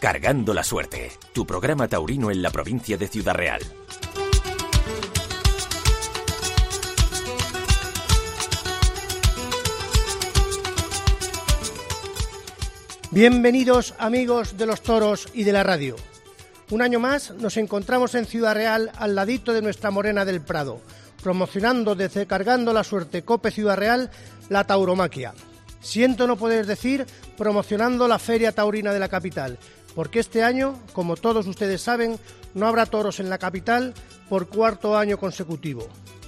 Cargando la Suerte, tu programa taurino en la provincia de Ciudad Real. Bienvenidos amigos de los toros y de la radio. Un año más nos encontramos en Ciudad Real al ladito de nuestra Morena del Prado, promocionando desde Cargando la Suerte Cope Ciudad Real la tauromaquia. Siento no poder decir promocionando la Feria Taurina de la capital, porque este año, como todos ustedes saben, no habrá toros en la capital por cuarto año consecutivo.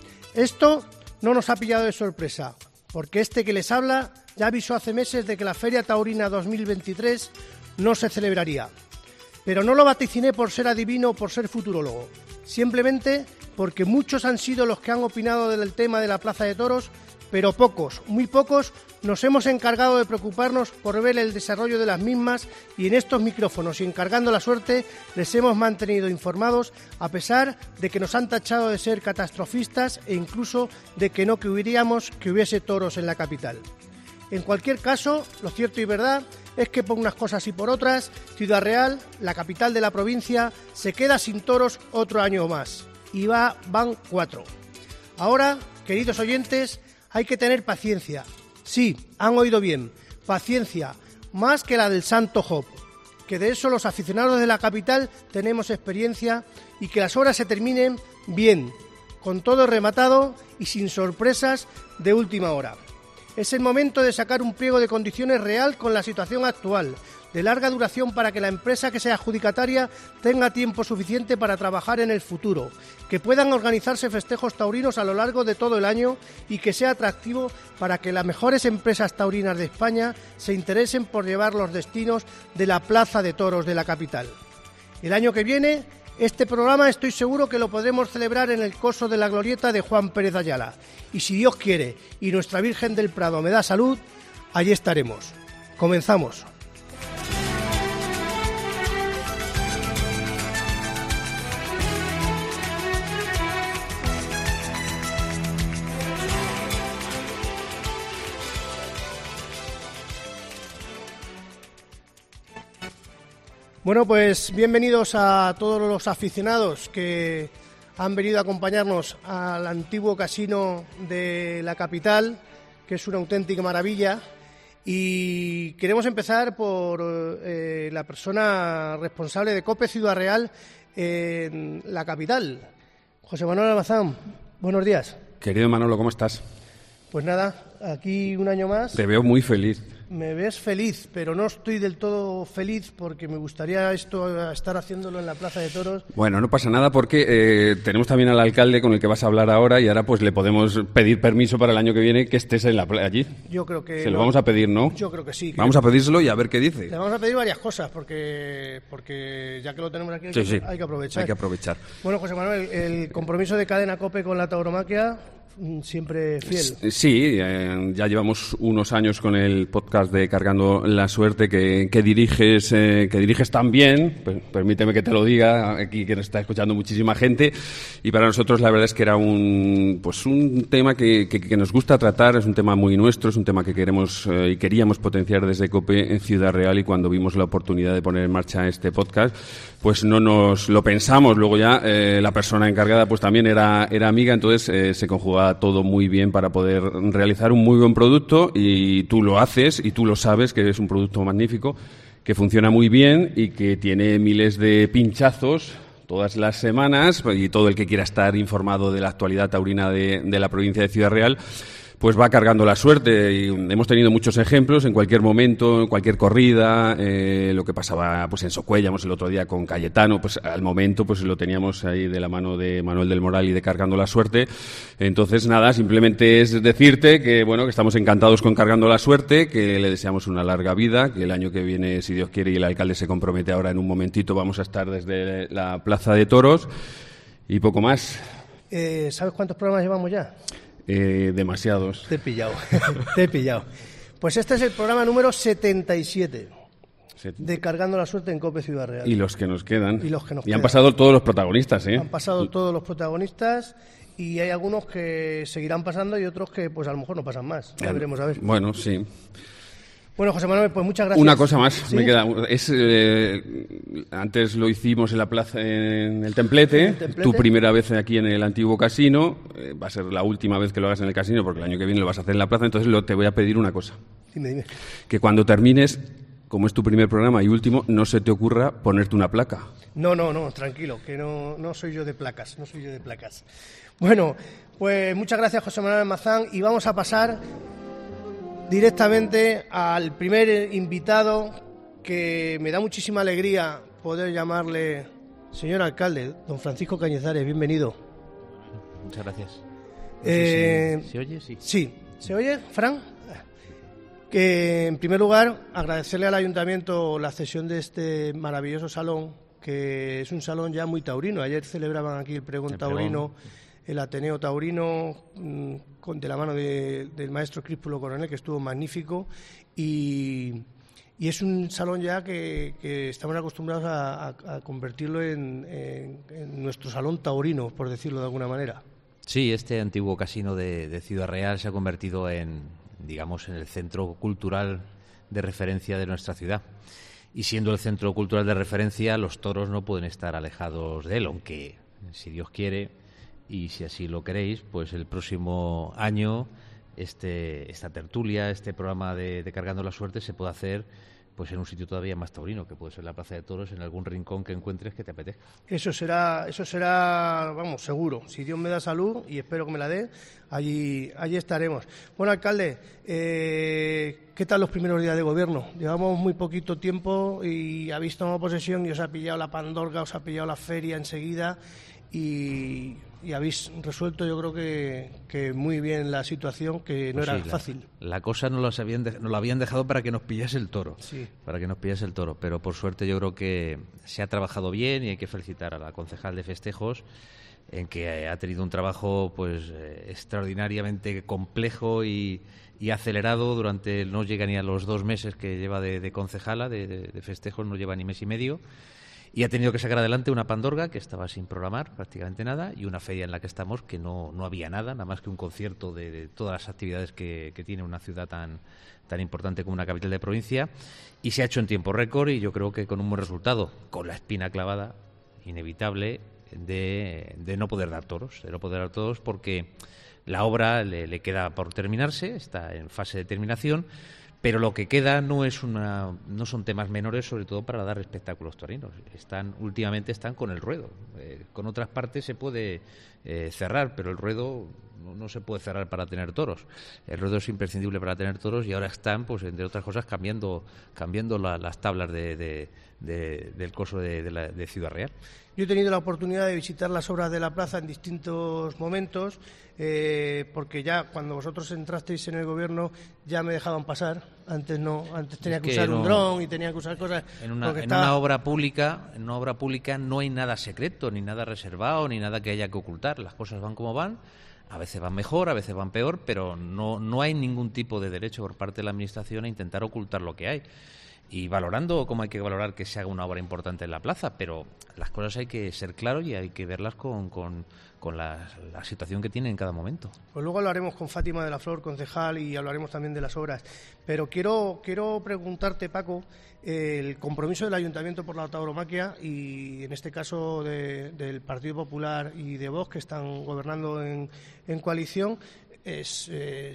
Esto no nos ha pillado de sorpresa, porque este que les habla ya avisó hace meses de que la Feria Taurina 2023 no se celebraría. Pero no lo vaticiné por ser adivino o por ser futurólogo, simplemente porque muchos han sido los que han opinado del tema de la Plaza de Toros, pero pocos, muy pocos, nos hemos encargado de preocuparnos por ver el desarrollo de las mismas y en estos micrófonos y en Cargando la Suerte les hemos mantenido informados a pesar de que nos han tachado de ser catastrofistas e incluso de que no queríamos que hubiese toros en la capital. En cualquier caso, lo cierto y verdad es que por unas cosas y por otras, Ciudad Real, la capital de la provincia, se queda sin toros otro año más. Y van 4. Ahora, queridos oyentes, hay que tener paciencia. Sí, han oído bien, paciencia, más que la del Santo Job, que de eso los aficionados de la capital tenemos experiencia y que las obras se terminen bien, con todo rematado y sin sorpresas de última hora. Es el momento de sacar un pliego de condiciones real con la situación actual, de larga duración para que la empresa que sea adjudicataria tenga tiempo suficiente para trabajar en el futuro, que puedan organizarse festejos taurinos a lo largo de todo el año y que sea atractivo para que las mejores empresas taurinas de España se interesen por llevar los destinos de la Plaza de Toros de la capital. El año que viene, este programa estoy seguro que lo podremos celebrar en el coso de la glorieta de Juan Pérez Ayala. Y si Dios quiere y nuestra Virgen del Prado me da salud, allí estaremos. Comenzamos. Bueno, pues bienvenidos a todos los aficionados que han venido a acompañarnos al antiguo casino de la capital, que es una auténtica maravilla. Y queremos empezar por la persona responsable de Cope Ciudad Real en la capital, José Manuel Almazán. Buenos días. Querido Manolo, ¿cómo estás? Pues nada, aquí un año más. Te veo muy feliz. Me ves feliz, pero no estoy del todo feliz porque me gustaría estar haciéndolo en la Plaza de Toros. Bueno, no pasa nada porque tenemos también al alcalde con el que vas a hablar ahora y ahora pues le podemos pedir permiso para el año que viene que estés allí. Yo creo que... Se lo vamos a pedir, ¿no? Yo creo que sí. Vamos a pedírselo y a ver qué dice. Le vamos a pedir varias cosas porque ya que lo tenemos aquí hay que aprovechar. Hay que aprovechar. Bueno, José Manuel, el compromiso de Cadena COPE con la tauromaquia... siempre fiel. Sí, ya llevamos unos años con el podcast de Cargando la Suerte que diriges tan bien, pues, permíteme que te lo diga, aquí que nos está escuchando muchísima gente, y para nosotros la verdad es que era un tema que nos gusta tratar, es un tema muy nuestro, es un tema que queremos y queríamos potenciar desde COPE en Ciudad Real, y cuando vimos la oportunidad de poner en marcha este podcast, pues no nos lo pensamos. Luego ya la persona encargada pues también era amiga, entonces se conjugaba todo muy bien para poder realizar un muy buen producto, y tú lo haces y tú lo sabes que es un producto magnífico, que funciona muy bien y que tiene miles de pinchazos todas las semanas, y todo el que quiera estar informado de la actualidad taurina de la provincia de Ciudad Real pues va cargando la suerte. Y hemos tenido muchos ejemplos en cualquier momento, en cualquier corrida, lo que pasaba pues en Socuéllamos el otro día con Cayetano, pues al momento pues lo teníamos ahí de la mano de Manuel del Moral y de Cargando la Suerte. Entonces nada, simplemente es decirte que bueno, que estamos encantados con Cargando la Suerte, que le deseamos una larga vida, que el año que viene, si Dios quiere y el alcalde se compromete ahora en un momentito, vamos a estar desde la Plaza de Toros y poco más. ¿Sabes cuántos programas llevamos ya? Demasiados. Te he pillado. Pues este es el programa número 77 de Cargando la Suerte en COPE Ciudad Real. Y los que nos quedan. Y han pasado todos los protagonistas, ¿eh? Han pasado todos los protagonistas y hay algunos que seguirán pasando y otros que pues a lo mejor no pasan más. Ya veremos a ver. Bueno, sí. Bueno, José Manuel, pues muchas gracias. Una cosa más, ¿Sí? me queda. Antes lo hicimos en la plaza, en el Templete. Tu primera vez aquí en el antiguo casino. Va a ser la última vez que lo hagas en el casino, porque el año que viene lo vas a hacer en la plaza. Entonces te voy a pedir una cosa. Dime. Que cuando termines, como es tu primer programa y último, no se te ocurra ponerte una placa. No, tranquilo, que no soy yo de placas, Bueno, pues muchas gracias, José Manuel Almazán, y vamos a pasar directamente al primer invitado, que me da muchísima alegría poder llamarle señor alcalde, don Francisco Cañizares. Bienvenido. Muchas gracias. ¿Se oye? Sí. Sí. ¿Se oye, Fran? Que en primer lugar agradecerle al ayuntamiento la cesión de este maravilloso salón, que es un salón ya muy taurino. Ayer celebraban aquí el pregón taurino, el Ateneo Taurino, de la mano del maestro Críspulo Coronel, que estuvo magnífico, y es un salón ya que estamos acostumbrados a convertirlo en nuestro salón taurino, por decirlo de alguna manera. Sí, este antiguo casino de Ciudad Real se ha convertido en el centro cultural de referencia de nuestra ciudad. Y siendo el centro cultural de referencia, los toros no pueden estar alejados de él, aunque, si Dios quiere, y si así lo queréis, pues el próximo año esta tertulia, este programa de Cargando la Suerte se puede hacer pues en un sitio todavía más taurino, que puede ser la Plaza de Toros, en algún rincón que encuentres que te apetezca. Eso será, vamos, seguro. Si Dios me da salud, y espero que me la dé, allí estaremos. Bueno, alcalde, ¿qué tal los primeros días de gobierno? Llevamos muy poquito tiempo y habéis tomado posesión y os ha pillado la pandorga, os ha pillado la feria enseguida y habéis resuelto, yo creo que muy bien la situación, que no era fácil. La cosa nos la habían dejado para que nos pillase el toro, sí. Para que nos pillase el toro, pero por suerte yo creo que se ha trabajado bien y hay que felicitar a la concejal de festejos en que ha tenido un trabajo pues extraordinariamente complejo y acelerado durante, no llega ni a los 2 meses que lleva de concejala de festejos, no lleva ni mes y medio. Y ha tenido que sacar adelante una pandorga que estaba sin programar prácticamente nada y una feria en la que estamos que no había nada más que un concierto de todas las actividades que tiene una ciudad tan importante como una capital de provincia, y se ha hecho en tiempo récord y yo creo que con un buen resultado, con la espina clavada, inevitable, de no poder dar toros, porque la obra le queda por terminarse, está en fase de terminación. Pero lo que queda no son temas menores, sobre todo para dar espectáculos taurinos. Últimamente están con el ruedo. Con otras partes se puede cerrar, pero el ruedo no se puede cerrar para tener toros. El ruedo es imprescindible para tener toros y ahora están, pues entre otras cosas, cambiando las tablas del coso de Ciudad Real. Yo he tenido la oportunidad de visitar las obras de la plaza en distintos momentos, porque ya cuando vosotros entrasteis en el gobierno ya me dejaban pasar. Antes tenía que usar un dron y tenía que usar cosas. En una obra pública no hay nada secreto, ni nada reservado, ni nada que haya que ocultar. Las cosas van como van. A veces van mejor, a veces van peor, pero no hay ningún tipo de derecho por parte de la Administración a intentar ocultar lo que hay. Y valorando como hay que valorar que se haga una obra importante en la plaza, pero las cosas hay que ser claros y hay que verlas con la situación que tiene en cada momento. Pues luego hablaremos con Fátima de la Flor, concejal, y hablaremos también de las obras. Pero quiero preguntarte, Paco, el compromiso del Ayuntamiento por la tauromaquia y, en este caso, del Partido Popular y de Vox, que están gobernando en coalición, es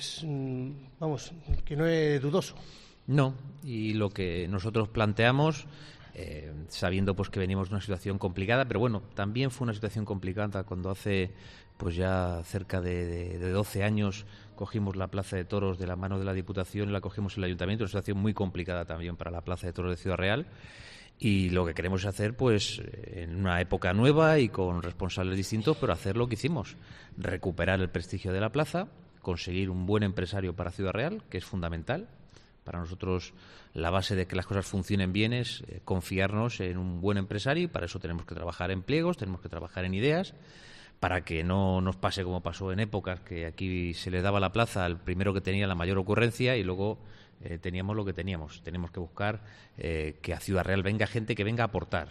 que no es dudoso. No, y lo que nosotros planteamos, sabiendo pues que venimos de una situación complicada, pero bueno, también fue una situación complicada cuando hace pues ya cerca de 12 años cogimos la Plaza de Toros de la mano de la Diputación y la cogimos en el Ayuntamiento, una situación muy complicada también para la Plaza de Toros de Ciudad Real. Y lo que queremos hacer, pues, en una época nueva y con responsables distintos, pero hacer lo que hicimos, recuperar el prestigio de la plaza, conseguir un buen empresario para Ciudad Real, que es fundamental. Para nosotros la base de que las cosas funcionen bien es confiarnos en un buen empresario y para eso tenemos que trabajar en pliegos, tenemos que trabajar en ideas, para que no nos pase como pasó en épocas que aquí se le daba la plaza al primero que tenía la mayor ocurrencia y luego teníamos lo que teníamos. Tenemos que buscar que a Ciudad Real venga gente que venga a aportar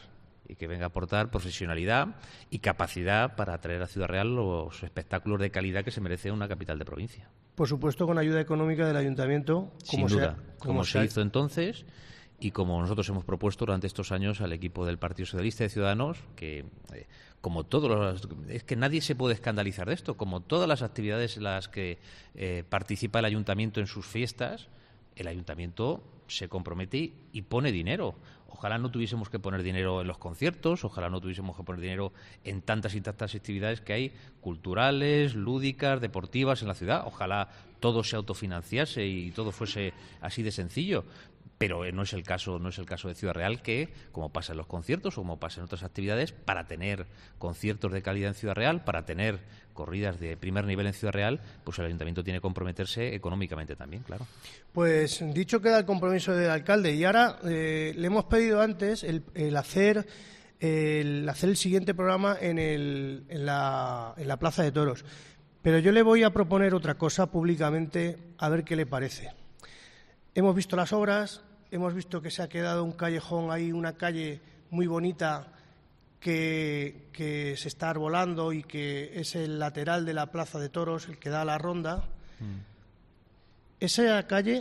y que venga a aportar profesionalidad y capacidad para traer a Ciudad Real los espectáculos de calidad que se merece una capital de provincia. Por supuesto, con ayuda económica del ayuntamiento, sin duda, como se hizo entonces y como nosotros hemos propuesto durante estos años al equipo del Partido Socialista de Ciudadanos, que como es que nadie se puede escandalizar de esto, como todas las actividades en las que participa el ayuntamiento en sus fiestas, el ayuntamiento se compromete y pone dinero. Ojalá no tuviésemos que poner dinero en los conciertos, ojalá no tuviésemos que poner dinero en tantas y tantas actividades que hay, culturales, lúdicas, deportivas en la ciudad. Ojalá todo se autofinanciase y todo fuese así de sencillo. Pero no es el caso de Ciudad Real, que, como pasa en los conciertos o como pasa en otras actividades, para tener conciertos de calidad en Ciudad Real, para tener corridas de primer nivel en Ciudad Real, pues el ayuntamiento tiene que comprometerse económicamente también, claro. Pues dicho queda el compromiso del alcalde, y ahora le hemos pedido antes el hacer el siguiente programa en la Plaza de Toros. Pero yo le voy a proponer otra cosa públicamente, a ver qué le parece. Hemos visto las obras, hemos visto que se ha quedado un callejón ahí, una calle muy bonita que se está arbolando y que es el lateral de la Plaza de Toros, el que da a la ronda. Esa calle,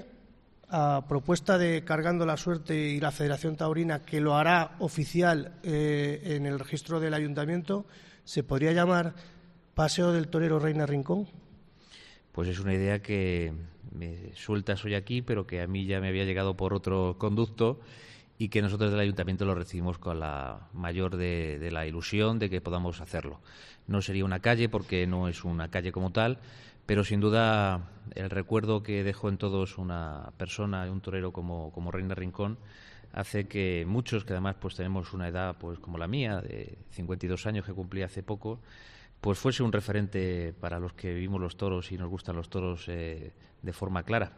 a propuesta de Cargando la Suerte y la Federación Taurina, que lo hará oficial en el registro del ayuntamiento, ¿se podría llamar Paseo del Torero Reina Rincón? Pues es una idea que me sueltas hoy aquí, pero que a mí ya me había llegado por otro conducto y que nosotros del ayuntamiento lo recibimos con la mayor de la ilusión de que podamos hacerlo. No sería una calle porque no es una calle como tal, pero sin duda el recuerdo que dejó en todos una persona, un torero como Reina Rincón, hace que muchos, que además pues tenemos una edad pues como la mía, de 52 años que cumplí hace poco, pues fuese un referente para los que vivimos los toros y nos gustan los toros de forma clara.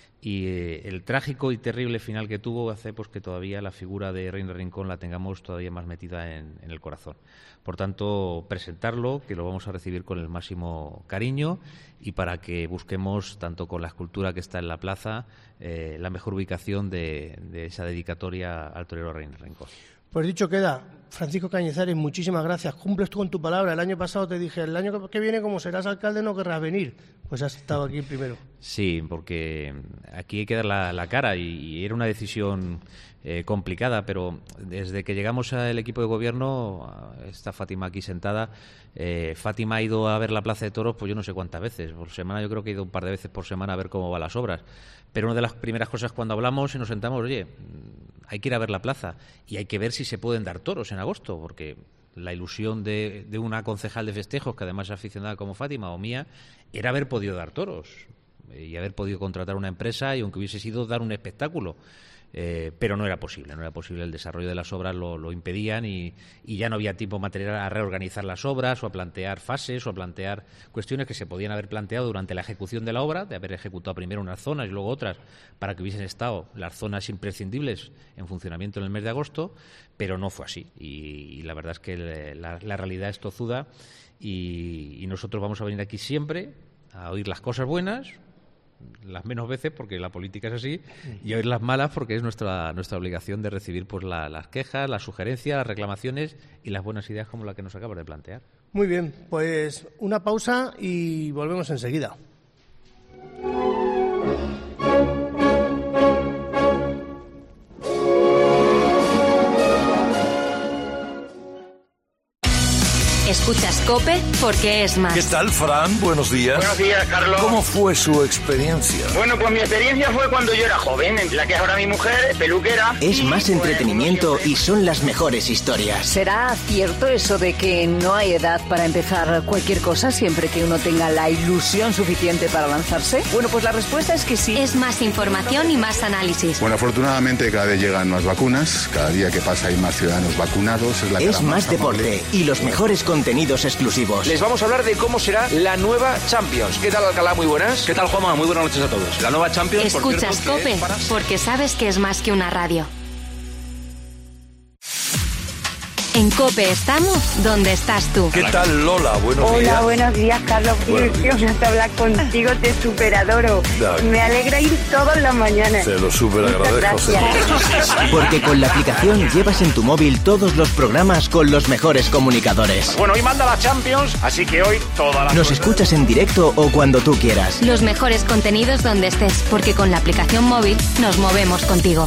Y el trágico y terrible final que tuvo hace pues que todavía la figura de Reina Rincón la tengamos todavía más metida en el corazón. Por tanto, presentarlo, que lo vamos a recibir con el máximo cariño, y para que busquemos, tanto con la escultura que está en la plaza, la mejor ubicación de esa dedicatoria al torero Reina Rincón. Pues dicho queda. Francisco Cañizares, muchísimas gracias. Cumples tú con tu palabra. El año pasado te dije, el año que viene, como serás alcalde, no querrás venir. Pues has estado aquí primero. Sí, porque aquí hay que dar la cara y era una decisión complicada, pero desde que llegamos al equipo de gobierno, está Fátima aquí sentada, Fátima ha ido a ver la Plaza de Toros, pues yo no sé cuántas veces. Por semana yo creo que he ido un par de veces por semana a ver cómo van las obras. Pero una de las primeras cosas cuando hablamos y nos sentamos, oye, hay que ir a ver la plaza y hay que ver si se pueden dar toros en agosto, porque la ilusión de una concejal de festejos, que además es aficionada como Fátima o mía, era haber podido dar toros y haber podido contratar una empresa, y aunque hubiese sido dar un espectáculo. Pero no era posible, el desarrollo de las obras lo impedían y ya no había tiempo material a reorganizar las obras o a plantear fases o a plantear cuestiones que se podían haber planteado durante la ejecución de la obra, de haber ejecutado primero unas zonas y luego otras para que hubiesen estado las zonas imprescindibles en funcionamiento en el mes de agosto, pero no fue así y la verdad es que la realidad es tozuda y nosotros vamos a venir aquí siempre a oír las cosas buenas, las menos veces porque la política es así, y oír las malas porque es nuestra obligación de recibir pues las quejas, las sugerencias, las reclamaciones y las buenas ideas como la que nos acabas de plantear. Muy bien, pues una pausa y volvemos enseguida. Escuchas COPE porque es más. ¿Qué tal, Fran? Buenos días. Buenos días, Carlos. ¿Cómo fue su experiencia? Bueno, pues mi experiencia fue cuando yo era joven, la que es ahora mi mujer, peluquera. Es más entretenimiento y son las mejores historias. ¿Será cierto eso de que no hay edad para empezar cualquier cosa siempre que uno tenga la ilusión suficiente para lanzarse? Bueno, pues la respuesta es que sí. Es más información y más análisis. Bueno, afortunadamente cada vez llegan más vacunas, cada día que pasa hay más ciudadanos vacunados. Es más deporte y los mejores contenidos exclusivos. Les vamos a hablar de cómo será la nueva Champions. ¿Qué tal, Alcalá? Muy buenas. ¿Qué tal, Juanma? Muy buenas noches a todos. La nueva Champions, escuchas por cierto, COPE porque sabes que es más que una radio. En COPE estamos donde estás tú. ¿Qué tal, Lola? Buenos días. Hola, buenos días, Carlos. Qué ilusión hablar contigo, te superadoro. Me alegra ir todas las mañanas. Te lo súper agradezco, señor. Porque con la aplicación llevas en tu móvil todos los programas con los mejores comunicadores. Bueno, hoy manda la Champions, así que hoy toda la... Nos escuchas en directo o cuando tú quieras. Los mejores contenidos donde estés, porque con la aplicación móvil nos movemos contigo.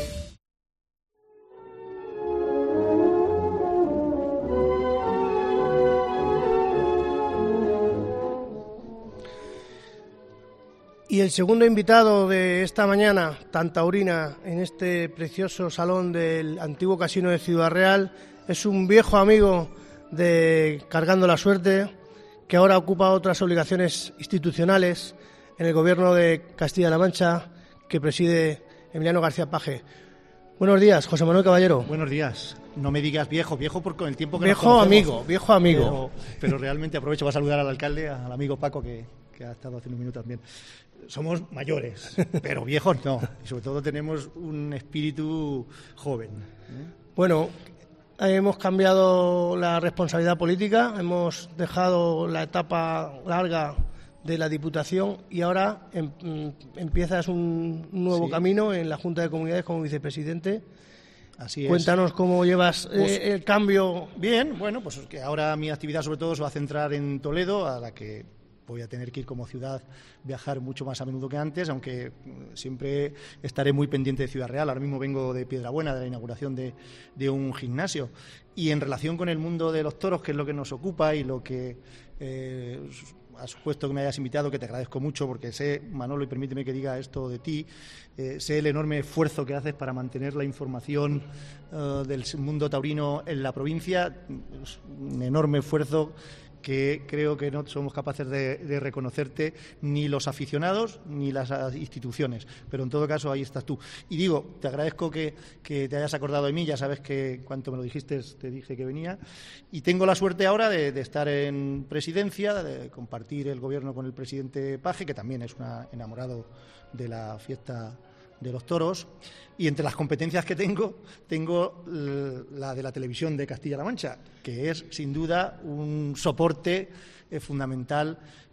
Y el segundo invitado de esta mañana, tan taurina, en este precioso salón del antiguo casino de Ciudad Real, es un viejo amigo de Cargando la Suerte, que ahora ocupa otras obligaciones institucionales en el gobierno de Castilla-La Mancha, que preside Emiliano García Paje. Buenos días, José Manuel Caballero. Buenos días. No me digas viejo por con el tiempo que viejo nos conocemos. Viejo amigo. Pero realmente aprovecho para saludar al alcalde, al amigo Paco, que ha estado hace un minuto también. Somos mayores, pero viejos no. Y sobre todo tenemos un espíritu joven. Bueno, hemos cambiado la responsabilidad política, hemos dejado la etapa larga de la Diputación y ahora empiezas un nuevo camino en la Junta de Comunidades como vicepresidente. Así es. Cuéntanos cómo llevas el cambio. Bien, bueno, pues es que ahora mi actividad sobre todo se va a centrar en Toledo, a la que voy a tener que ir como ciudad, viajar mucho más a menudo que antes, aunque siempre estaré muy pendiente de Ciudad Real. Ahora mismo vengo de Piedrabuena, de la inauguración de un gimnasio. Y en relación con el mundo de los toros, que es lo que nos ocupa y lo que ha supuesto que me hayas invitado, que te agradezco mucho, porque sé, Manolo, y permíteme que diga esto de ti, sé el enorme esfuerzo que haces para mantener la información del mundo taurino en la provincia. Es un enorme esfuerzo que creo que no somos capaces de reconocerte ni los aficionados ni las instituciones, pero en todo caso ahí estás tú. Y digo, te agradezco que te hayas acordado de mí, ya sabes que cuando me lo dijiste te dije que venía, y tengo la suerte ahora de estar en presidencia, de compartir el gobierno con el presidente Paje, que también es un enamorado de la fiesta de los toros, y entre las competencias que tengo la de la televisión de Castilla-La Mancha, que es sin duda un soporte fundamental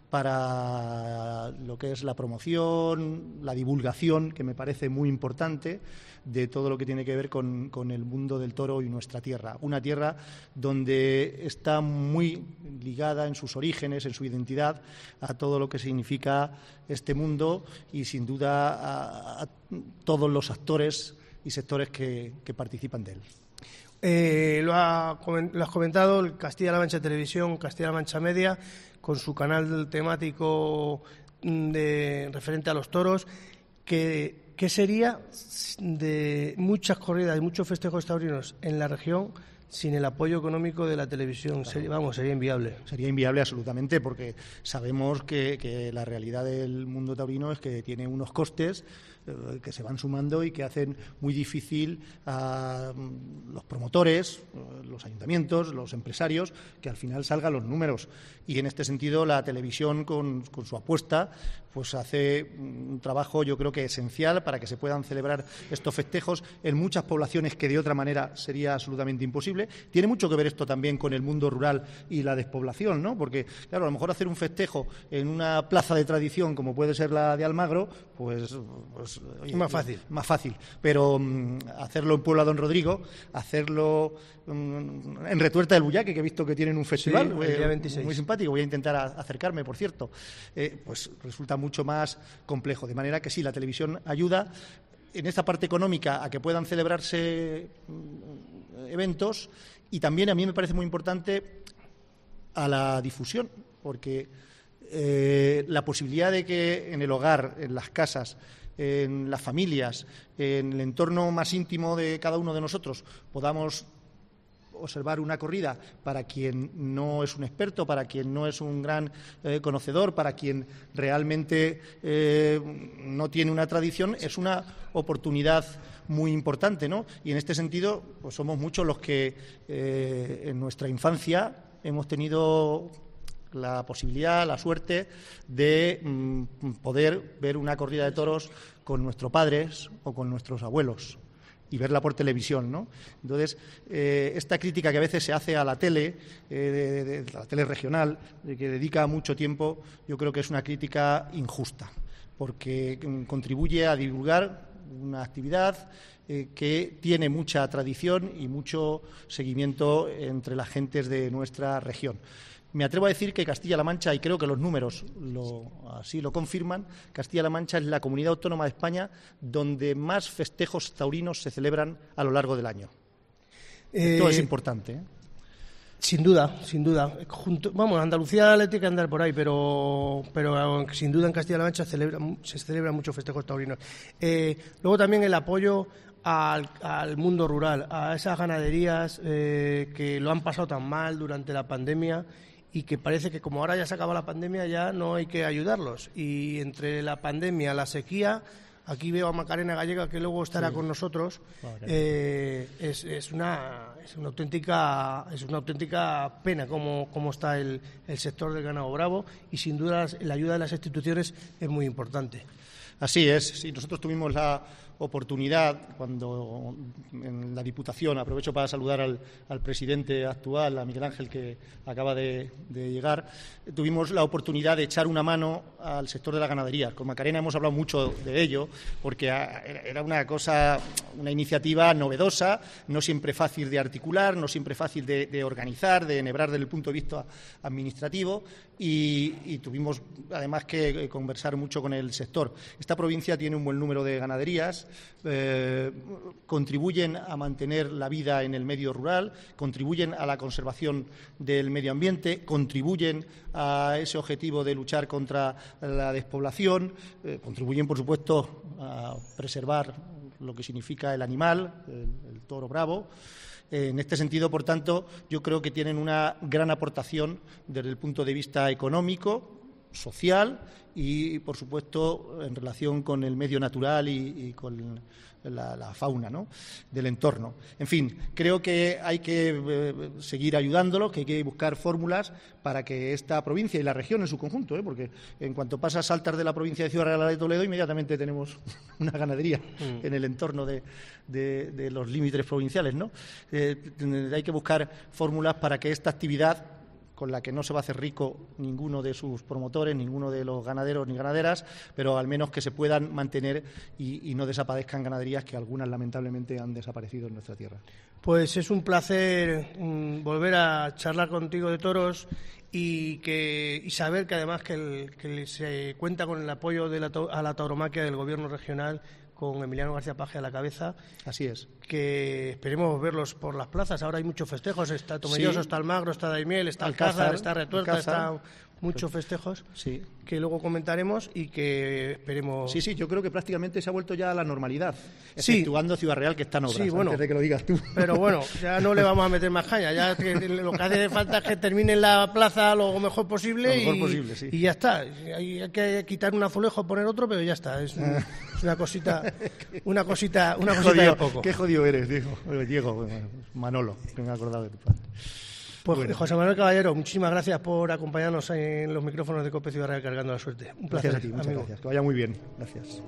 para lo que es la promoción, la divulgación, que me parece muy importante, de todo lo que tiene que ver con el mundo del toro y nuestra tierra. Una tierra donde está muy ligada en sus orígenes, en su identidad, a todo lo que significa este mundo y, sin duda, a todos los actores y sectores que participan de él. Lo has comentado, el Castilla-La Mancha Televisión, Castilla-La Mancha Media, con su canal temático referente a los toros, ¿qué sería de muchas corridas y muchos festejos taurinos en la región sin el apoyo económico de la televisión? Claro. Sería inviable. Sería inviable absolutamente, porque sabemos que la realidad del mundo taurino es que tiene unos costes que se van sumando y que hacen muy difícil a los promotores, los ayuntamientos, los empresarios, que al final salgan los números. Y en este sentido la televisión, con su apuesta, pues hace un trabajo, yo creo que esencial, para que se puedan celebrar estos festejos en muchas poblaciones que de otra manera sería absolutamente imposible. Tiene mucho que ver esto también con el mundo rural y la despoblación, ¿no? Porque, claro, a lo mejor hacer un festejo en una plaza de tradición como puede ser la de Almagro, pues oye, más fácil. Pero hacerlo en Puebla Don Rodrigo, hacerlo en Retuerta del Bullaque, que he visto que tienen un festival, sí, el día 26. Muy simpático. Voy a intentar acercarme, por cierto. Pues resulta mucho más complejo. De manera que sí, la televisión ayuda en esta parte económica a que puedan celebrarse eventos, y también a mí me parece muy importante a la difusión, porque la posibilidad de que en el hogar, en las casas, en las familias, en el entorno más íntimo de cada uno de nosotros podamos observar una corrida, para quien no es un experto, para quien no es un gran conocedor, para quien realmente no tiene una tradición, es una oportunidad muy importante, ¿no? Y en este sentido, pues somos muchos los que en nuestra infancia hemos tenido la posibilidad, la suerte de poder ver una corrida de toros con nuestros padres o con nuestros abuelos. y verla por televisión, ¿no? Entonces, esta crítica que a veces se hace a la tele, la tele regional, de que dedica mucho tiempo, yo creo que es una crítica injusta, porque contribuye a divulgar una actividad que tiene mucha tradición y mucho seguimiento entre las gentes de nuestra región. Me atrevo a decir que Castilla-La Mancha, y creo que los números así lo confirman, Castilla-La Mancha es la comunidad autónoma de España donde más festejos taurinos se celebran a lo largo del año. Esto es importante, ¿eh? Sin duda, sin duda. Andalucía le tiene que andar por ahí, pero sin duda en Castilla-La Mancha se celebran muchos festejos taurinos. Luego también el apoyo al mundo rural, a esas ganaderías que lo han pasado tan mal durante la pandemia y que parece que como ahora ya se acaba la pandemia ya no hay que ayudarlos. Y entre la pandemia, la sequía, aquí veo a Macarena Gallega, que luego estará con nosotros. Es una auténtica pena cómo está el sector del ganado bravo, y sin duda la ayuda de las instituciones es muy importante. Así es. Sí, nosotros tuvimos la oportunidad cuando en la Diputación, aprovecho para saludar al presidente actual, a Miguel Ángel, que acaba de llegar, tuvimos la oportunidad de echar una mano al sector de la ganadería. Con Macarena hemos hablado mucho de ello, porque era una iniciativa novedosa, no siempre fácil de articular, no siempre fácil de organizar, de enhebrar desde el punto de vista administrativo, y tuvimos además que conversar mucho con el sector. Esta provincia tiene un buen número de ganaderías, contribuyen a mantener la vida en el medio rural, contribuyen a la conservación del medio ambiente, contribuyen a ese objetivo de luchar contra la despoblación, contribuyen, por supuesto, a preservar lo que significa el animal, el toro bravo. En este sentido, por tanto, yo creo que tienen una gran aportación desde el punto de vista económico, social y, por supuesto, en relación con el medio natural y con la fauna, ¿no?, del entorno. En fin, creo que hay que seguir ayudándolo, que hay que buscar fórmulas para que esta provincia y la región en su conjunto, porque en cuanto pasa a saltar de la provincia de Ciudad Real a la de Toledo, inmediatamente tenemos una ganadería en el entorno de los límites provinciales, ¿no? Hay que buscar fórmulas para que esta actividad, con la que no se va a hacer rico ninguno de sus promotores, ninguno de los ganaderos ni ganaderas, pero al menos que se puedan mantener y no desaparezcan ganaderías, que algunas lamentablemente han desaparecido en nuestra tierra. Pues es un placer volver a charlar contigo de toros y saber que además que se cuenta con el apoyo a la tauromaquia del Gobierno regional, con Emiliano García Paje a la cabeza. Así es. Que esperemos verlos por las plazas. Ahora hay muchos festejos. Está Tomelloso, está Almagro, está Daimiel, está Alcázar, está Retuerta, está muchos festejos que luego comentaremos y que esperemos. Sí, yo creo que prácticamente se ha vuelto ya a la normalidad, exceptuando Ciudad Real, que está en obras, antes de que lo digas tú. Pero bueno, ya no le vamos a meter más caña. Ya lo que hace falta es que termine la plaza lo mejor posible, y ya está. Hay que quitar un azulejo, poner otro, pero ya está. Es una cosita de poco. Qué jodido eres, Diego, Manolo, que me he acordado de tu padre. Pues bueno. José Manuel Caballero, muchísimas gracias por acompañarnos en los micrófonos de COPE Ciudad Real Cargando la Suerte. Un placer. Gracias a ti, muchas gracias. Que vaya muy bien. Gracias.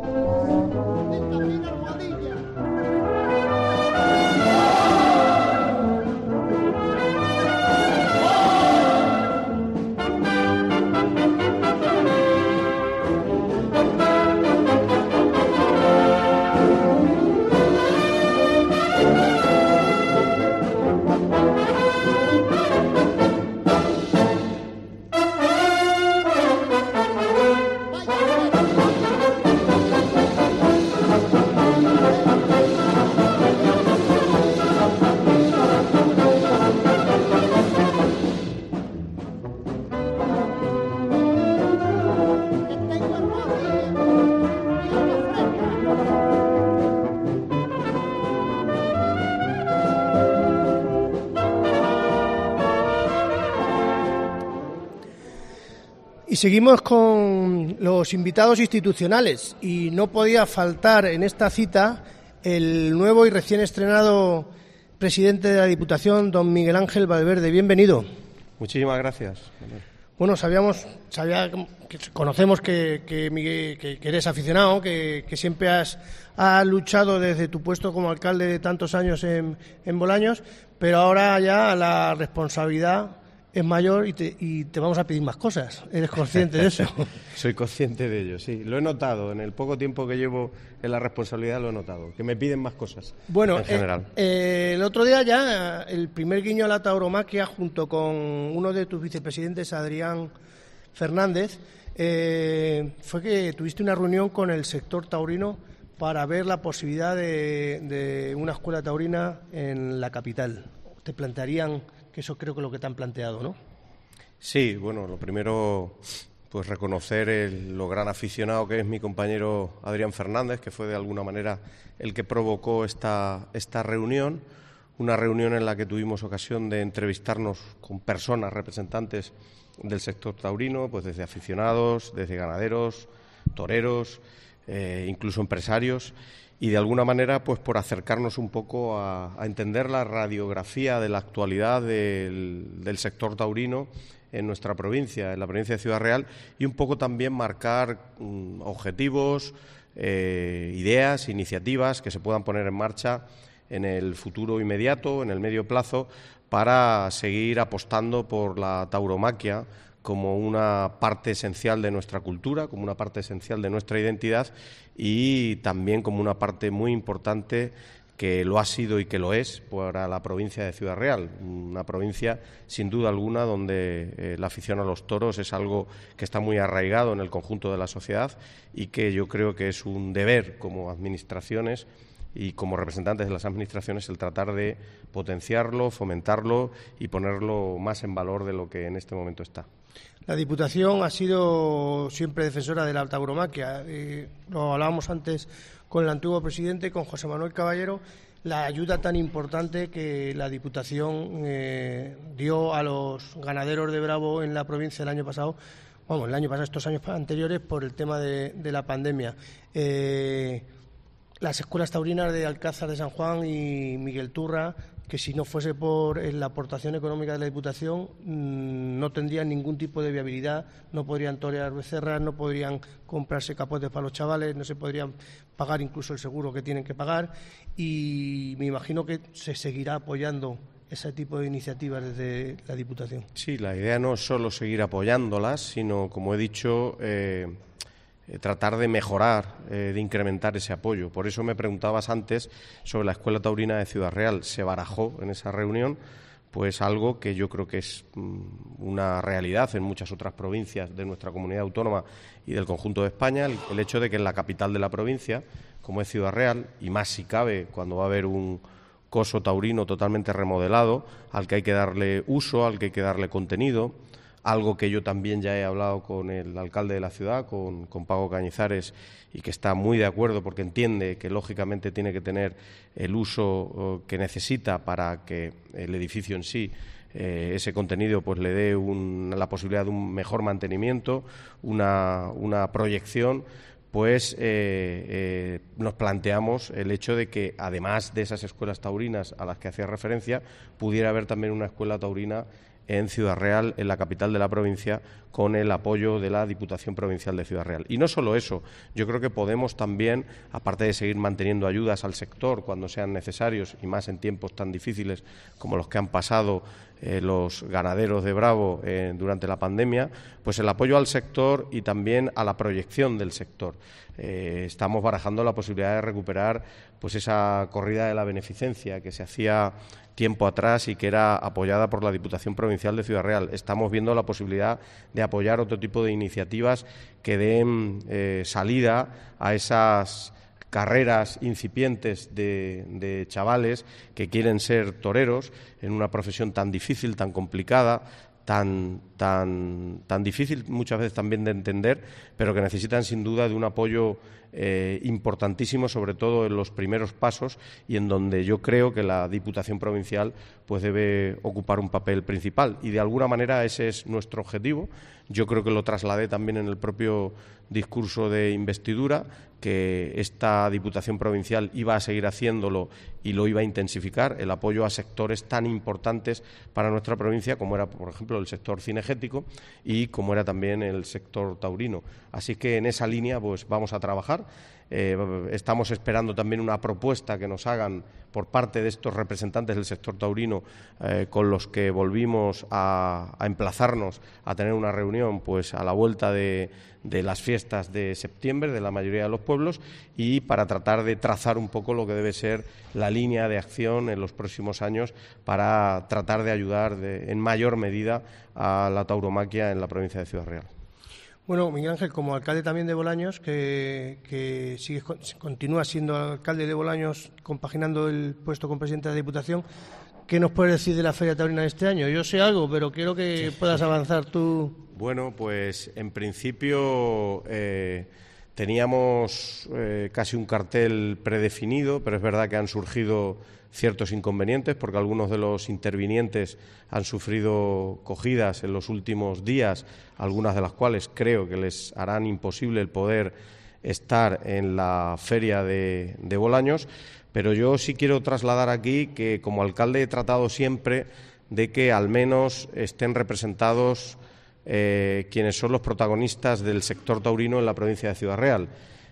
Y seguimos con los invitados institucionales, y no podía faltar en esta cita el nuevo y recién estrenado presidente de la Diputación, don Miguel Ángel Valverde. Bienvenido. Muchísimas gracias. Bueno, conocemos que Miguel, que eres aficionado, que siempre has luchado desde tu puesto como alcalde de tantos años en Bolaños, pero ahora ya la responsabilidad es mayor y te vamos a pedir más cosas. ¿Eres consciente de eso? Soy consciente de ello, sí. Lo he notado. En el poco tiempo que llevo en la responsabilidad lo he notado. Que me piden más cosas, bueno, en general. El otro día ya, el primer guiño a la tauromaquia, junto con uno de tus vicepresidentes, Adrián Fernández, fue que tuviste una reunión con el sector taurino para ver la posibilidad de una escuela taurina en la capital. Te plantearían... que eso creo que es lo que te han planteado, ¿no? Sí, bueno, lo primero, pues reconocer lo gran aficionado que es mi compañero Adrián Fernández, que fue de alguna manera el que provocó esta reunión, una reunión en la que tuvimos ocasión de entrevistarnos con personas representantes del sector taurino, pues desde aficionados, desde ganaderos, toreros, incluso empresarios, y de alguna manera pues por acercarnos un poco a entender la radiografía de la actualidad del sector taurino en nuestra provincia, en la provincia de Ciudad Real, y un poco también marcar objetivos, ideas, iniciativas que se puedan poner en marcha en el futuro inmediato, en el medio plazo, para seguir apostando por la tauromaquia como una parte esencial de nuestra cultura, como una parte esencial de nuestra identidad y también como una parte muy importante que lo ha sido y que lo es para la provincia de Ciudad Real, una provincia sin duda alguna donde la afición a los toros es algo que está muy arraigado en el conjunto de la sociedad y que yo creo que es un deber como administraciones y como representantes de las administraciones el tratar de potenciarlo, fomentarlo y ponerlo más en valor de lo que en este momento está. La Diputación ha sido siempre defensora de la tauromaquia. Lo hablábamos antes con el antiguo presidente, con José Manuel Caballero, la ayuda tan importante que la Diputación dio a los ganaderos de Bravo en la provincia el año pasado, estos años anteriores, por el tema de la pandemia. Las escuelas taurinas de Alcázar de San Juan y Miguel Turra, que si no fuese por la aportación económica de la Diputación, no tendrían ningún tipo de viabilidad, no podrían torear becerras, no podrían comprarse capotes para los chavales, no se podrían pagar incluso el seguro que tienen que pagar, y me imagino que se seguirá apoyando ese tipo de iniciativas desde la Diputación. Sí, la idea no es solo seguir apoyándolas, sino, como he dicho, tratar de mejorar, de incrementar ese apoyo. Por eso me preguntabas antes sobre la Escuela Taurina de Ciudad Real. Se barajó en esa reunión pues algo que yo creo que es una realidad en muchas otras provincias de nuestra comunidad autónoma y del conjunto de España, el hecho de que en la capital de la provincia, como es Ciudad Real, y más si cabe cuando va a haber un coso taurino totalmente remodelado, al que hay que darle uso, al que hay que darle contenido, algo que yo también ya he hablado con el alcalde de la ciudad, con Paco Cañizares, y que está muy de acuerdo porque entiende que lógicamente tiene que tener el uso que necesita para que el edificio en sí, ese contenido, pues le dé la posibilidad de un mejor mantenimiento, una proyección. Pues nos planteamos el hecho de que, además de esas escuelas taurinas a las que hacía referencia, pudiera haber también una escuela taurina en Ciudad Real, en la capital de la provincia, con el apoyo de la Diputación Provincial de Ciudad Real. Y no solo eso, yo creo que podemos también, aparte de seguir manteniendo ayudas al sector cuando sean necesarios, y más en tiempos tan difíciles como los que han pasado los ganaderos de Bravo durante la pandemia, pues el apoyo al sector y también a la proyección del sector. Estamos barajando la posibilidad de recuperar pues esa corrida de la beneficencia que se hacía tiempo atrás y que era apoyada por la Diputación Provincial de Ciudad Real. Estamos viendo la posibilidad de apoyar otro tipo de iniciativas que den salida a esas carreras incipientes de chavales que quieren ser toreros en una profesión tan difícil, tan complicada, tan difícil muchas veces también de entender, pero que necesitan sin duda de un apoyo importantísimo, sobre todo en los primeros pasos, y en donde yo creo que la Diputación Provincial pues debe ocupar un papel principal, y de alguna manera ese es nuestro objetivo. Yo creo que lo trasladé también en el propio discurso de investidura, que esta Diputación Provincial iba a seguir haciéndolo y lo iba a intensificar, el apoyo a sectores tan importantes para nuestra provincia como era, por ejemplo, el sector cine energético y como era también el sector taurino. Así que en esa línea pues vamos a trabajar. Estamos esperando también una propuesta que nos hagan por parte de estos representantes del sector taurino con los que volvimos a emplazarnos a tener una reunión pues a la vuelta de las fiestas de septiembre de la mayoría de los pueblos y para tratar de trazar un poco lo que debe ser la línea de acción en los próximos años para tratar de ayudar en mayor medida a la tauromaquia en la provincia de Ciudad Real. Bueno, Miguel Ángel, como alcalde también de Bolaños, que continúa siendo alcalde de Bolaños, compaginando el puesto con presidente de la Diputación, ¿qué nos puedes decir de la Feria Taurina de este año? Yo sé algo, pero quiero que puedas avanzar tú. Bueno, pues en principio teníamos casi un cartel predefinido, pero es verdad que han surgido ciertos inconvenientes porque algunos de los intervinientes han sufrido cogidas en los últimos días, algunas de las cuales creo que les harán imposible el poder estar en la feria de Bolaños, pero yo sí quiero trasladar aquí que como alcalde he tratado siempre de que al menos estén representados quienes son los protagonistas del sector taurino en la provincia de Ciudad Real.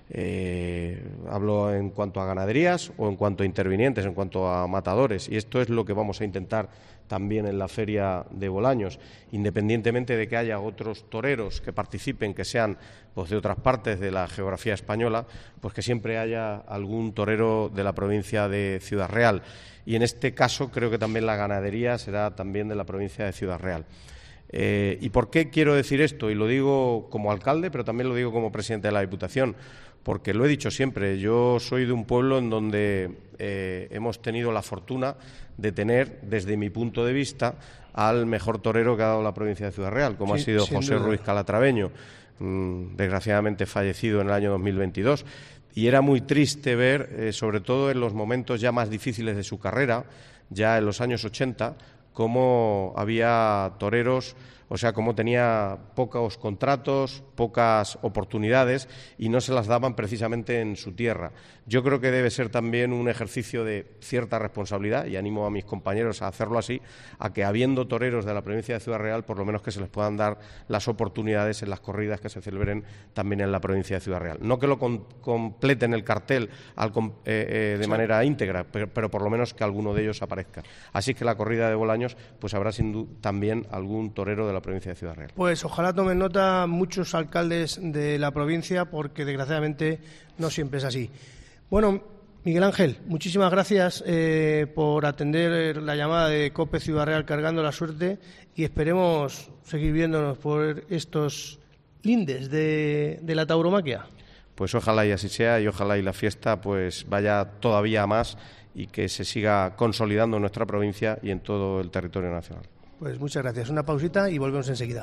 Hablo en cuanto a ganaderías o en cuanto a intervinientes, en cuanto a matadores, y esto es lo que vamos a intentar también en la feria de Bolaños, independientemente de que haya otros toreros que participen, que sean pues de otras partes de la geografía española, pues que siempre haya algún torero de la provincia de Ciudad Real, y en este caso creo que también la ganadería será también de la provincia de Ciudad Real. ¿Y por qué quiero decir esto? Y lo digo como alcalde, pero también lo digo como presidente de la Diputación, porque lo he dicho siempre, yo soy de un pueblo en donde hemos tenido la fortuna de tener, desde mi punto de vista, al mejor torero que ha dado la provincia de Ciudad Real, como ha sido José Ruiz Calatraveño, desgraciadamente fallecido en el año 2022. Y era muy triste ver, sobre todo en los momentos ya más difíciles de su carrera, ya en los años 80, cómo había toreros, o sea, cómo tenía pocos contratos, pocas oportunidades y no se las daban precisamente en su tierra. Yo creo que debe ser también un ejercicio de cierta responsabilidad, y animo a mis compañeros a hacerlo así, a que habiendo toreros de la provincia de Ciudad Real, por lo menos que se les puedan dar las oportunidades en las corridas que se celebren también en la provincia de Ciudad Real. No que lo completen el cartel de manera íntegra, pero por lo menos que alguno de ellos aparezca. Así que la corrida de Bolaños pues habrá sin duda también algún torero de la provincia de Ciudad Real. Pues ojalá tomen nota muchos alcaldes de la provincia, porque desgraciadamente no siempre es así. Bueno, Miguel Ángel, muchísimas gracias por atender la llamada de COPE Ciudad Real Cargando la Suerte, y esperemos seguir viéndonos por estos lindes de la tauromaquia. Pues ojalá y así sea, y ojalá y la fiesta pues vaya todavía más y que se siga consolidando en nuestra provincia y en todo el territorio nacional. Pues muchas gracias. Una pausita y volvemos enseguida.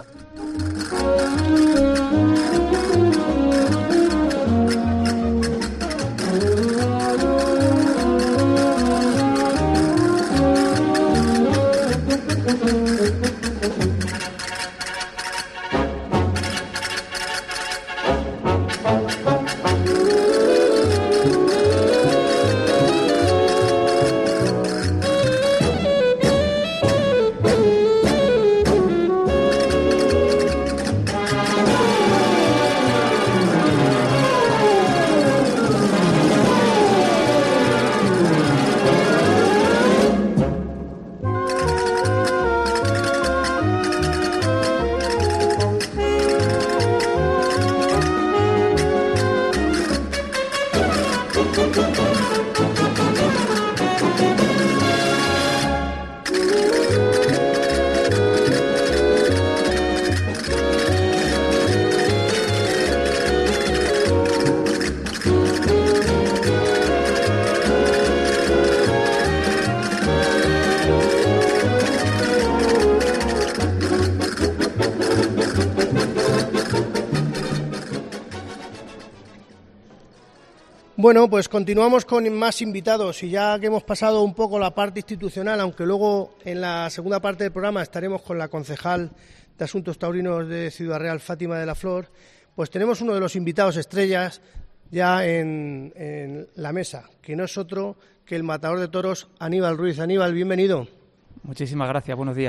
Bueno, pues continuamos con más invitados, y ya que hemos pasado un poco la parte institucional, aunque luego en la segunda parte del programa estaremos con la concejal de Asuntos Taurinos de Ciudad Real, Fátima de la Flor, pues tenemos uno de los invitados estrellas ya en la mesa, que no es otro que el matador de toros Aníbal Ruiz. Aníbal, bienvenido. Muchísimas gracias, buenos días.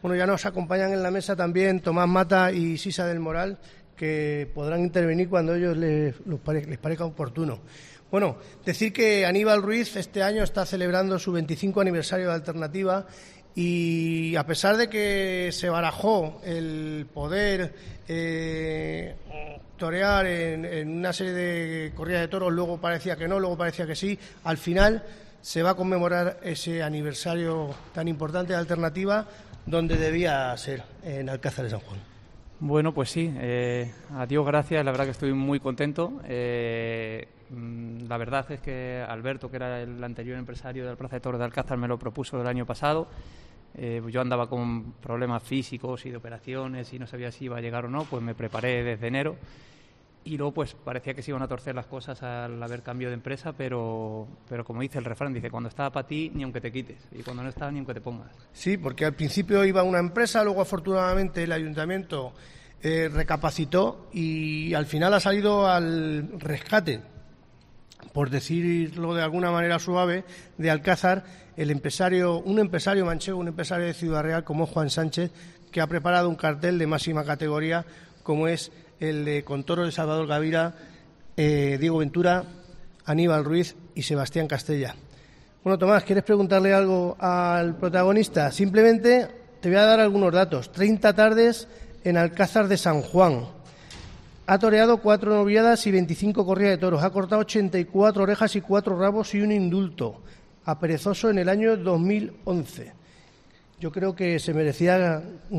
Bueno, ya nos acompañan en la mesa también Tomás Mata y Sisa del Moral, que podrán intervenir cuando a ellos les parezca oportuno. Bueno, decir que Aníbal Ruiz este año está celebrando su 25 aniversario de Alternativa y a pesar de que se barajó el poder torear en una serie de corridas de toros, luego parecía que no, luego parecía que sí, al final se va a conmemorar ese aniversario tan importante de Alternativa donde debía ser, en Alcázar de San Juan. Bueno, pues sí, a Dios gracias, la verdad que estoy muy contento. La verdad es que Alberto, que era el anterior empresario del Plaza de Toros de Alcázar, me lo propuso el año pasado. Yo andaba con problemas físicos y de operaciones y no sabía si iba a llegar o no, pues me preparé desde enero y luego pues parecía que se iban a torcer las cosas al haber cambio de empresa, pero como dice el refrán, dice, cuando está para ti ni aunque te quites y cuando no está ni aunque te pongas. Sí, porque al principio iba una empresa, luego afortunadamente el ayuntamiento recapacitó y al final ha salido al rescate, por decirlo de alguna manera suave, de Alcázar, un empresario manchego, un empresario de Ciudad Real como Juan Sánchez, que ha preparado un cartel de máxima categoría como es el de con toros de Salvador Gavira, Diego Ventura, Aníbal Ruiz y Sebastián Castella. Bueno, Tomás, ¿quieres preguntarle algo al protagonista? Simplemente te voy a dar algunos datos. 30 tardes en Alcázar de San Juan. Ha toreado 4 noviadas y 25 corridas de toros. Ha cortado 84 orejas y 4 rabos y un indulto a Perezoso en el año 2011. Yo creo que se merecía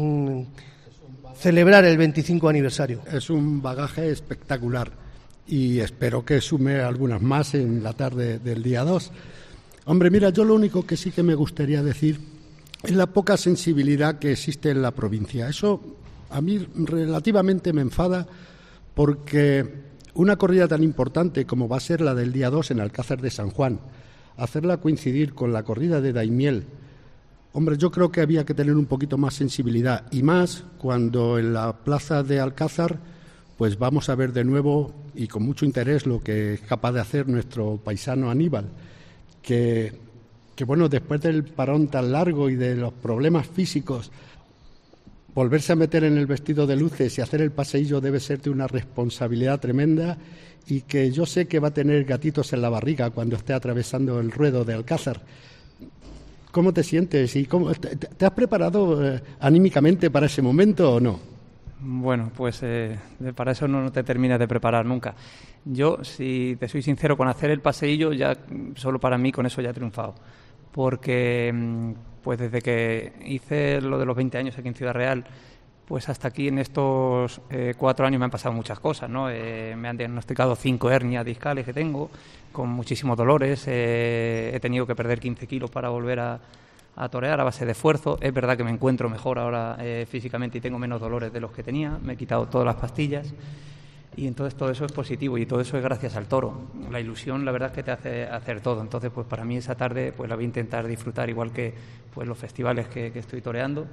celebrar el 25 aniversario. Es un bagaje espectacular y espero que sume algunas más en la tarde del día 2. Hombre, mira, yo lo único que sí que me gustaría decir es la poca sensibilidad que existe en la provincia. Eso a mí relativamente me enfada porque una corrida tan importante como va a ser la del día 2 en Alcázar de San Juan, hacerla coincidir con la corrida de Daimiel, hombre, yo creo que había que tener un poquito más sensibilidad y más cuando en la plaza de Alcázar pues vamos a ver de nuevo y con mucho interés lo que es capaz de hacer nuestro paisano Aníbal, que bueno, después del parón tan largo y de los problemas físicos, volverse a meter en el vestido de luces y hacer el paseillo debe ser de una responsabilidad tremenda y que yo sé que va a tener gatitos en la barriga cuando esté atravesando el ruedo de Alcázar. ¿Cómo te sientes? ¿Y te has preparado anímicamente para ese momento o no? Bueno, pues para eso no te terminas de preparar nunca. Yo, si te soy sincero, con hacer el paseillo, ya solo para mí con eso ya he triunfado. Porque pues desde que hice lo de los 20 años aquí en Ciudad Real, pues hasta aquí en estos 4 años me han pasado muchas cosas, ¿no? Me han diagnosticado 5 hernias discales que tengo, con muchísimos dolores. He tenido que perder 15 kilos para volver a torear a base de esfuerzo. Es verdad que me encuentro mejor ahora físicamente y tengo menos dolores de los que tenía. Me he quitado todas las pastillas y entonces todo eso es positivo y todo eso es gracias al toro. La ilusión, la verdad es que te hace hacer todo. Entonces, pues para mí esa tarde pues la voy a intentar disfrutar igual que pues los festivales que estoy toreando.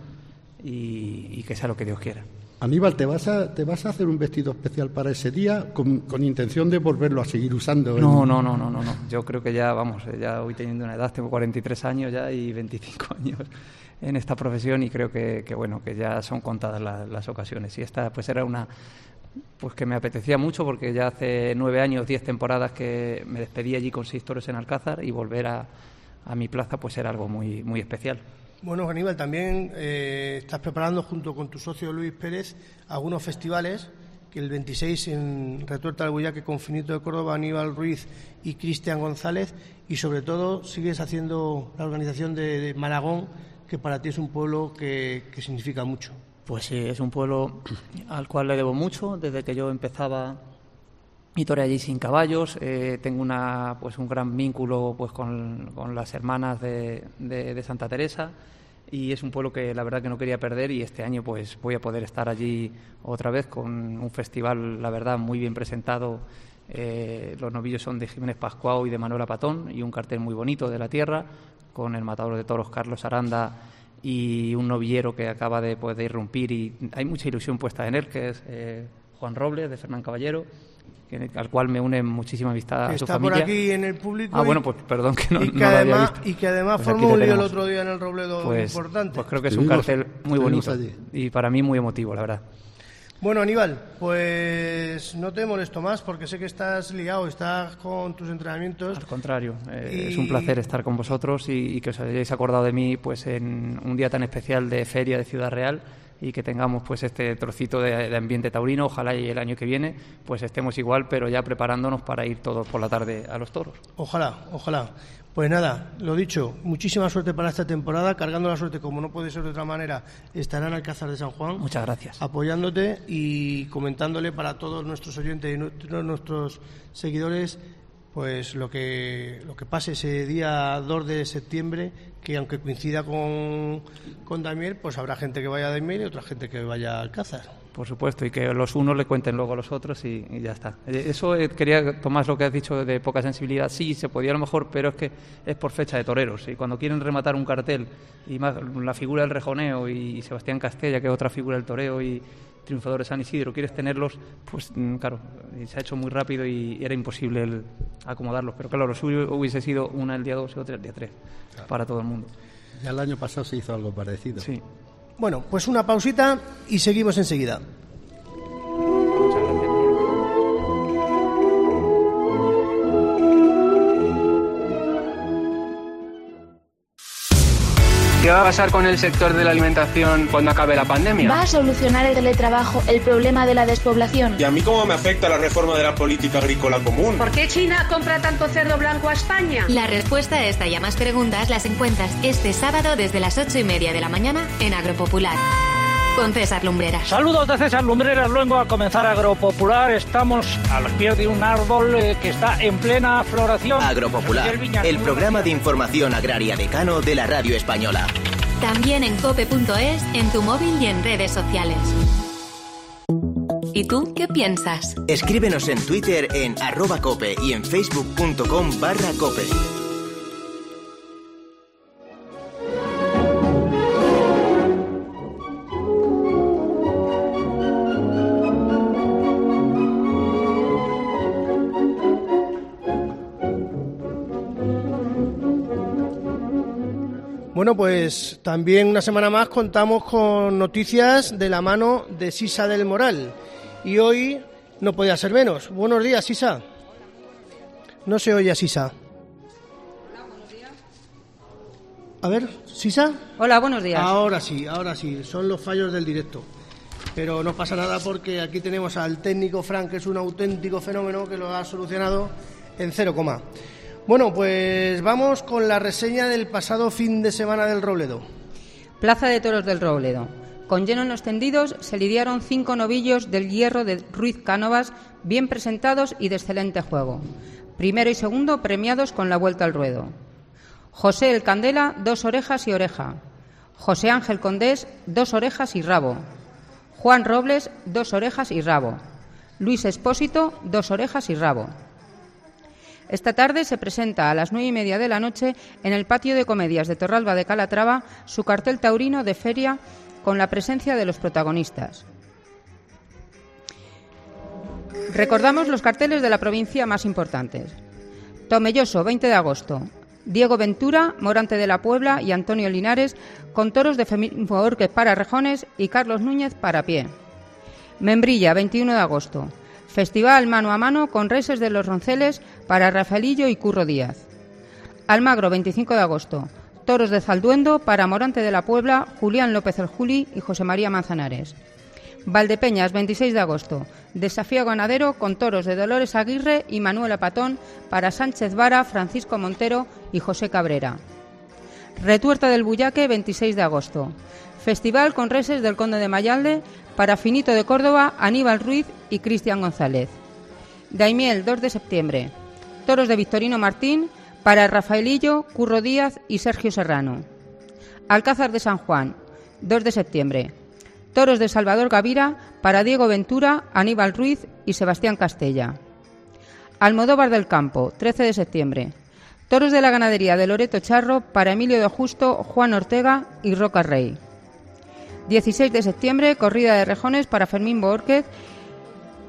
Y que sea lo que Dios quiera. Aníbal, ¿te vas a hacer un vestido especial para ese día con intención de volverlo a seguir usando? No. Yo creo que ya voy teniendo una edad, tengo 43 años ya y 25 años en esta profesión y creo que ya son contadas las ocasiones. Y esta pues era una pues que me apetecía mucho porque ya hace 9 años, 10 temporadas que me despedí allí con 6 toros en Alcázar y volver a mi plaza pues era algo muy, muy especial. Bueno, Aníbal, también estás preparando junto con tu socio Luis Pérez algunos festivales, que el 26 en Retuerta del Buyaque con Finito de Córdoba, Aníbal Ruiz y Cristian González, y sobre todo sigues haciendo la organización de Malagón, que para ti es un pueblo que significa mucho. Pues sí, es un pueblo al cual le debo mucho, desde que yo empezaba y toreé allí sin caballos. Tengo un gran vínculo pues con las hermanas de Santa Teresa y es un pueblo que la verdad que no quería perder y este año pues voy a poder estar allí otra vez con un festival, la verdad, muy bien presentado. Los novillos son de Jiménez Pascuao y de Manuela Patón y un cartel muy bonito de la tierra con el matador de toros Carlos Aranda y un novillero que acaba de irrumpir y hay mucha ilusión puesta en él, que es Juan Robles, de Fernán Caballero, al cual me une muchísima amistad a su familia. Está por aquí en el público. Bueno, pues perdón que no lo había visto. Y que además pues formó un lío el otro día en el Robledo importante. Pues creo que es un cartel muy bonito y para mí muy emotivo, la verdad. Bueno, Aníbal, pues no te molesto más porque sé que estás liado, estás con tus entrenamientos. Al contrario, es un placer estar con vosotros y que os hayáis acordado de mí pues en un día tan especial de feria de Ciudad Real y que tengamos pues este trocito de ambiente taurino. Ojalá y el año que viene pues estemos igual, pero ya preparándonos para ir todos por la tarde a los toros. Ojalá, ojalá. Pues nada, lo dicho, muchísima suerte para esta temporada, cargando la suerte como no puede ser de otra manera, estará en Alcázar de San Juan. Muchas gracias. Apoyándote y comentándole para todos nuestros oyentes y nuestros seguidores pues lo que pase ese día 2 de septiembre, que aunque coincida con Daimiel, pues habrá gente que vaya a Daimiel y otra gente que vaya a Alcázar. Por supuesto, y que los unos le cuenten luego a los otros y ya está. Eso quería, Tomás, lo que has dicho de poca sensibilidad. Sí, se podía a lo mejor, pero es que es por fecha de toreros. Y cuando quieren rematar un cartel, y más la figura del rejoneo y Sebastián Castella, que es otra figura del toreo, y triunfador de San Isidro, quieres tenerlos, pues claro, se ha hecho muy rápido y era imposible acomodarlos. Pero claro, lo suyo hubiese sido una el día 2 y otra el día 3, claro, para todo el mundo. Ya el año pasado se hizo algo parecido. Sí. Bueno, pues una pausita y seguimos enseguida. ¿Qué va a pasar con el sector de la alimentación cuando acabe la pandemia? ¿Va a solucionar el teletrabajo el problema de la despoblación? ¿Y a mí cómo me afecta la reforma de la política agrícola común? ¿Por qué China compra tanto cerdo blanco a España? La respuesta a esta y a más preguntas las encuentras este sábado desde las 8:30 de la mañana en Agropopular. Con César Lumbreras. Saludos de César Lumbreras, luego a comenzar Agropopular. Estamos a los pies de un árbol que está en plena floración. Agropopular, el programa de información agraria decano de la radio española. También en cope.es, en tu móvil y en redes sociales. ¿Y tú qué piensas? Escríbenos en Twitter en @cope y en facebook.com/cope. Bueno, pues también una semana más contamos con noticias de la mano de Sisa del Moral. Y hoy no podía ser menos. Buenos días, Sisa. No se oye a Sisa. Hola, buenos días. A ver, ¿Sisa? Hola, buenos días. Ahora sí. Son los fallos del directo. Pero no pasa nada porque aquí tenemos al técnico Frank, que es un auténtico fenómeno que lo ha solucionado en 0, Bueno, pues vamos con la reseña del pasado fin de semana del Robledo. Plaza de Toros del Robledo. Con lleno en los tendidos se lidiaron 5 novillos del hierro de Ruiz Cánovas, bien presentados y de excelente juego. Primero y segundo premiados con la vuelta al ruedo. José el Candela, 2 orejas y oreja. José Ángel Condés, 2 orejas y rabo. Juan Robles, 2 orejas y rabo. Luis Espósito, 2 orejas y rabo. Esta tarde se presenta a las 9:30 de la noche en el patio de comedias de Torralba de Calatrava su cartel taurino de feria con la presencia de los protagonistas. Recordamos los carteles de la provincia más importantes. Tomelloso, 20 de agosto. Diego Ventura, Morante de la Puebla y Antonio Linares con toros de Feminismo Orque para rejones y Carlos Núñez para pie. Membrilla, 21 de agosto. Festival mano a mano con reses de los Ronceles para Rafaelillo y Curro Díaz. Almagro, 25 de agosto. Toros de Zalduendo para Morante de la Puebla, Julián López el Juli y José María Manzanares. Valdepeñas, 26 de agosto. Desafío ganadero con toros de Dolores Aguirre y Manuela Patón para Sánchez Vara, Francisco Montero y José Cabrera. Retuerta del Bullaque, 26 de agosto. Festival con reses del Conde de Mayalde para Finito de Córdoba, Aníbal Ruiz y Cristian González. Daimiel, 2 de septiembre. Toros de Victorino Martín para Rafaelillo, Curro Díaz y Sergio Serrano. Alcázar de San Juan, 2 de septiembre. Toros de Salvador Gavira para Diego Ventura, Aníbal Ruiz y Sebastián Castella. Almodóvar del Campo, 13 de septiembre. Toros de la ganadería de Loreto Charro para Emilio de Justo, Juan Ortega y Roca Rey. 16 de septiembre, corrida de rejones para Fermín Boórquez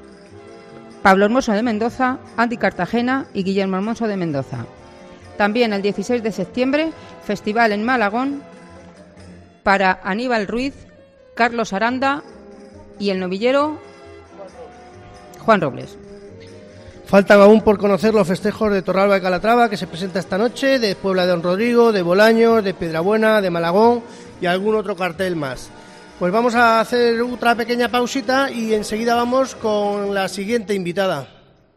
Pablo Hermoso de Mendoza, Andy Cartagena y Guillermo Hermoso de Mendoza. También el 16 de septiembre, festival en Malagón para Aníbal Ruiz, Carlos Aranda y el novillero Juan Robles. Faltan aún por conocer los festejos de Torralba de Calatrava, que se presenta esta noche, de Puebla de Don Rodrigo, de Bolaños, de Piedrabuena, de Malagón y algún otro cartel más. Pues vamos a hacer otra pequeña pausita y enseguida vamos con la siguiente invitada.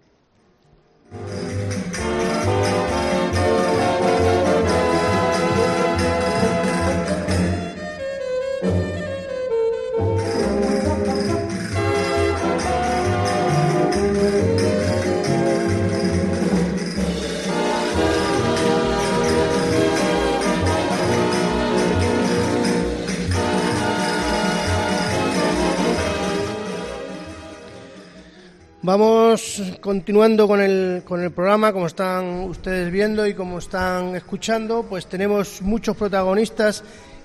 Vamos continuando con el programa, como están ustedes viendo y como están escuchando, pues tenemos muchos protagonistas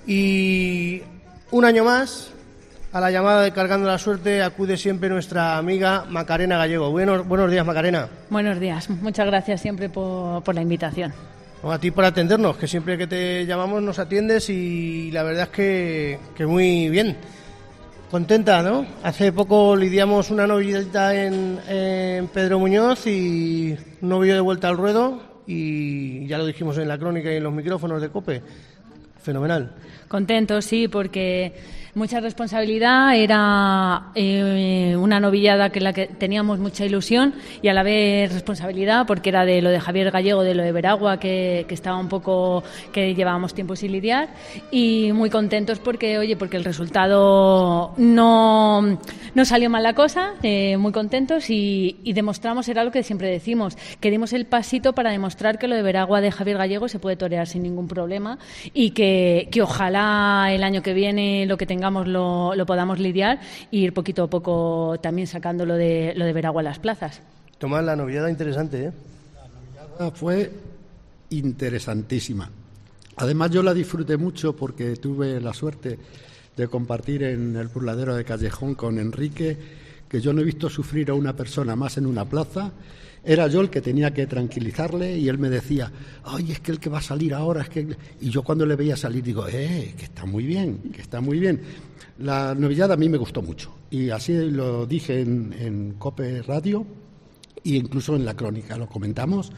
y un año más a la llamada de Cargando la Suerte acude siempre nuestra amiga Macarena Gallego. Buenos días, Macarena. Buenos días, muchas gracias siempre por la invitación. A ti por atendernos, que siempre que te llamamos nos atiendes y la verdad es que muy bien. Contenta, ¿no? Hace poco lidiamos una novillita en Pedro Muñoz y un novillo de vuelta al ruedo y ya lo dijimos en la crónica y en los micrófonos de COPE. Fenomenal. Contento, sí, porque mucha responsabilidad, era una novillada que la que teníamos mucha ilusión y a la vez responsabilidad porque era de lo de Javier Gallego, de lo de Veragua, que estaba un poco, que llevábamos tiempo sin lidiar, y muy contentos porque el resultado no salió mal la cosa, muy contentos y demostramos, era lo que siempre decimos, que dimos el pasito para demostrar que lo de Veragua de Javier Gallego se puede torear sin ningún problema y que ojalá el año que viene lo que tengamos lo podamos lidiar e ir poquito a poco también sacando lo de Veragua a las plazas. Tomás, la novillada interesante, ¿eh? La novillada fue interesantísima. Además yo la disfruté mucho porque tuve la suerte de compartir en el burladero de Callejón con Enrique, que yo no he visto sufrir a una persona más en una plaza. Era yo el que tenía que tranquilizarle y él me decía, ay, es que el que va a salir ahora es que... Y yo cuando le veía salir digo, que está muy bien, que está muy bien. La novillada a mí me gustó mucho y así lo dije en COPE Radio e incluso en la crónica, lo comentamos.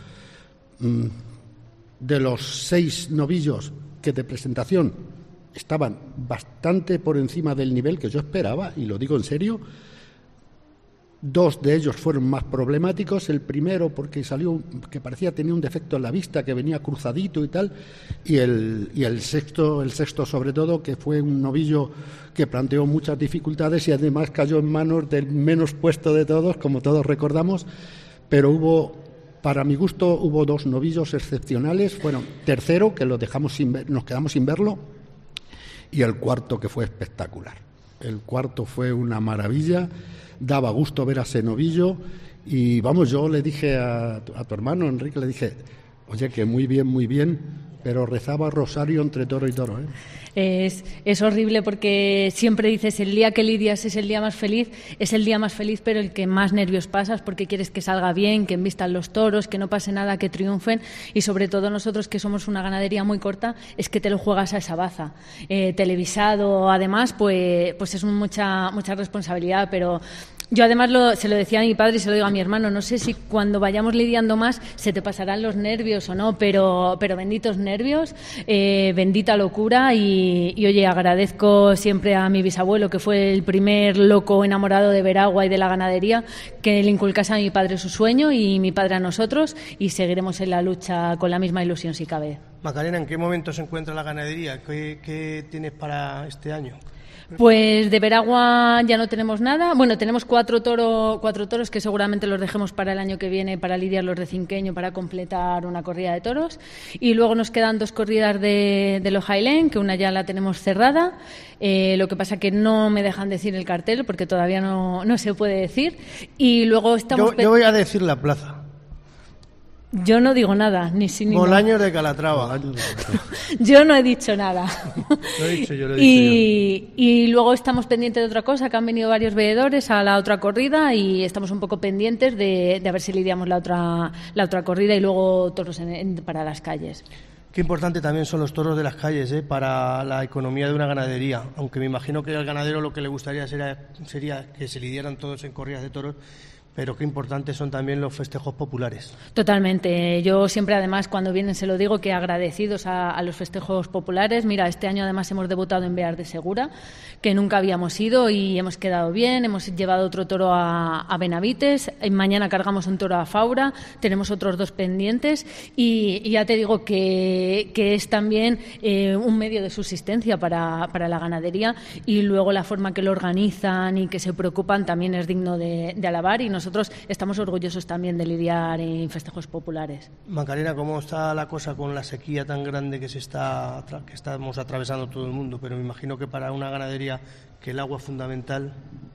De los 6 novillos que de presentación estaban bastante por encima del nivel que yo esperaba, y lo digo en serio. 2 de ellos fueron más problemáticos, el primero porque salió que parecía tener un defecto en la vista, que venía cruzadito y tal, y el sexto sobre todo, que fue un novillo que planteó muchas dificultades y además cayó en manos del menos puesto de todos, como todos recordamos, pero para mi gusto hubo 2 novillos excepcionales. Bueno, tercero, que lo dejamos sin ver, nos quedamos sin verlo, y el cuarto, que fue espectacular. El cuarto fue una maravilla. Daba gusto ver a ese novillo y vamos, yo le dije a tu hermano Enrique, le dije, oye, que muy bien, pero rezaba rosario entre toro y toro, ¿eh? Es horrible porque siempre dices, el día que lidias es el día más feliz, pero el que más nervios pasas porque quieres que salga bien, que embistan los toros, que no pase nada, que triunfen, y sobre todo nosotros que somos una ganadería muy corta, es que te lo juegas a esa baza. Televisado, además, pues es mucha responsabilidad, pero... Yo además se lo decía a mi padre y se lo digo a mi hermano, no sé si cuando vayamos lidiando más se te pasarán los nervios o no, pero benditos nervios, bendita locura y oye, agradezco siempre a mi bisabuelo, que fue el primer loco enamorado de Veragua y de la ganadería, que le inculcase a mi padre su sueño y mi padre a nosotros, y seguiremos en la lucha con la misma ilusión si cabe. Macarena, ¿en qué momento se encuentra la ganadería? ¿Qué tienes para este año? Pues de Veragua ya no tenemos nada. Bueno, tenemos cuatro toros que seguramente los dejemos para el año que viene para lidiar los de Cinqueño, para completar una corrida de toros. Y luego nos quedan 2 corridas de los Jailén, que una ya la tenemos cerrada. Lo que pasa que no me dejan decir el cartel porque todavía no se puede decir. Y luego estamos... Yo voy a decir la plaza. Yo no digo nada, ni sí ni no. Bolaños de Calatrava. Yo no he dicho nada. Lo he dicho yo. Y luego estamos pendientes de otra cosa, que han venido varios veedores a la otra corrida y estamos un poco pendientes de a ver si lidiamos la otra corrida y luego toros para las calles. Qué importante también son los toros de las calles para la economía de una ganadería, aunque me imagino que al ganadero lo que le gustaría sería que se lidiaran todos en corridas de toros, pero qué importantes son también los festejos populares. Totalmente. Yo siempre, además, cuando vienen se lo digo, que agradecidos a los festejos populares. Mira, este año además hemos debutado en Beas de Segura, que nunca habíamos ido y hemos quedado bien. Hemos llevado otro toro a Benavites. Mañana cargamos un toro a Faura. Tenemos otros 2 pendientes y ya te digo que es también un medio de subsistencia para la ganadería, y luego la forma que lo organizan y que se preocupan también es digno de alabar, y nosotros estamos orgullosos también de lidiar en festejos populares. Macarena, ¿cómo está la cosa con la sequía tan grande que estamos atravesando todo el mundo? Pero me imagino que para una ganadería que el agua es fundamental.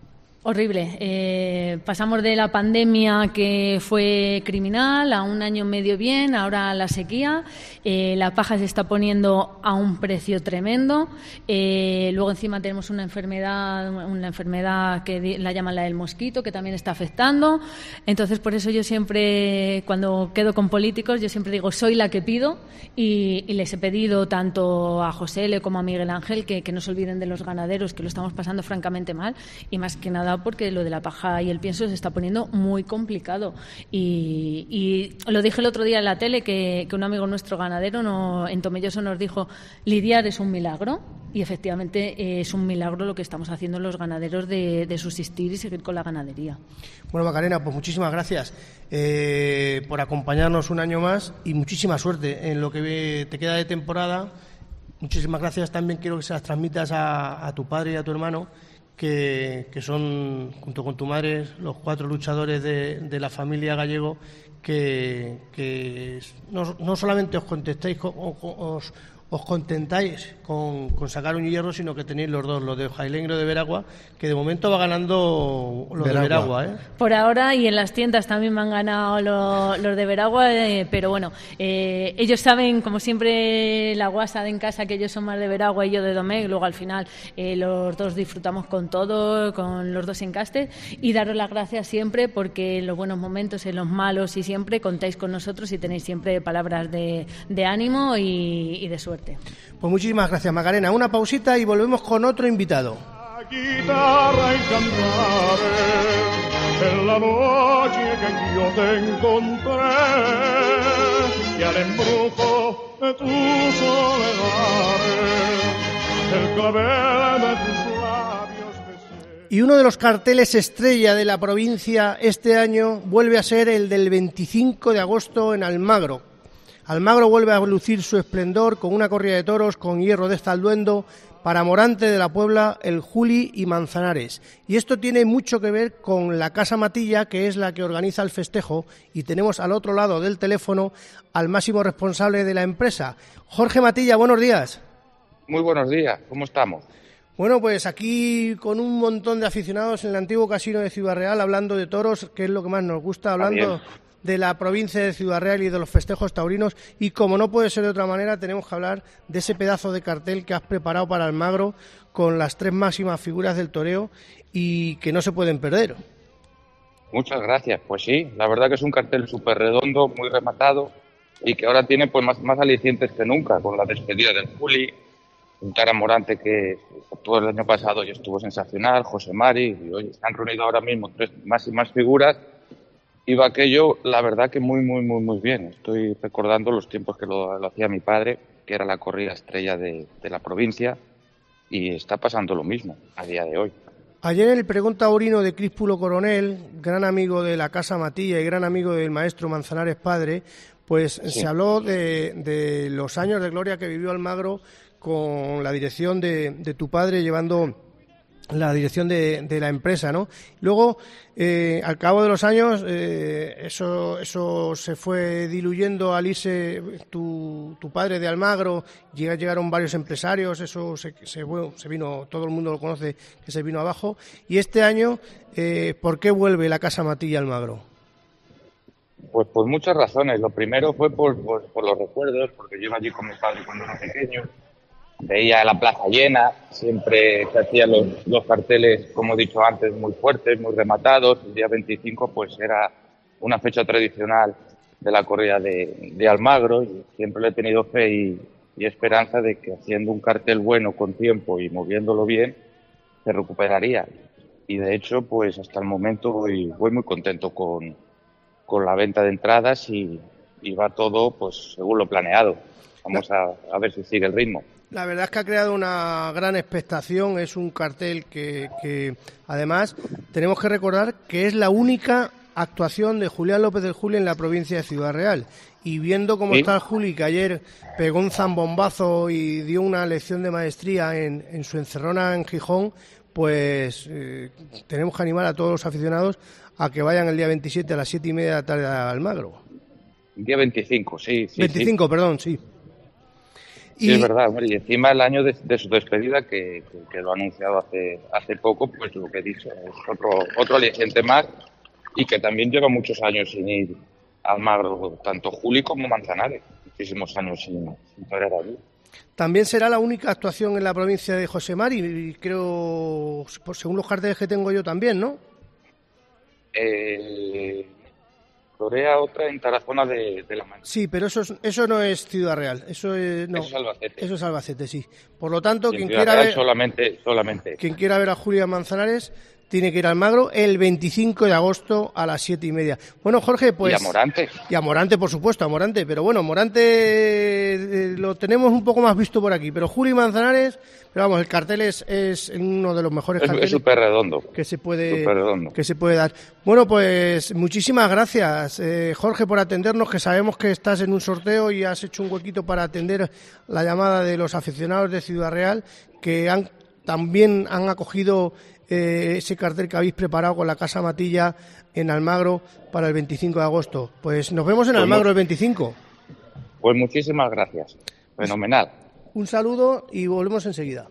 Horrible. Pasamos de la pandemia, que fue criminal, a un año y medio bien, ahora la sequía. La paja se está poniendo a un precio tremendo. Luego encima tenemos una enfermedad que la llaman la del mosquito, que también está afectando. Entonces, por eso yo siempre, cuando quedo con políticos, yo siempre digo, soy la que pido, y les he pedido tanto a José L. como a Miguel Ángel que no se olviden de los ganaderos, que lo estamos pasando francamente mal, y más que nada porque lo de la paja y el pienso se está poniendo muy complicado. Y lo dije el otro día en la tele, que un amigo nuestro ganadero en Tomelloso nos dijo, lidiar es un milagro, y efectivamente es un milagro lo que estamos haciendo los ganaderos de subsistir y seguir con la ganadería. Bueno, Macarena, pues muchísimas gracias por acompañarnos un año más y muchísima suerte en lo que te queda de temporada. Muchísimas gracias. También quiero que se las transmitas a tu padre y a tu hermano, que son, junto con tu madre, los 4 luchadores de la familia Gallego, que no solamente os contentáis con sacar un hierro, sino que tenéis los 2, los de Jailén y los de Veragua, que de momento va ganando los de Veragua. Por ahora, y en las tiendas también me han ganado los de Veragua, pero bueno, ellos saben, como siempre, la guasa de en casa, que ellos son más de Veragua y yo de Domecq. Luego al final los 2 disfrutamos con todo, con los 2 encastes, y daros las gracias siempre, porque en los buenos momentos, en los malos, y siempre contáis con nosotros y tenéis siempre palabras de ánimo y de suerte. Pues muchísimas gracias, Macarena. Una pausita y volvemos con otro invitado. La guitarra y cantaré en la noche que yo te encontré, y al embrujo de tu soledad el clavel de tus labios besé. Y uno de los carteles estrella de la provincia este año vuelve a ser el del 25 de agosto en Almagro. Almagro vuelve a lucir su esplendor con una corrida de toros con hierro de Estalduendo para Morante de la Puebla, el Juli y Manzanares. Y esto tiene mucho que ver con la Casa Matilla, que es la que organiza el festejo, y tenemos al otro lado del teléfono al máximo responsable de la empresa. Jorge Matilla, buenos días. Muy buenos días, ¿cómo estamos? Bueno, pues aquí con un montón de aficionados en el antiguo casino de Ciudad Real, hablando de toros, que es lo que más nos gusta, hablando de la provincia de Ciudad Real y de los festejos taurinos, y como no puede ser de otra manera, tenemos que hablar de ese pedazo de cartel que has preparado para Almagro con las 3 máximas figuras del toreo y que no se pueden perder. Muchas gracias. Pues sí, la verdad que es un cartel súper redondo, muy rematado, y que ahora tiene pues más alicientes que nunca, con la despedida del Juli, un Tara Morante que todo el año pasado ya estuvo sensacional, José Mari, y hoy se han reunido ahora mismo 3 máximas figuras. Iba aquello, la verdad que muy bien. Estoy recordando los tiempos que lo hacía mi padre, que era la corrida estrella de la provincia, y está pasando lo mismo a día de hoy. Ayer en el pregón taurino de Críspulo Coronel, gran amigo de la Casa Matilla y gran amigo del maestro Manzanares padre, pues sí, se habló de los años de gloria que vivió Almagro con la dirección de tu padre, llevando la dirección de la empresa, ¿no? Luego, al cabo de los años, eso se fue diluyendo al irse tu padre de Almagro. Llegaron varios empresarios, eso se vino, todo el mundo lo conoce, que se vino abajo. Y este año, ¿por qué vuelve la Casa Matilla a Almagro? Pues por muchas razones. Lo primero fue por los recuerdos, porque yo iba allí con mi padre cuando era pequeño. Veía la plaza llena, siempre se hacían los carteles, como he dicho antes, muy fuertes, muy rematados. El día 25 pues era una fecha tradicional de la corrida de Almagro y siempre le he tenido fe y esperanza de que haciendo un cartel bueno con tiempo y moviéndolo bien, se recuperaría. Y de hecho, pues hasta el momento voy muy contento con la venta de entradas y va todo pues según lo planeado. Vamos a ver si sigue el ritmo. La verdad es que ha creado una gran expectación, es un cartel que además tenemos que recordar que es la única actuación de Julián López del Juli en la provincia de Ciudad Real. Y viendo cómo está el Juli, que ayer pegó un zambombazo y dio una lección de maestría en su encerrona en Gijón, pues tenemos que animar a todos los aficionados a que vayan el día 27 a las 7:30 de la tarde a Almagro. El día 25, sí. 25, sí. Perdón, sí. Sí, es verdad, hombre, y encima el año de su despedida, que lo ha anunciado hace poco, pues lo que he dicho, es otro aliciente más, y que también lleva muchos años sin ir a Almagro, tanto Juli como Manzanares, muchísimos años sin torear allí. También será la única actuación en la provincia de José Mari, y creo, según los carteles que tengo yo también, ¿no? Torea otra en Tarazona de la Mancha. Sí, pero eso no es Ciudad Real, eso es Albacete. Eso es Albacete, sí. Por lo tanto, quien quiera ver solamente. Quien quiera ver a Julián Manzanares tiene que ir a Almagro el 25 de agosto a las 7:30. Bueno, Jorge, pues... Y a Morante. Y a Morante, por supuesto, a Morante. Pero bueno, Morante lo tenemos un poco más visto por aquí. Pero Juli Manzanares, pero vamos, el cartel es uno de los mejores carteles. Es súper redondo. Que se puede dar. Bueno, pues muchísimas gracias, Jorge, por atendernos, que sabemos que estás en un sorteo y has hecho un huequito para atender la llamada de los aficionados de Ciudad Real, que también han acogido ese cartel que habéis preparado con la Casa Matilla en Almagro para el 25 de agosto. Pues nos vemos en Almagro el 25. Pues muchísimas gracias. Fenomenal. Un saludo y volvemos enseguida.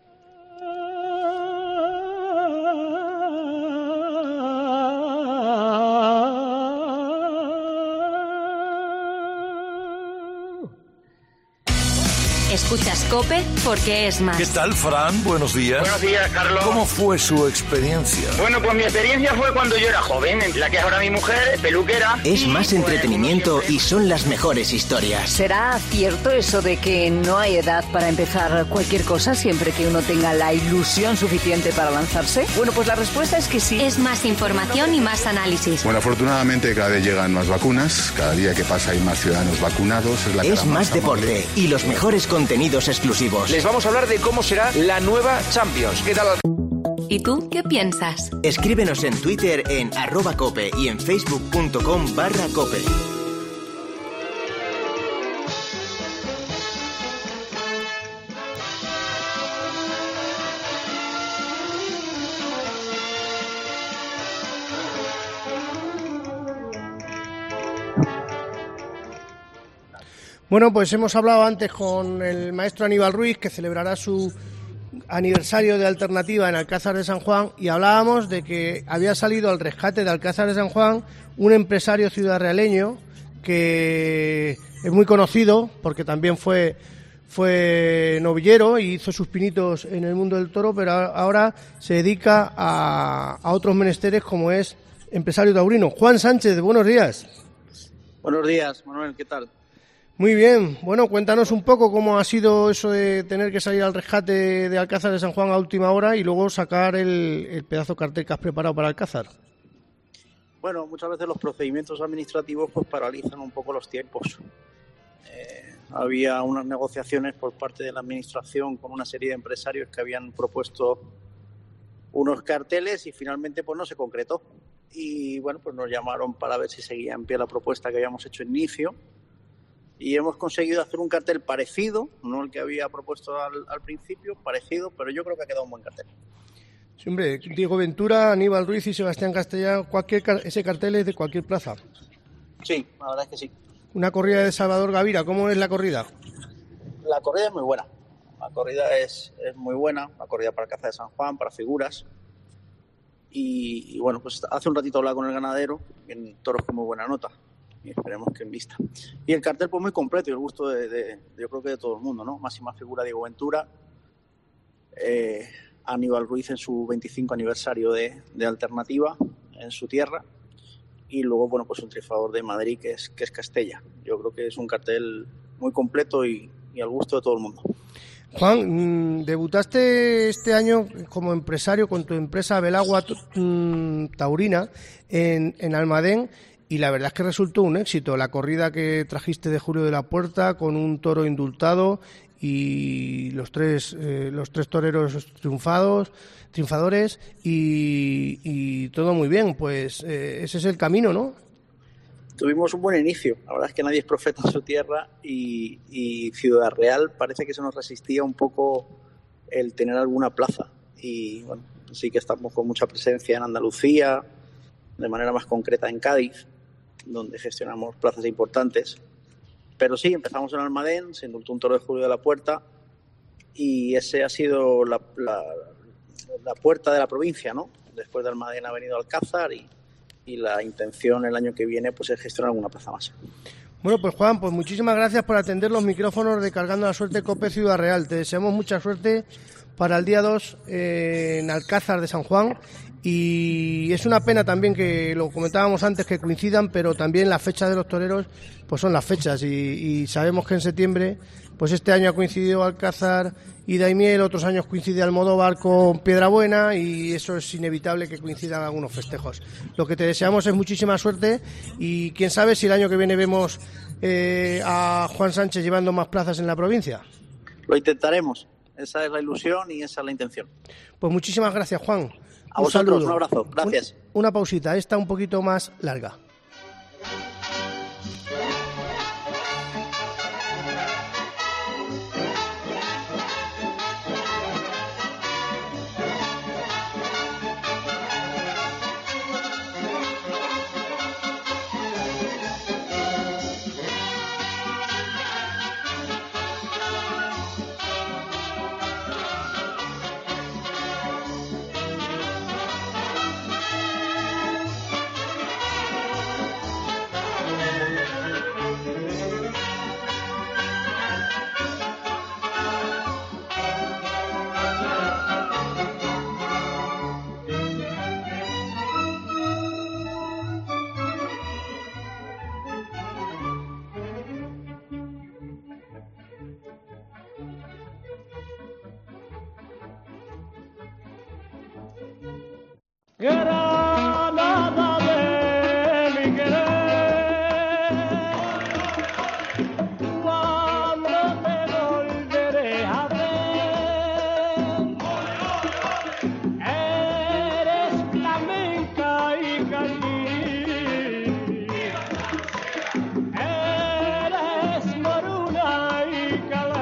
Escuchas COPE porque es más. ¿Qué tal, Fran? Buenos días. Buenos días, Carlos. ¿Cómo fue su experiencia? Bueno, pues mi experiencia fue cuando yo era joven, la que es ahora mi mujer, peluquera. Es más entretenimiento y son las mejores historias. ¿Será cierto eso de que no hay edad para empezar cualquier cosa siempre que uno tenga la ilusión suficiente para lanzarse? Bueno, pues la respuesta es que sí. Es más información y más análisis. Bueno, afortunadamente cada vez llegan más vacunas, cada día que pasa hay más ciudadanos vacunados. Es más deporte y los mejores contenidos exclusivos. Les vamos a hablar de cómo será la nueva Champions. ¿Qué tal? ¿Y tú qué piensas? Escríbenos en Twitter en @cope y en facebook.com/cope. Bueno, pues hemos hablado antes con el maestro Aníbal Ruiz, que celebrará su aniversario de Alternativa en Alcázar de San Juan, y hablábamos de que había salido al rescate de Alcázar de San Juan un empresario ciudadrealeño que es muy conocido porque también fue novillero y hizo sus pinitos en el mundo del toro, pero ahora se dedica a otros menesteres, como es empresario taurino. Juan Sánchez, buenos días. Buenos días, Manuel, ¿qué tal? Muy bien. Bueno, cuéntanos un poco cómo ha sido eso de tener que salir al rescate de Alcázar de San Juan a última hora y luego sacar el pedazo de cartel que has preparado para Alcázar. Bueno, muchas veces los procedimientos administrativos pues paralizan un poco los tiempos. Había unas negociaciones por parte de la administración con una serie de empresarios que habían propuesto unos carteles y finalmente pues no se concretó. Y bueno, pues nos llamaron para ver si seguía en pie la propuesta que habíamos hecho en inicio. Y hemos conseguido hacer un cartel parecido, no el que había propuesto al principio, parecido, pero yo creo que ha quedado un buen cartel. Sí, hombre, Diego Ventura, Aníbal Ruiz y Sebastián Castellán, ese cartel es de cualquier plaza. Sí, la verdad es que sí. Una corrida de Salvador Gavira, ¿cómo es la corrida? La corrida es muy buena, la corrida es muy buena, la corrida para Alcázar de San Juan, para figuras. Y bueno, pues hace un ratito hablaba con el ganadero, en toros con muy buena nota. esperemos que en vista. Y el cartel pues muy completo y el gusto yo creo que de todo el mundo, ¿no? Máxima figura Diego Ventura, Aníbal Ruiz en su 25 aniversario de Alternativa en su tierra, y luego, bueno, pues un triunfador de Madrid que es Castella. Yo creo que es un cartel muy completo y al gusto de todo el mundo. Juan, debutaste este año como empresario con tu empresa Belagua Taurina en Almadén, y la verdad es que resultó un éxito. La corrida que trajiste de Julio de la Puerta con un toro indultado y los tres toreros triunfadores y todo muy bien. Pues ese es el camino, ¿no? Tuvimos un buen inicio. La verdad es que nadie es profeta en su tierra y Ciudad Real parece que se nos resistía un poco el tener alguna plaza. Y bueno, sí que estamos con mucha presencia en Andalucía, de manera más concreta en Cádiz, donde gestionamos plazas importantes. Pero sí, empezamos en Almadén, se indultó un toro de Julio de la Puerta y ese ha sido la puerta de la provincia, ¿no? Después de Almadén ha venido Alcázar y la intención el año que viene pues es gestionar alguna plaza más. Bueno, pues Juan, pues muchísimas gracias por atender los micrófonos de Cargando la Suerte COPE Ciudad Real. Te deseamos mucha suerte para el día 2 en Alcázar de San Juan, y es una pena también que lo comentábamos antes que coincidan, pero también las fechas de los toreros pues son las fechas y sabemos que en septiembre, pues este año ha coincidido Alcázar y Daimiel, otros años coincide Almodóvar con Piedrabuena y eso es inevitable que coincidan algunos festejos. Lo que te deseamos es muchísima suerte y quién sabe si el año que viene vemos a Juan Sánchez llevando más plazas en la provincia. Lo intentaremos, esa es la ilusión y esa es la intención. Pues muchísimas gracias, Juan. A vosotros, un abrazo, gracias. Una pausita, esta un poquito más larga. Granada de mi querer, cuando te volveré a ver, eres flamenca y cañí, eres moruna y calé.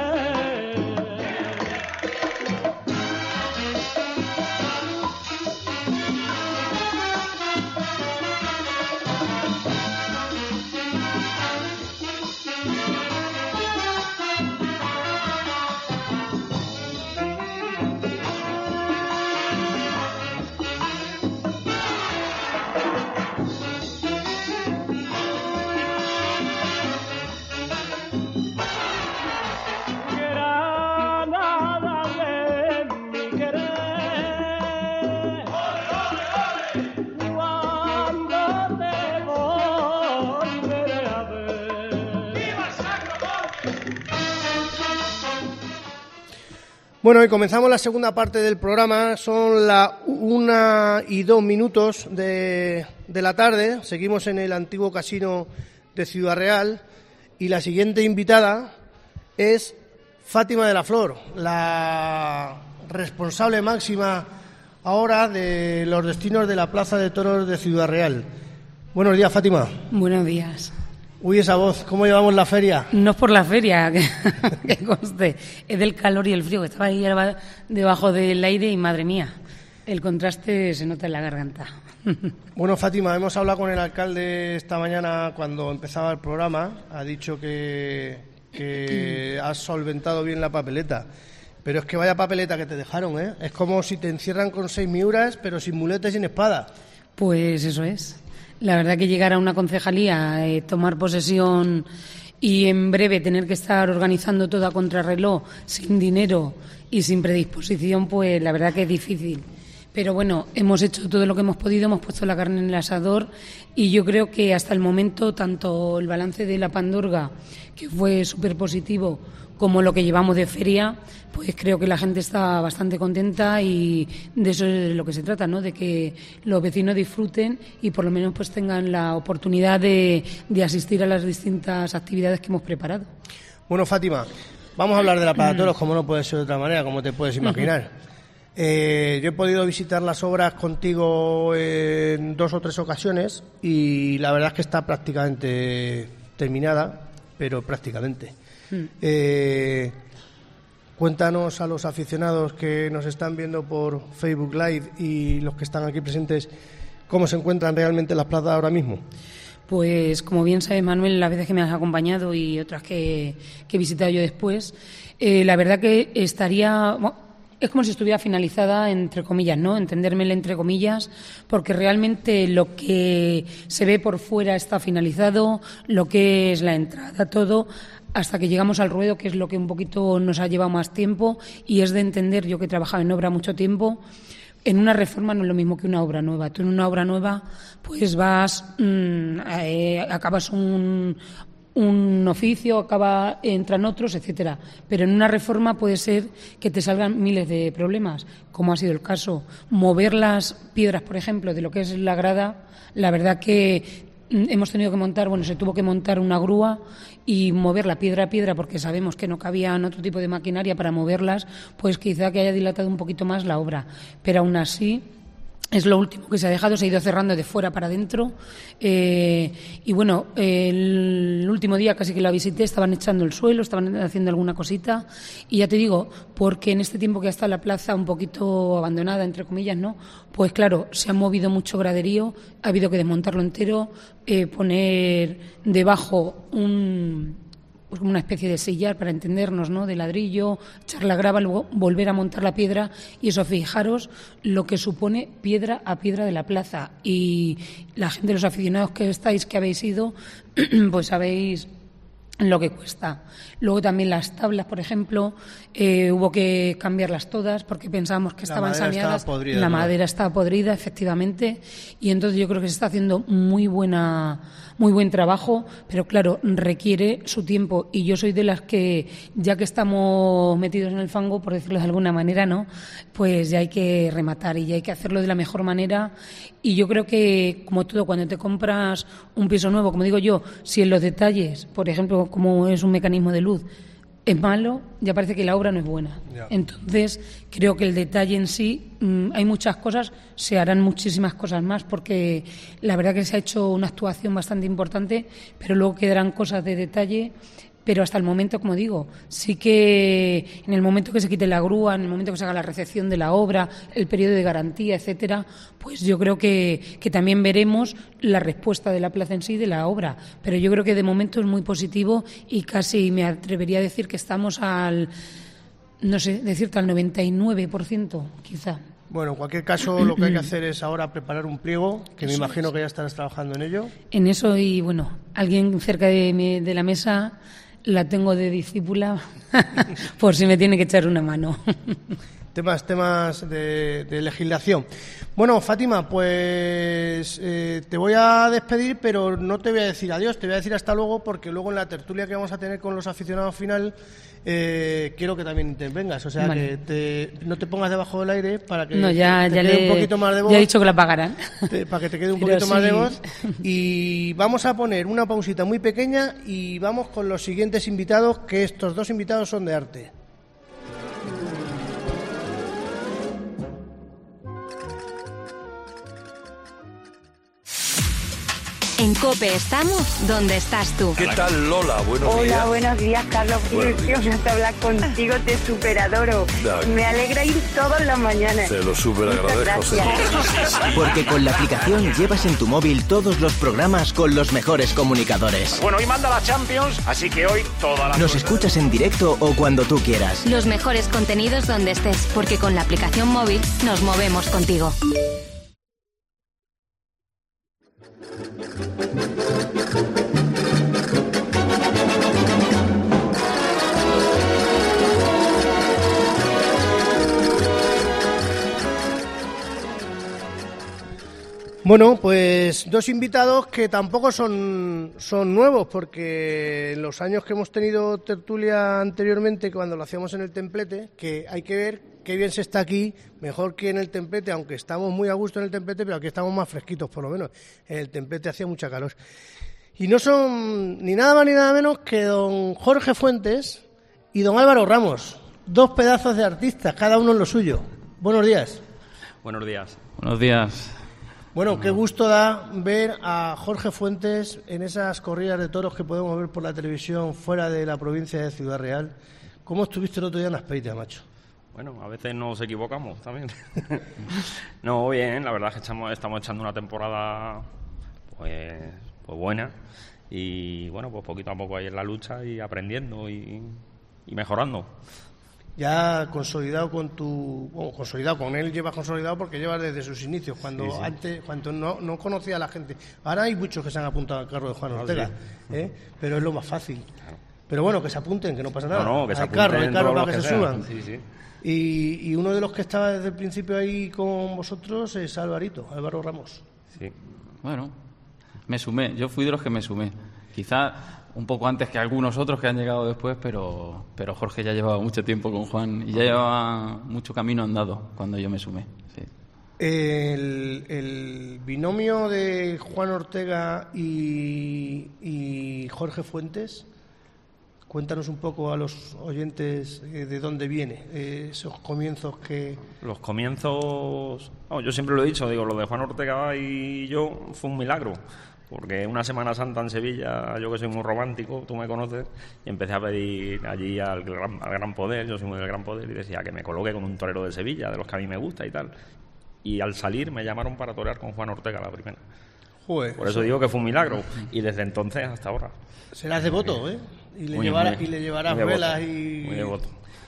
Granada de mi querer, cuando te volveré a ver. ¡Viva Bueno, y comenzamos la segunda parte del programa. Son las 1:02 de la tarde. Seguimos en el antiguo casino de Ciudad Real y la siguiente invitada es Fátima de la Flor, la responsable máxima ahora de los destinos de la Plaza de Toros de Ciudad Real. Buenos días, Fátima. Buenos días. Uy, esa voz, ¿cómo llevamos la feria? No es por la feria, que conste, es del calor y el frío, que estaba ahí debajo del aire y madre mía, el contraste se nota en la garganta. Bueno, Fátima, hemos hablado con el alcalde esta mañana cuando empezaba el programa, ha dicho que has solventado bien la papeleta, pero es que vaya papeleta que te dejaron, ¿eh? Es como si te encierran con 6 miuras, pero sin muleta y sin espada. Pues eso es. La verdad que llegar a una concejalía, tomar posesión y en breve tener que estar organizando todo a contrarreloj, sin dinero y sin predisposición, pues la verdad que es difícil. Pero bueno, hemos hecho todo lo que hemos podido, hemos puesto la carne en el asador y yo creo que hasta el momento tanto el balance de la Pandorga, que fue súper positivo, como lo que llevamos de feria, pues creo que la gente está bastante contenta y de eso es de lo que se trata, ¿no? De que los vecinos disfruten y por lo menos pues tengan la oportunidad de asistir a las distintas actividades que hemos preparado. Bueno, Fátima, vamos a hablar de la Plaza de Toros, como no puede ser de otra manera, como te puedes imaginar. Yo he podido visitar las obras contigo en 2 o 3 ocasiones y la verdad es que está prácticamente terminada, pero prácticamente. Cuéntanos a los aficionados que nos están viendo por Facebook Live y los que están aquí presentes cómo se encuentran realmente las plazas ahora mismo. Pues como bien sabes, Manuel, las veces que me has acompañado y otras que he visitado yo después, la verdad que estaría... Bueno, es como si estuviera finalizada, entre comillas, ¿no? Entendérmelo entre comillas, porque realmente lo que se ve por fuera está finalizado, lo que es la entrada, todo, hasta que llegamos al ruedo, que es lo que un poquito nos ha llevado más tiempo, y es de entender, yo que he trabajado en obra mucho tiempo, en una reforma no es lo mismo que una obra nueva. Tú en una obra nueva, pues acabas un oficio, entran otros, etcétera. Pero en una reforma puede ser que te salgan miles de problemas, como ha sido el caso. Mover las piedras, por ejemplo, de lo que es la grada, la verdad que hemos tenido que montar, se tuvo que montar una grúa y moverla piedra a piedra porque sabemos que no cabían otro tipo de maquinaria para moverlas, pues quizá que haya dilatado un poquito más la obra. Pero aún así... es lo último que se ha dejado, se ha ido cerrando de fuera para adentro y bueno, el último día casi que la visité, estaban echando el suelo, estaban haciendo alguna cosita y ya te digo, porque en este tiempo que ha estado la plaza un poquito abandonada, entre comillas, ¿no? Pues claro, se ha movido mucho graderío, ha habido que desmontarlo entero, poner debajo pues como una especie de sillar para entendernos, ¿no? De ladrillo, echar la grava, luego volver a montar la piedra y eso, fijaros lo que supone piedra a piedra de la plaza y la gente, los aficionados que estáis, que habéis ido, pues sabéis lo que cuesta. Luego también las tablas, por ejemplo, hubo que cambiarlas todas porque pensábamos que estaban saneadas. La madera estaba podrida, efectivamente, y entonces yo creo que se está haciendo muy buen trabajo, pero claro, requiere su tiempo y yo soy de las que, ya que estamos metidos en el fango, por decirlo de alguna manera, ¿no? Pues ya hay que rematar y ya hay que hacerlo de la mejor manera y yo creo que, como todo, cuando te compras un piso nuevo, como digo yo, si en los detalles, por ejemplo, como es un mecanismo de luz, es malo, ya parece que la obra no es buena. Ya. Entonces, creo que el detalle en sí, hay muchas cosas, se harán muchísimas cosas más, porque la verdad que se ha hecho una actuación bastante importante, pero luego quedarán cosas de detalle. Pero hasta el momento, como digo, sí que en el momento que se quite la grúa, en el momento que se haga la recepción de la obra, el periodo de garantía, etcétera, pues yo creo que también veremos la respuesta de la plaza en sí, de la obra. Pero yo creo que de momento es muy positivo y casi me atrevería a decir que estamos al 99%, quizá. Bueno, en cualquier caso, lo que hay que hacer es ahora preparar un pliego, que me imagino que ya estarás trabajando en ello. En eso y, bueno, alguien cerca de la mesa la tengo de discípula por si me tiene que echar una mano. Temas de legislación. Bueno, Fátima, pues te voy a despedir, pero no te voy a decir adiós, te voy a decir hasta luego, porque luego en la tertulia que vamos a tener con los aficionados final quiero que también intervengas, o sea, vale, que no te pongas debajo del aire para que te quede un poquito más de voz. Ya he dicho que la pagarán. Para que te quede un poquito más de voz. Y vamos a poner una pausita muy pequeña y vamos con los siguientes invitados, que estos 2 invitados son de arte. En COPE estamos donde estás tú. ¿Qué tal, Lola? Buenos días. Hola, buenos días, Carlos. Qué honor hablar contigo, te superadoro. Me alegra ir todas las mañanas. Te lo superagradezco. Porque con la aplicación llevas en tu móvil todos los programas con los mejores comunicadores. Bueno, hoy manda la Champions, así que hoy toda la... Nos escuchas en directo o cuando tú quieras. Los mejores contenidos donde estés, porque con la aplicación móvil nos movemos contigo. Bueno, pues dos invitados que tampoco son nuevos, porque en los años que hemos tenido tertulia anteriormente, cuando lo hacíamos en el Templete, que hay que ver qué bien se está aquí, mejor que en el Templete, aunque estamos muy a gusto en el Templete, pero aquí estamos más fresquitos por lo menos. En el Templete hacía mucha calor. Y no son ni nada más ni nada menos que don Jorge Fuentes y don Álvaro Ramos, dos pedazos de artistas, cada uno en lo suyo. Buenos días. Buenos días. Buenos días. Bueno, qué gusto da ver a Jorge Fuentes en esas corridas de toros que podemos ver por la televisión fuera de la provincia de Ciudad Real. ¿Cómo estuviste el otro día en Azpeitia, macho? Bueno, a veces nos equivocamos también. No, bien, la verdad es que estamos echando una temporada pues buena y bueno, pues poquito a poco ahí en la lucha y aprendiendo y mejorando. Ya consolidado consolidado con él, llevas consolidado porque llevas desde sus inicios, cuando sí. Antes, cuando no conocía a la gente. Ahora hay muchos que se han apuntado al carro de Juan Ortega, sí. Pero es lo más fácil. Claro. Pero bueno, que se apunten, que no pasa nada. No, que se apunten. Hay carro para que se suban. Sí, sí. Y uno de los que estaba desde el principio ahí con vosotros es Álvaro Ramos. Sí. Bueno, me sumé, yo fui de los que me sumé. Quizá un poco antes que algunos otros que han llegado después, pero Jorge ya llevaba mucho tiempo con Juan y ya llevaba mucho camino andado cuando yo me sumé. Sí. El binomio de Juan Ortega y Jorge Fuentes, cuéntanos un poco a los oyentes de dónde viene esos comienzos que... Los comienzos... yo siempre lo he dicho, lo de Juan Ortega y yo fue un milagro. Porque una Semana Santa en Sevilla, yo que soy muy romántico, tú me conoces, y empecé a pedir allí al Gran Poder, yo soy muy del Gran Poder, y decía que me coloque con un torero de Sevilla, de los que a mí me gusta y tal. Y al salir me llamaron para torear con Juan Ortega la primera. Joder, por eso digo que fue un milagro, y desde entonces hasta ahora. Serás devoto, ¿eh? Y le llevarás velas y... Muy devoto.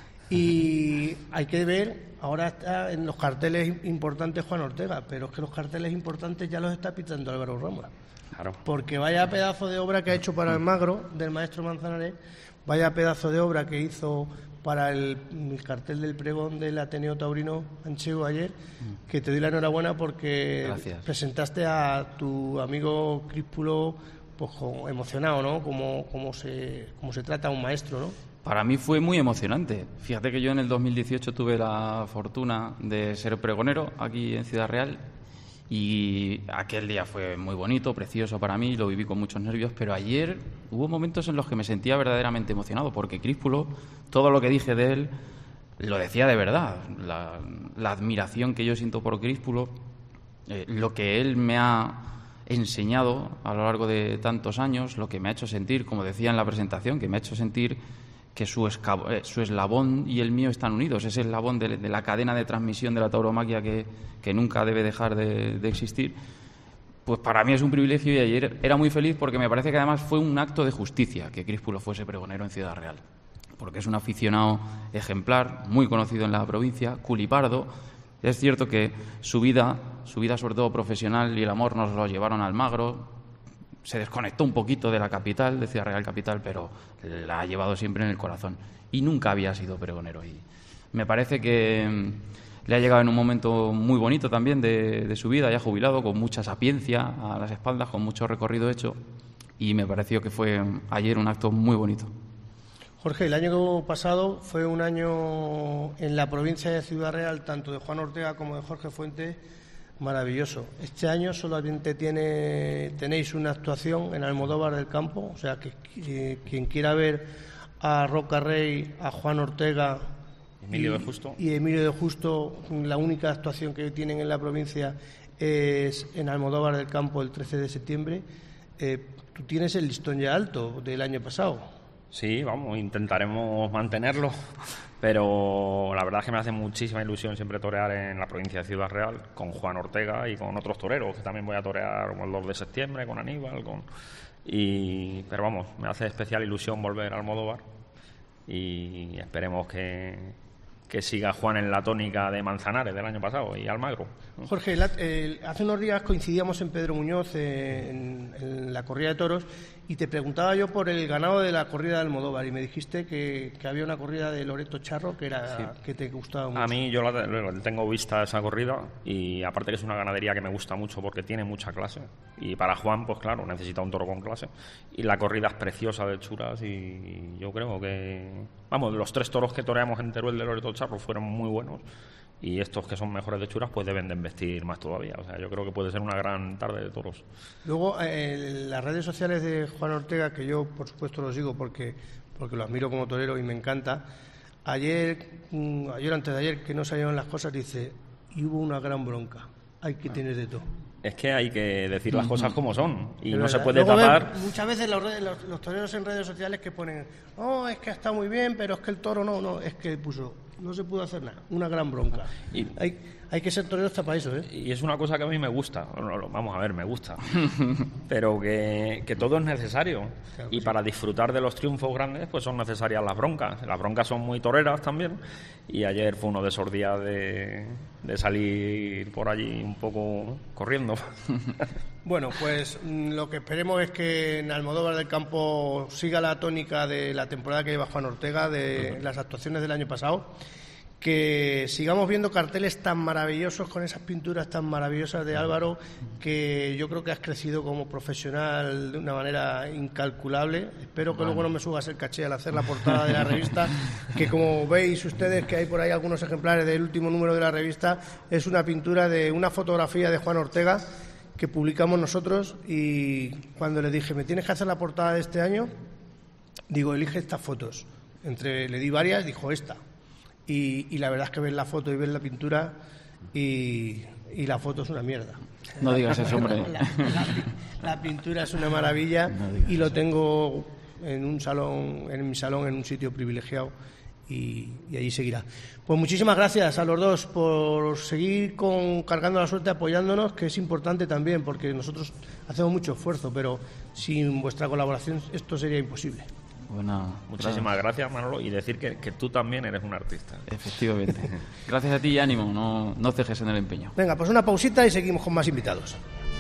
Y hay que ver, ahora está en los carteles importantes Juan Ortega, pero es que los carteles importantes ya los está pitando Álvaro Ramos. Claro. Porque vaya pedazo de obra que ha hecho para Almagro, del maestro Manzanares, vaya pedazo de obra que hizo para el cartel del pregón del Ateneo Taurino Anchego ayer, que te doy la enhorabuena porque Gracias. Presentaste a tu amigo Críspulo pues emocionado, ¿no? Como se trata a un maestro, ¿no? Para mí fue muy emocionante. Fíjate que yo en el 2018 tuve la fortuna de ser pregonero aquí en Ciudad Real. Y aquel día fue muy bonito, precioso para mí, lo viví con muchos nervios, pero ayer hubo momentos en los que me sentía verdaderamente emocionado, porque Críspulo, todo lo que dije de él, lo decía de verdad. La admiración que yo siento por Críspulo, lo que él me ha enseñado a lo largo de tantos años, lo que me ha hecho sentir, como decía en la presentación, que me ha hecho sentir que su eslabón y el mío están unidos, ese eslabón de la cadena de transmisión de la tauromaquia que nunca debe dejar de existir, pues para mí es un privilegio y ayer era muy feliz porque me parece que además fue un acto de justicia que Críspulo fuese pregonero en Ciudad Real, porque es un aficionado ejemplar, muy conocido en la provincia, culipardo. Es cierto que su vida sobre todo profesional y el amor nos lo llevaron a Almagro. Se desconectó un poquito de la capital, de Ciudad Real capital, pero la ha llevado siempre en el corazón. Y nunca había sido pregonero. Y me parece que le ha llegado en un momento muy bonito también de su vida, ya jubilado, con mucha sapiencia a las espaldas, con mucho recorrido hecho. Y me pareció que fue ayer un acto muy bonito. Jorge, el año pasado fue un año en la provincia de Ciudad Real, tanto de Juan Ortega como de Jorge Fuentes, maravilloso. Este año solamente tenéis una actuación en Almodóvar del Campo, o sea que quien quiera ver a Roca Rey, a Juan Ortega Emilio de Justo y Emilio de Justo, la única actuación que tienen en la provincia es en Almodóvar del Campo el 13 de septiembre. Tú tienes el listón ya alto del año pasado. Sí, vamos, intentaremos mantenerlo, pero la verdad es que me hace muchísima ilusión siempre torear en la provincia de Ciudad Real con Juan Ortega y con otros toreros, que también voy a torear como el 2 de septiembre, con Aníbal, pero vamos, me hace especial ilusión volver al Almodóvar y esperemos que siga Juan en la tónica de Manzanares del año pasado y Almagro. Jorge, hace unos días coincidíamos en Pedro Muñoz en la corrida de toros y te preguntaba yo por el ganado de la corrida de Almodóvar y me dijiste que había una corrida de Loreto Charro que te gustaba mucho. A mí yo tengo vista esa corrida y aparte que es una ganadería que me gusta mucho porque tiene mucha clase y para Juan, pues claro, necesita un toro con clase y la corrida es preciosa de hechuras y yo creo que, vamos, los 3 toros que toreamos en Teruel de Loreto Charro fueron muy buenos. Y estos que son mejores de hechuras pues deben de investir más todavía. O sea, yo creo que puede ser una gran tarde de toros. Luego, las redes sociales de Juan Ortega, que yo por supuesto lo sigo porque lo admiro como torero y me encanta, ayer antes de ayer, que no salieron las cosas, dice, y hubo una gran bronca. Hay que tener de todo. Es que hay que decir las cosas como son y es no verdad. se puede Luego tapar. Muchas veces los toreros en redes sociales que ponen, es que está muy bien, pero es que el toro no, es que no se pudo hacer nada, una gran bronca. Y hay que ser torero hasta para eso, ¿eh? Y es una cosa que a mí me gusta, vamos a ver, me gusta, pero que todo es necesario. Claro, y sí. Para disfrutar de los triunfos grandes, pues son necesarias las broncas. Las broncas son muy toreras también, y ayer fue uno de esos días de salir por allí un poco corriendo. Bueno, pues lo que esperemos es que en Almodóvar del Campo siga la tónica de la temporada que lleva Juan Ortega, de las actuaciones del año pasado, que sigamos viendo carteles tan maravillosos con esas pinturas tan maravillosas de Álvaro, que yo creo que has crecido como profesional de una manera incalculable. Espero que luego no me subas el caché al hacer la portada de la revista, que como veis ustedes que hay por ahí algunos ejemplares del último número de la revista, es una pintura de una fotografía de Juan Ortega que publicamos nosotros, y cuando le dije, me tienes que hacer la portada de este año, digo, elige estas fotos. Le di varias, dijo esta. Y la verdad es que ves la foto y ves la pintura y la foto es una mierda. No digas eso, hombre. La pintura es una maravilla y lo tengo en mi salón, en un sitio privilegiado, y allí seguirá. Pues muchísimas gracias a los dos por seguir cargando la suerte, apoyándonos, que es importante también, porque nosotros hacemos mucho esfuerzo, pero sin vuestra colaboración esto sería imposible. Bueno, muchísimas gracias, Manolo, y decir que tú también eres un artista. Efectivamente. Gracias a ti y ánimo, no cejes en el empeño. Venga, pues una pausita y seguimos con más invitados.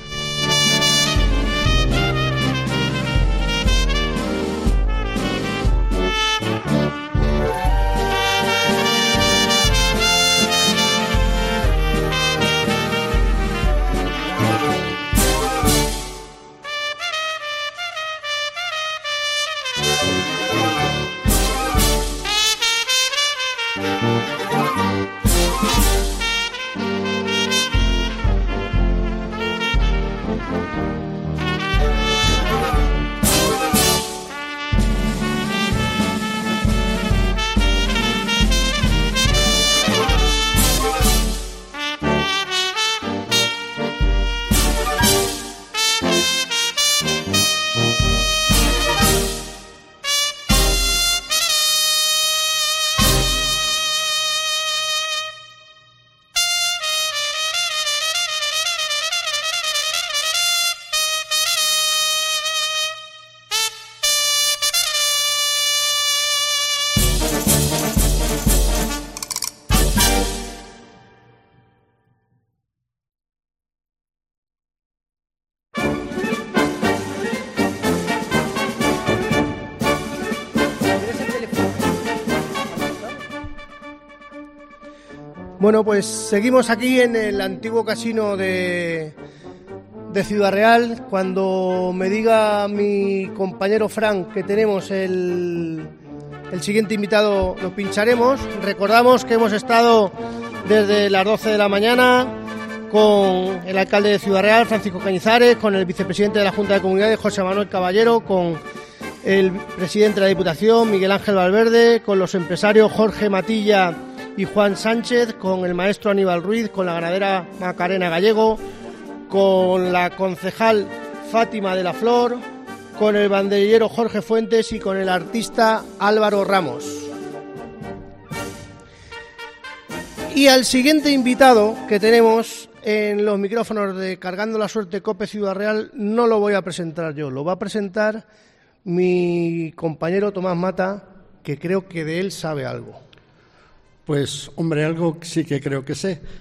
Bueno, pues seguimos aquí en el antiguo casino de Ciudad Real. Cuando me diga mi compañero Frank que tenemos el siguiente invitado, lo pincharemos. Recordamos que hemos estado desde las 12 de la mañana con el alcalde de Ciudad Real, Francisco Cañizares, con el vicepresidente de la Junta de Comunidades, José Manuel Caballero, con el presidente de la Diputación, Miguel Ángel Valverde, con los empresarios Jorge Matilla y Juan Sánchez, con el maestro Aníbal Ruiz, con la ganadera Macarena Gallego, con la concejal Fátima de la Flor, con el banderillero Jorge Fuentes y con el artista Álvaro Ramos. Y al siguiente invitado que tenemos en los micrófonos de Cargando la Suerte COPE Ciudad Real no lo voy a presentar yo, lo va a presentar mi compañero Tomás Mata, que creo que de él sabe algo. Pues, hombre, algo sí que creo que sé,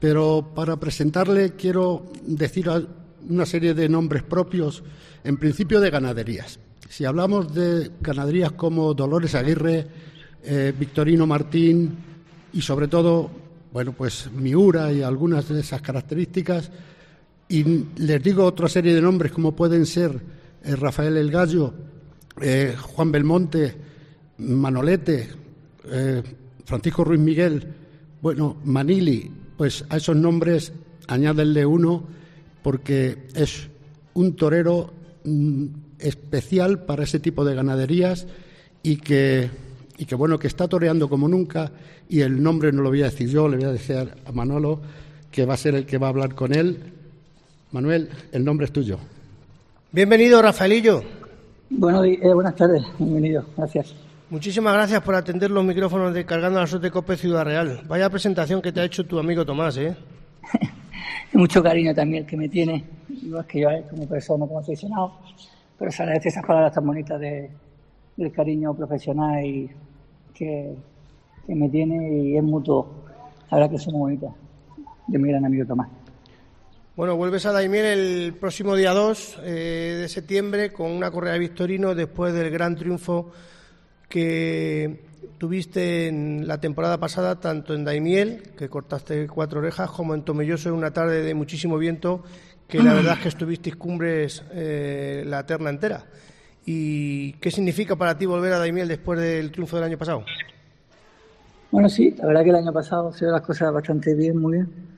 pero para presentarle quiero decir una serie de nombres propios, en principio de ganaderías. Si hablamos de ganaderías como Dolores Aguirre, Victorino Martín y sobre todo, bueno, pues Miura y algunas de esas características, y les digo otra serie de nombres como pueden ser Rafael El Gallo, Juan Belmonte, Manolete, Francisco Ruiz Miguel, bueno, Manili, pues a esos nombres añádenle uno porque es un torero especial para ese tipo de ganaderías y que bueno, que está toreando como nunca, y el nombre no lo voy a decir yo, le voy a decir a Manolo, que va a ser el que va a hablar con él. Manuel, el nombre es tuyo. Bienvenido, Rafaelillo. Buenas tardes, bienvenido, gracias. Muchísimas gracias por atender los micrófonos de Cargando la Suerte COPE Ciudad Real. Vaya presentación que te ha hecho tu amigo Tomás, ¿eh? Mucho cariño también que me tiene, igual que yo como persona, como aficionado, pero se agradece esas palabras tan bonitas del cariño profesional y que me tiene, y es mutuo. La verdad que son muy bonitas, de mi gran amigo Tomás. Bueno, vuelves a Daimiel el próximo día 2 de septiembre con una correa de Victorino después del gran triunfo que tuviste en la temporada pasada, tanto en Daimiel, que cortaste 4 orejas, como en Tomelloso, en una tarde de muchísimo viento, que la verdad es que estuvisteis cumbres la terna entera. ¿Y qué significa para ti volver a Daimiel después del triunfo del año pasado? Bueno, sí, la verdad que el año pasado se dio las cosas bastante bien, muy bien.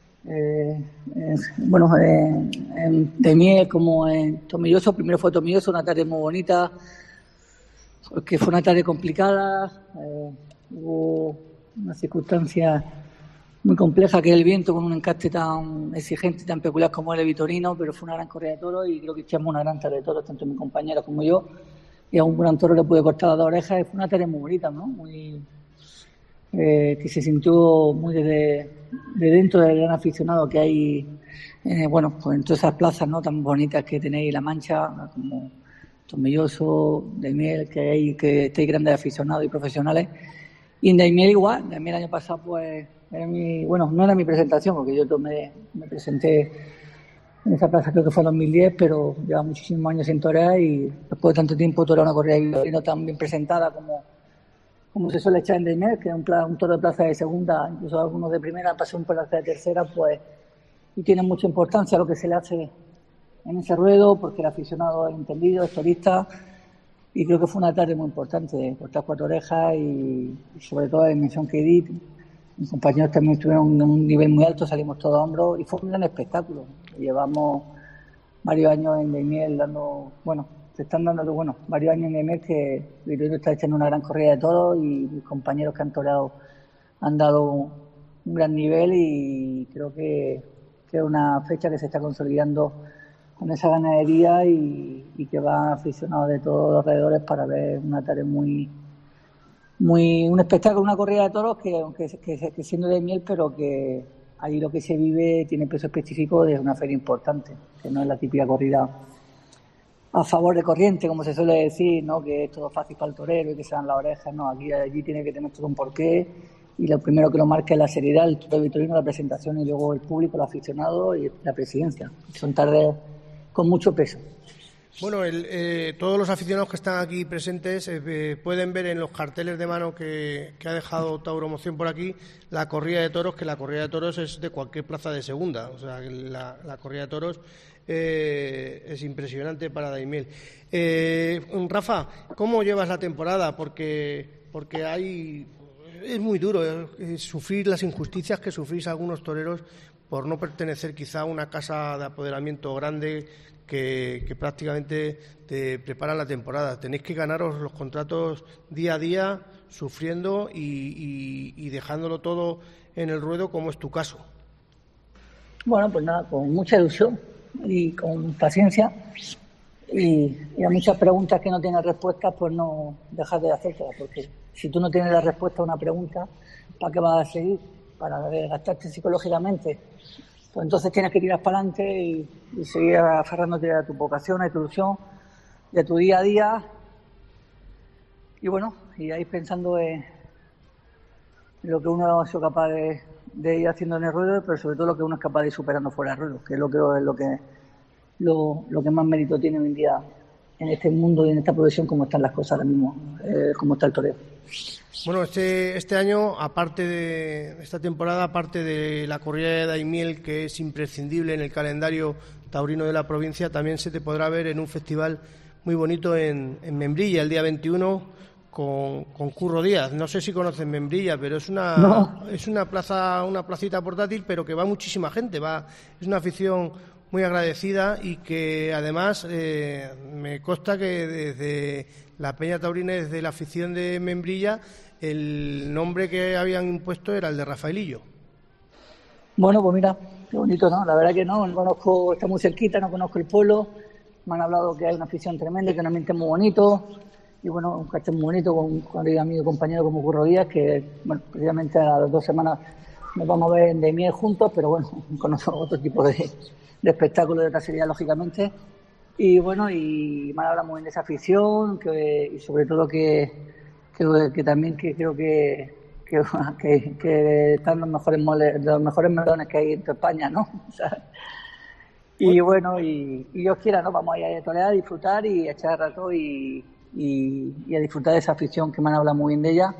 En Daimiel como en Tomelloso, primero fue Tomelloso, una tarde muy bonita, porque fue una tarde complicada, hubo una circunstancia muy compleja que es el viento, con un encaste tan exigente, tan peculiar como el de Victorino, pero fue una gran corrida de toros y creo que echamos una gran tarde de toros, tanto mi compañero como yo, y a un gran toro le pude cortar las 2 orejas, y fue una tarde muy bonita, ¿no? Muy, que se sintió muy de dentro del gran aficionado que hay, pues en todas esas plazas, ¿no?, tan bonitas que tenéis La Mancha, como Tomelloso, Daimiel, que estáis grandes aficionados y profesionales. Y en Daimiel igual, Daimiel el año pasado pues no era mi presentación, porque yo me presenté en esa plaza, creo que fue en 2010, pero lleva muchísimos años sin torear, y después de tanto tiempo torear una corrida de Victorino tan bien presentada como se suele echar en Daimiel, que es un toro de plaza de segunda, incluso algunos de primera pasan por plaza de tercera, pues, y tiene mucha importancia lo que se le hace en ese ruedo, porque el aficionado es entendido, es torista, y creo que fue una tarde muy importante, cortar 4 orejas y sobre todo la dimensión que di. Mis compañeros también estuvieron en un nivel muy alto, salimos todos a hombros y fue un gran espectáculo. Llevamos varios años en Daimiel varios años en Daimiel que Victorino está echando una gran corrida de toros, y mis compañeros que han toreado han dado un gran nivel, y creo que es una fecha que se está consolidando con esa ganadería y que va aficionados de todos los alrededores para ver una tarde un espectáculo, una corrida de toros que siendo de miel, pero que ahí lo que se vive tiene peso específico de una feria importante, que no es la típica corrida a favor de corriente, como se suele decir, ¿no?, que es todo fácil para el torero y que se dan las orejas. No, allí tiene que tener todo un porqué, y lo primero que lo marca es la seriedad, el toro de Victorino, la presentación, y luego el público, el aficionado y la presidencia. Son tardes con mucho peso. Bueno, todos los aficionados que están aquí presentes pueden ver en los carteles de mano que ha dejado Tauromoción por aquí la corrida de toros, que la corrida de toros es de cualquier plaza de segunda. O sea, la corrida de toros es impresionante para Daimiel. Rafa, ¿cómo llevas la temporada? Porque es muy duro sufrir las injusticias que sufrís algunos toreros por no pertenecer quizá a una casa de apoderamiento grande que prácticamente te preparan la temporada. Tenéis que ganaros los contratos día a día, sufriendo y dejándolo todo en el ruedo, como es tu caso. Bueno, pues nada, con mucha ilusión y con paciencia, y a muchas preguntas que no tienen respuesta, pues no dejar de hacerlas, porque si tú no tienes la respuesta a una pregunta, ¿para qué vas a seguir? Para desgastarte psicológicamente. Pues entonces tienes que tirar para adelante y seguir aferrándote a tu vocación, a tu ilusión y a tu día a día. Y bueno, y ahí pensando en lo que uno ha sido capaz de de ir haciendo en el ruedo, pero sobre todo lo que uno es capaz de ir superando fuera del ruedo, que es lo que más mérito tiene hoy en día en este mundo y en esta profesión, como están las cosas ahora mismo, como está el toreo. Bueno, este año, aparte de esta temporada, aparte de la corrida de Daimiel, que es imprescindible en el calendario taurino de la provincia, también se te podrá ver en un festival muy bonito en Membrilla, el día 21, con Curro Díaz. No sé si conocen Membrilla, pero es una placita portátil, pero que va muchísima gente. Es una afición muy agradecida y que además me consta que desde la Peña Taurina, desde la afición de Membrilla, el nombre que habían impuesto era el de Rafaelillo. Bueno, pues mira, qué bonito, ¿no? La verdad que no conozco, está muy cerquita, no conozco el pueblo. Me han hablado que hay una afición tremenda, que un ambiente muy bonito. Y bueno, un cartel muy bonito con amigo y compañero como Curro Díaz, que bueno, precisamente a las 2 semanas nos vamos a ver en Daimiel juntos, pero bueno, con otro tipo de espectáculo de otra serie, lógicamente. Y bueno, y me han hablado muy bien de esa afición, y sobre todo que también que creo que están los mejores melones que hay en toda España, ¿no? O sea, y bueno, y Dios quiera, ¿no? Vamos a ir a torear, a disfrutar y a echar rato y a disfrutar de esa afición que me han hablado muy bien de ella.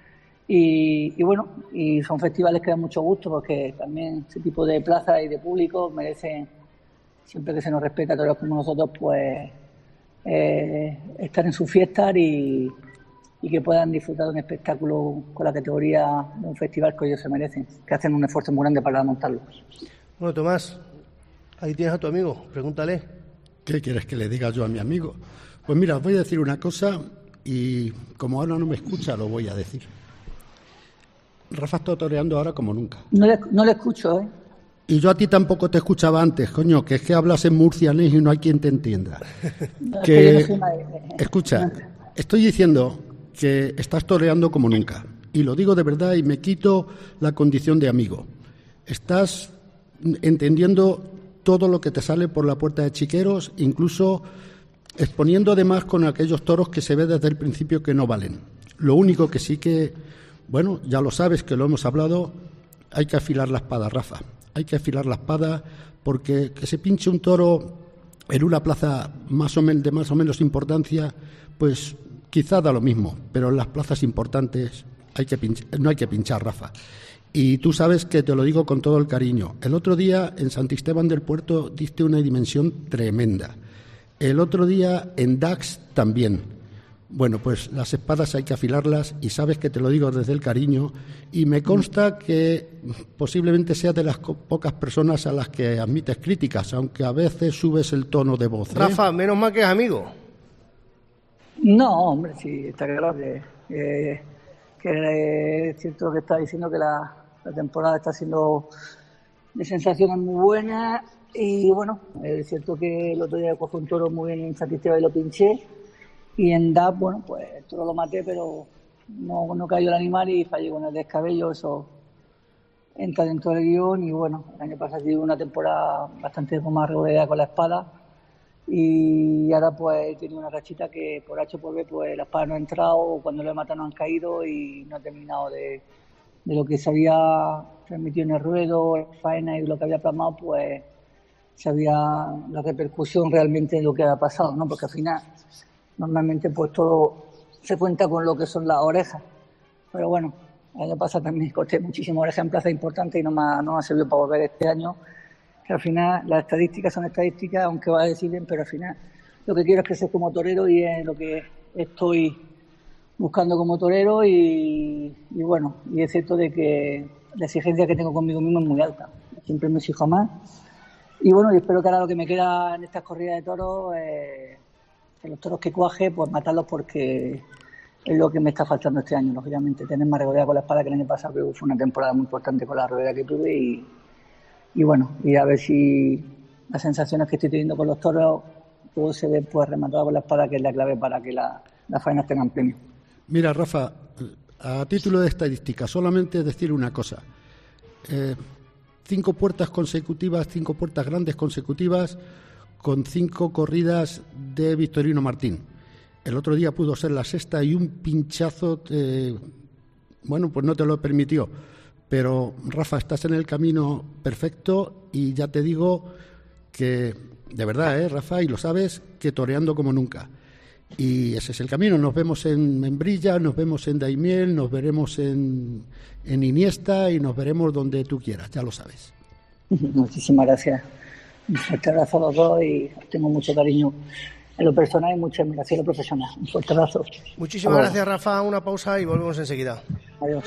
Y bueno, y son festivales que dan mucho gusto, porque también ese tipo de plazas y de público merecen, siempre que se nos respeta a todos como nosotros, pues estar en sus fiestas y que puedan disfrutar de un espectáculo con la categoría de un festival que ellos se merecen, que hacen un esfuerzo muy grande para montarlo. Bueno, Tomás, ahí tienes a tu amigo, pregúntale. ¿Qué quieres que le diga yo a mi amigo? Pues mira, os voy a decir una cosa y como ahora no me escucha, lo voy a decir. Rafa está toreando ahora como nunca. No le escucho, ¿eh? Y yo a ti tampoco te escuchaba antes, coño, que es que hablas en murcianés y no hay quien te entienda. Escucha, estoy diciendo que estás toreando como nunca. Y lo digo de verdad y me quito la condición de amigo. Estás entendiendo todo lo que te sale por la puerta de Chiqueros, incluso exponiendo además con aquellos toros que se ve desde el principio que no valen. Lo único que sí que, bueno, ya lo sabes que lo hemos hablado, hay que afilar la espada, Rafa. Hay que afilar la espada porque que se pinche un toro en una plaza de más o menos importancia, pues quizá da lo mismo, pero en las plazas importantes no hay que pinchar, Rafa. Y tú sabes que te lo digo con todo el cariño. El otro día en Santisteban del Puerto diste una dimensión tremenda. El otro día en Dax también. Bueno, pues las espadas hay que afilarlas y sabes que te lo digo desde el cariño y me consta que posiblemente sea de las pocas personas a las que admites críticas, aunque a veces subes el tono de voz. Rafa, menos mal que es amigo. No, hombre, sí, está claro que es cierto que está diciendo que la temporada está siendo de sensaciones muy buenas y bueno, es cierto que el otro día cogí un toro muy bien en Santisteban y lo pinché. Y en DAP, bueno, pues todo lo maté, pero no cayó el animal y fallé con el descabello. Eso entra dentro del guión. Y bueno, el año pasado tuve una temporada bastante más regular con la espada. Y ahora pues he tenido una rachita que por H por B, pues la espada no ha entrado, cuando lo he matado no han caído y no he terminado de lo que se había transmitido en el ruedo, la faena y lo que había plasmado, pues sabía la repercusión realmente de lo que había pasado, ¿no? Porque al final normalmente pues todo se cuenta con lo que son las orejas, pero bueno, el año pasado también corté muchísimas orejas en plazas importantes y no me ha servido para volver este año, que al final las estadísticas son estadísticas, aunque va a decir bien, pero al final lo que quiero es crecer como torero y es lo que estoy buscando como torero y bueno, y es cierto de que la exigencia que tengo conmigo mismo es muy alta, siempre me exijo más y bueno, y espero que ahora lo que me queda en estas corridas de toros que los toros que cuaje, pues matarlos porque es lo que me está faltando este año, lógicamente, tener más regularidad con la espada que el año pasado, que fue una temporada muy importante con la regularidad que tuve y bueno, y a ver si las sensaciones que estoy teniendo con los toros todo se ve pues rematado con la espada, que es la clave para que las faenas tengan premio. Mira, Rafa, a título de estadística, solamente decir una cosa. 5 puertas consecutivas, 5 puertas grandes consecutivas, con 5 corridas de Victorino Martín. El otro día pudo ser la sexta y un pinchazo, bueno, pues no te lo permitió. Pero, Rafa, estás en el camino perfecto y ya te digo que, de verdad, Rafa, y lo sabes, que toreando como nunca. Y ese es el camino. Nos vemos en Membrilla, nos vemos en Daimiel, nos veremos en Iniesta y nos veremos donde tú quieras, ya lo sabes. Muchísimas gracias. Un fuerte abrazo a los dos y tengo mucho cariño en lo personal y mucha admiración en lo profesional. Un fuerte abrazo. Muchísimas gracias, Rafa. Una pausa y volvemos enseguida. Adiós.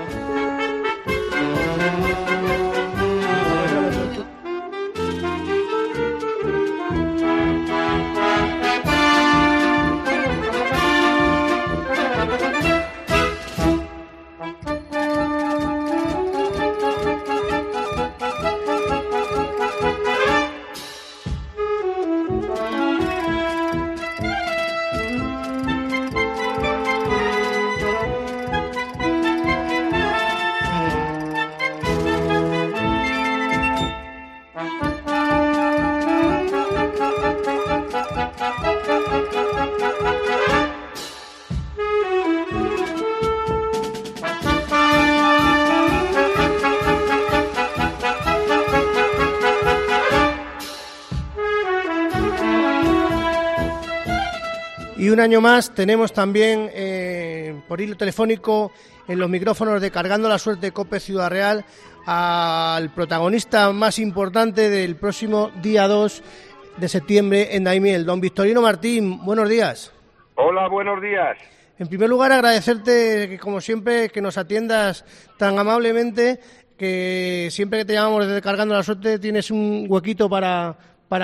Y un año más tenemos también por hilo telefónico en los micrófonos de Cargando la Suerte COPE Ciudad Real al protagonista más importante del próximo día 2 de septiembre en Daimiel, don Victorino Martín. Buenos días. Hola, buenos días. En primer lugar, agradecerte que, como siempre, que nos atiendas tan amablemente, que siempre que te llamamos desde Cargando la Suerte tienes un huequito para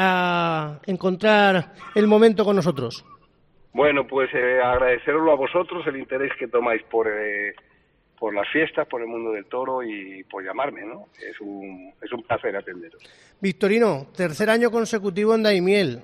encontrar el momento con nosotros. Bueno, pues agradeceroslo a vosotros el interés que tomáis por las fiestas, por el mundo del toro y por llamarme, ¿no? Es un placer atenderos. Victorino, tercer año consecutivo en Daimiel.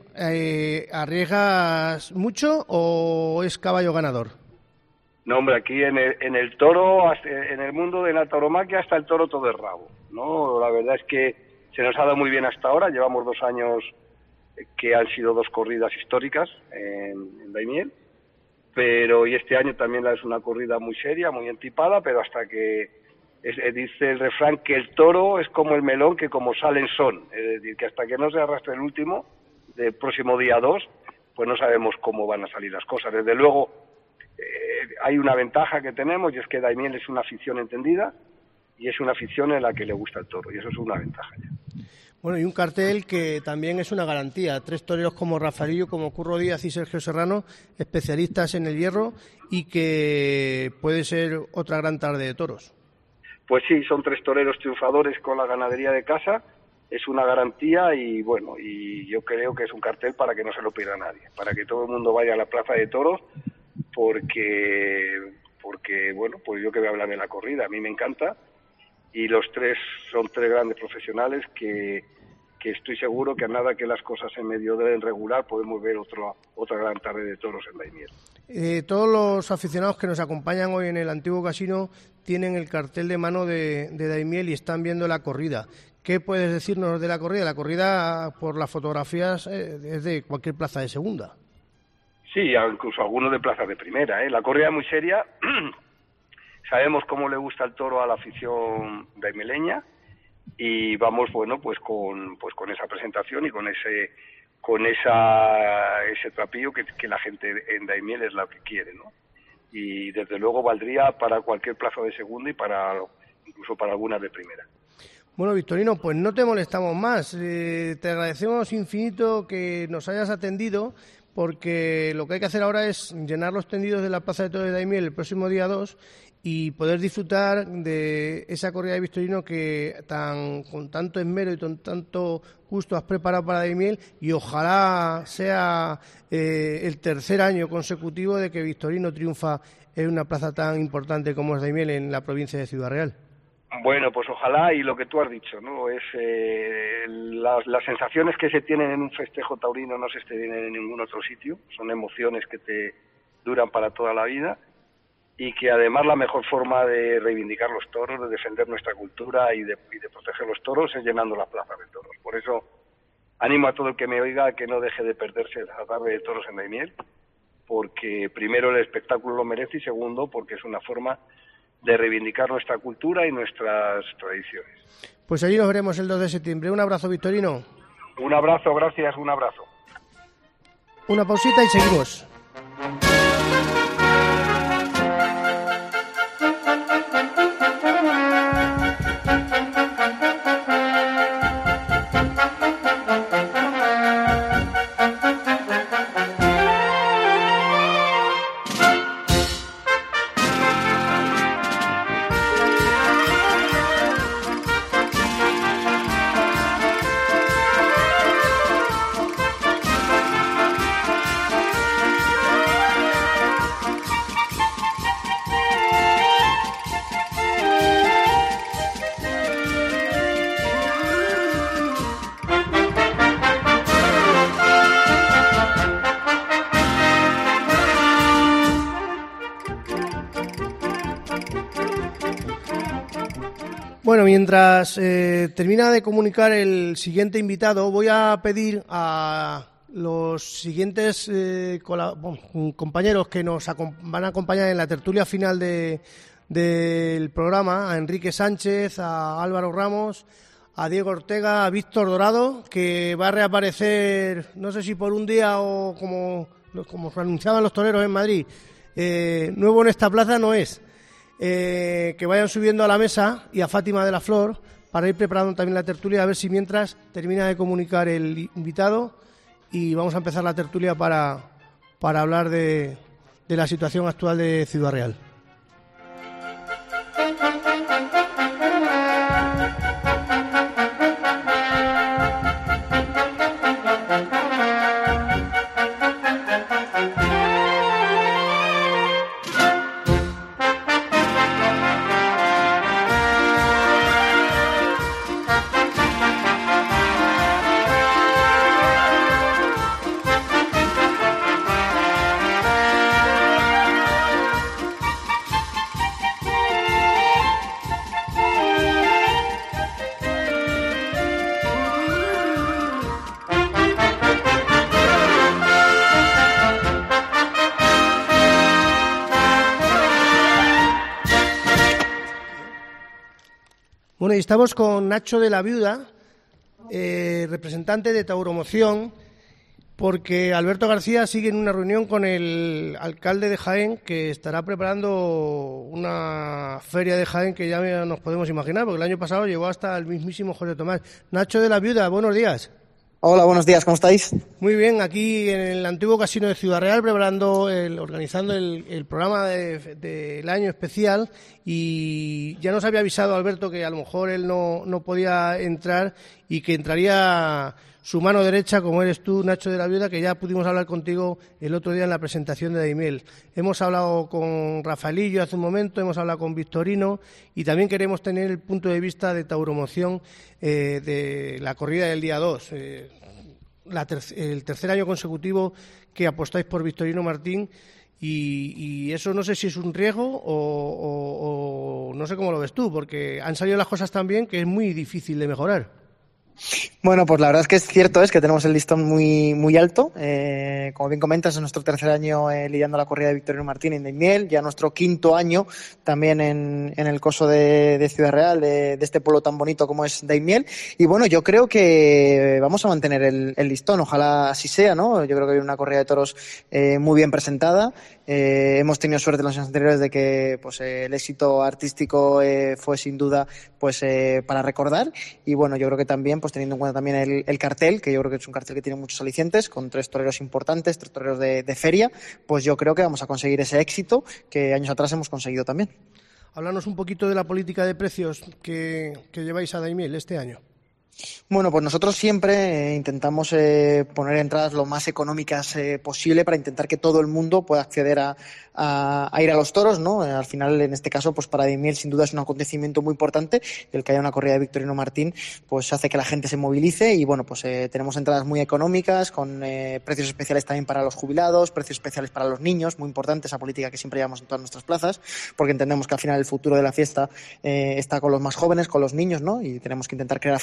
¿Arriesgas mucho o es caballo ganador? No, hombre, aquí en el toro, en el mundo de la tauromaquia, hasta el toro todo es rabo, ¿no? La verdad es que se nos ha dado muy bien hasta ahora. Llevamos 2 años que han sido 2 corridas históricas en Daimiel, pero y este año también es una corrida muy seria, muy entipada, pero hasta que dice el refrán que el toro es como el melón que como salen son, es decir, que hasta que no se arrastre el último del próximo día 2, pues no sabemos cómo van a salir las cosas. Desde luego hay una ventaja que tenemos y es que Daimiel es una afición entendida y es una afición en la que le gusta el toro y eso es una ventaja ya. Bueno, y un cartel que también es una garantía. 3 toreros como Rafaelillo, como Curro Díaz y Sergio Serrano, especialistas en el hierro y que puede ser otra gran tarde de toros. Pues sí, son 3 toreros triunfadores con la ganadería de casa. Es una garantía y bueno, y yo creo que es un cartel para que no se lo pierda nadie, para que todo el mundo vaya a la plaza de toros porque bueno, pues yo que voy a hablar de la corrida, a mí me encanta. Y los 3 son 3 grandes profesionales que estoy seguro que a nada que las cosas se medio deben regular podemos ver otra gran tarde de toros en Daimiel. Todos los aficionados que nos acompañan hoy en el antiguo casino tienen el cartel de mano de Daimiel y están viendo la corrida. ¿Qué puedes decirnos de la corrida? La corrida, por las fotografías, es de cualquier plaza de segunda. Sí, incluso algunos de plazas de primera. La corrida es muy seria. Sabemos cómo le gusta el toro a la afición daimieleña y vamos, bueno, pues con esa presentación y con ese trapillo que la gente en Daimiel es la que quiere, ¿no? Y desde luego valdría para cualquier plaza de segunda y incluso para algunas de primera. Bueno, Victorino, pues no te molestamos más. Te agradecemos infinito que nos hayas atendido, porque lo que hay que hacer ahora es llenar los tendidos de la Plaza de Toros de Daimiel el próximo día 2 y poder disfrutar de esa corrida de Victorino que con tanto esmero y con tanto gusto has preparado para Daimiel, y ojalá sea el tercer año consecutivo de que Victorino triunfa en una plaza tan importante como es Daimiel en la provincia de Ciudad Real. Bueno, pues ojalá, y lo que tú has dicho, ¿no? Es las sensaciones que se tienen en un festejo taurino no se tienen en ningún otro sitio, son emociones que te duran para toda la vida y que además la mejor forma de reivindicar los toros, de defender nuestra cultura y de proteger los toros es llenando las plazas de toros. Por eso animo a todo el que me oiga a que no deje de perderse la tarde de toros en Daimiel, porque primero el espectáculo lo merece y segundo porque es una forma de reivindicar nuestra cultura y nuestras tradiciones. Pues allí nos veremos el 2 de septiembre. Un abrazo, Victorino. Un abrazo, gracias, un abrazo. Una pausita y seguimos. Bueno, mientras termina de comunicar el siguiente invitado, voy a pedir a los siguientes compañeros que nos van a acompañar en la tertulia final del programa, a Enrique Sánchez, a Álvaro Ramos, a Diego Ortega, a Víctor Dorado, que va a reaparecer, no sé si por un día o como se anunciaban los toreros en Madrid, nuevo en esta plaza no es. Que vayan subiendo a la mesa y a Fátima de la Flor para ir preparando también la tertulia, a ver si mientras termina de comunicar el invitado y vamos a empezar la tertulia para hablar de la situación actual de Ciudad Real. Bueno, y estamos con Nacho de la Viuda, representante de Tauromoción, porque Alberto García sigue en una reunión con el alcalde de Jaén, que estará preparando una feria de Jaén que ya nos podemos imaginar, porque el año pasado llegó hasta el mismísimo José Tomás. Nacho de la Viuda, buenos días. Hola, buenos días, ¿cómo estáis? Muy bien, aquí en el antiguo casino de Ciudad Real, organizando el programa del año especial, y ya nos había avisado Alberto que a lo mejor él no podía entrar y que entraría su mano derecha, como eres tú, Nacho de la Viuda, que ya pudimos hablar contigo el otro día en la presentación de Daimiel. Hemos hablado con Rafaelillo hace un momento, hemos hablado con Victorino y también queremos tener el punto de vista de Tauromoción de la corrida del día 2. El tercer año consecutivo que apostáis por Victorino Martín y eso no sé si es un riesgo o no sé cómo lo ves tú, porque han salido las cosas tan bien que es muy difícil de mejorar. Bueno, pues la verdad es que es cierto, es que tenemos el listón muy alto. Como bien comentas, es nuestro tercer año lidiando la corrida de Victorino Martín en Daimiel, ya nuestro quinto año también en el coso de Ciudad Real, de este pueblo tan bonito como es Daimiel. Y bueno, yo creo que vamos a mantener el listón, ojalá así sea, ¿no? Yo creo que hay una corrida de toros muy bien presentada. Hemos tenido suerte en los años anteriores de que pues el éxito artístico fue sin duda pues para recordar, y bueno, yo creo que también pues teniendo en cuenta también el cartel, que yo creo que es un cartel que tiene muchos alicientes, con 3 toreros importantes, 3 toreros de feria, pues yo creo que vamos a conseguir ese éxito que años atrás hemos conseguido también. Háblanos un poquito de la política de precios que lleváis a Daimiel este año. Bueno, pues nosotros siempre intentamos poner entradas lo más económicas posible para intentar que todo el mundo pueda acceder a ir a los toros, ¿no? Al final, en este caso, pues para Daimiel sin duda es un acontecimiento muy importante, el que haya una corrida de Victorino Martín pues hace que la gente se movilice y bueno, pues tenemos entradas muy económicas con precios especiales también para los jubilados, precios especiales para los niños, muy importante esa política que siempre llevamos en todas nuestras plazas, porque entendemos que al final el futuro de la fiesta está con los más jóvenes, con los niños, ¿no? Y tenemos que intentar crear afición para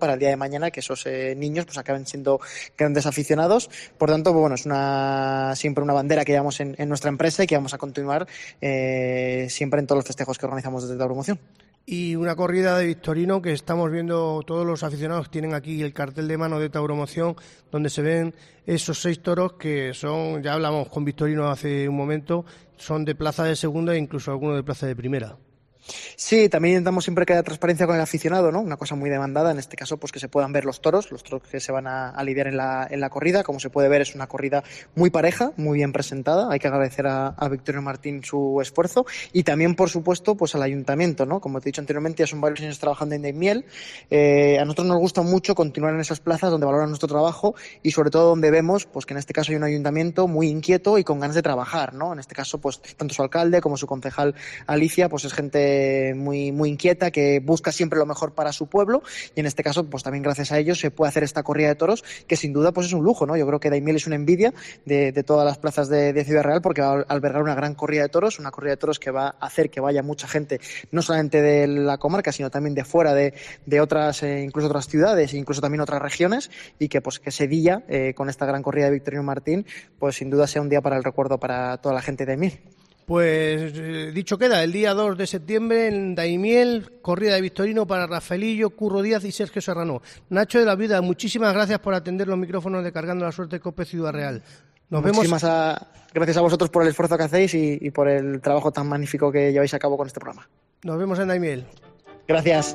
para el día de mañana que esos niños pues acaben siendo grandes aficionados. Por tanto, bueno, es siempre una bandera que llevamos en nuestra empresa y que vamos a continuar siempre en todos los festejos que organizamos desde la promoción. Y una corrida de Victorino que estamos viendo, todos los aficionados tienen aquí el cartel de mano de Tauromoción, donde se ven esos 6 toros que son, ya hablamos con Victorino hace un momento, son de plaza de segunda e incluso algunos de plaza de primera. Sí, también intentamos siempre que haya transparencia con el aficionado, ¿no? Una cosa muy demandada, en este caso, pues que se puedan ver los toros que se van a lidiar en la corrida. Como se puede ver, es una corrida muy pareja, muy bien presentada. Hay que agradecer a Victorino Martín su esfuerzo y también, por supuesto, pues al ayuntamiento, ¿no? Como te he dicho anteriormente, ya son varios años trabajando en Daimiel. A nosotros nos gusta mucho continuar en esas plazas donde valoran nuestro trabajo y sobre todo donde vemos, pues que en este caso hay un ayuntamiento muy inquieto y con ganas de trabajar, ¿no? En este caso, pues tanto su alcalde como su concejal Alicia, pues es gente muy inquieta, que busca siempre lo mejor para su pueblo, y en este caso pues también gracias a ellos se puede hacer esta corrida de toros que sin duda pues es un lujo, ¿no? Yo creo que Daimiel es una envidia de todas las plazas de Ciudad Real, porque va a albergar una gran corrida de toros, una corrida de toros que va a hacer que vaya mucha gente, no solamente de la comarca, sino también de fuera de otras, incluso otras ciudades, incluso también otras regiones, y que pues que ese día, con esta gran corrida de Victorino Martín, pues sin duda sea un día para el recuerdo para toda la gente de Daimiel. Pues dicho queda, el día 2 de septiembre en Daimiel, corrida de Victorino para Rafaelillo, Curro Díaz y Sergio Serrano. Nacho de la Vida, muchísimas gracias por atender los micrófonos de Cargando la Suerte COPE Ciudad Real. Gracias a vosotros por el esfuerzo que hacéis y por el trabajo tan magnífico que lleváis a cabo con este programa. Nos vemos en Daimiel. Gracias.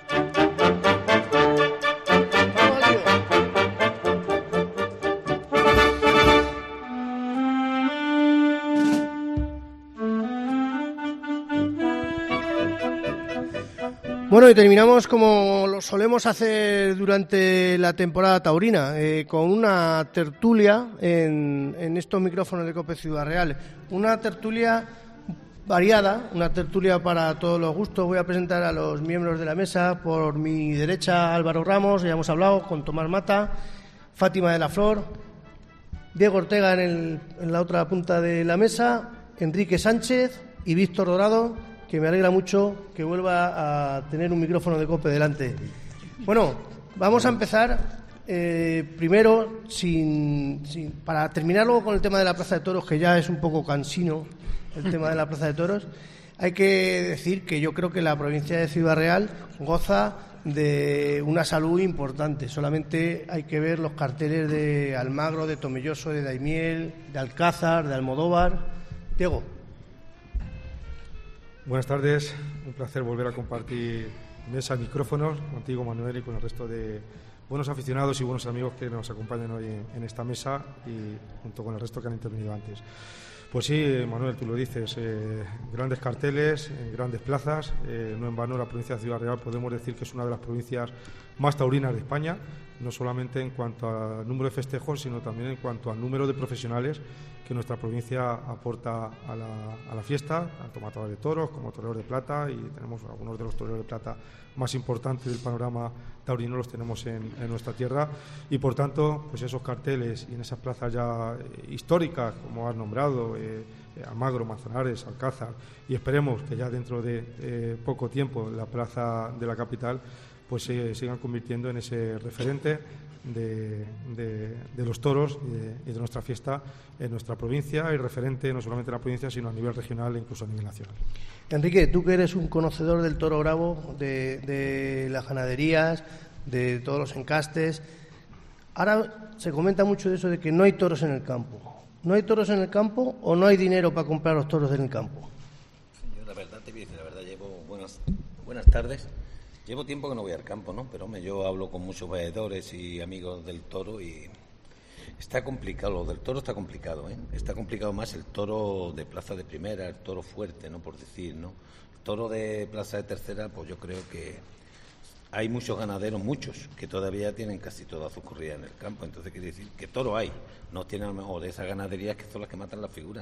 Bueno, y terminamos como lo solemos hacer durante la temporada taurina, con una tertulia en estos micrófonos de COPE Ciudad Real. Una tertulia variada, una tertulia para todos los gustos. Voy a presentar a los miembros de la mesa. Por mi derecha, Álvaro Ramos, ya hemos hablado, con Tomás Mata, Fátima de la Flor, Diego Ortega en la otra punta de la mesa, Enrique Sánchez y Víctor Dorado, que me alegra mucho que vuelva a tener un micrófono de COPE delante. Bueno, vamos a empezar primero para terminar luego con el tema de la Plaza de Toros, que ya es un poco cansino el tema de la Plaza de Toros. Hay que decir que yo creo que la provincia de Ciudad Real goza de una salud importante. Solamente hay que ver los carteles de Almagro, de Tomelloso, de Daimiel, de Alcázar, de Almodóvar. Diego. Buenas tardes, un placer volver a compartir mesa y micrófonos contigo, Manuel, y con el resto de buenos aficionados y buenos amigos que nos acompañan hoy en esta mesa y junto con el resto que han intervenido antes. Pues sí, Manuel, tú lo dices, grandes carteles, en grandes plazas, no en vano la provincia de Ciudad Real podemos decir que es una de las provincias más taurinas de España, no solamente en cuanto al número de festejos, sino también en cuanto al número de profesionales que nuestra provincia aporta a la fiesta, tanto matadores de toros como toreros de plata, y tenemos algunos de los toreros de plata más importantes del panorama taurino, los tenemos en nuestra tierra, y por tanto, pues esos carteles y en esas plazas ya históricas, como has nombrado, Almagro, Manzanares, Alcázar, y esperemos que ya dentro de poco tiempo la plaza de la capital pues se sigan convirtiendo en ese referente de los toros y de nuestra fiesta en nuestra provincia, y referente no solamente en la provincia sino a nivel regional e incluso a nivel nacional. Enrique, tú que eres un conocedor del toro bravo, de las ganaderías, de todos los encastes, ahora se comenta mucho de eso de que no hay toros en el campo. ¿No hay toros en el campo o no hay dinero para comprar los toros en el campo? Yo la verdad te voy a decir, la verdad llevo buenas tardes. Llevo tiempo que no voy al campo, ¿no? Pero yo hablo con muchos veedores y amigos del toro y está complicado, lo del toro está complicado, ¿eh? Está complicado más el toro de plaza de primera, el toro fuerte, ¿no? Por decir, ¿no? El toro de plaza de tercera, pues yo creo que hay muchos ganaderos, muchos, que todavía tienen casi toda su corrida en el campo. Entonces quiere decir que toro hay, no tienen a lo mejor de esas ganaderías que son las que matan la figura.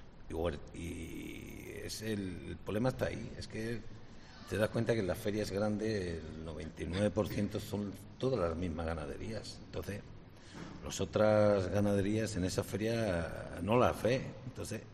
Y el problema está ahí, es que te das cuenta que en las ferias grandes el 99% son todas las mismas ganaderías. Entonces, las otras ganaderías en esa feria no las ve. Entonces,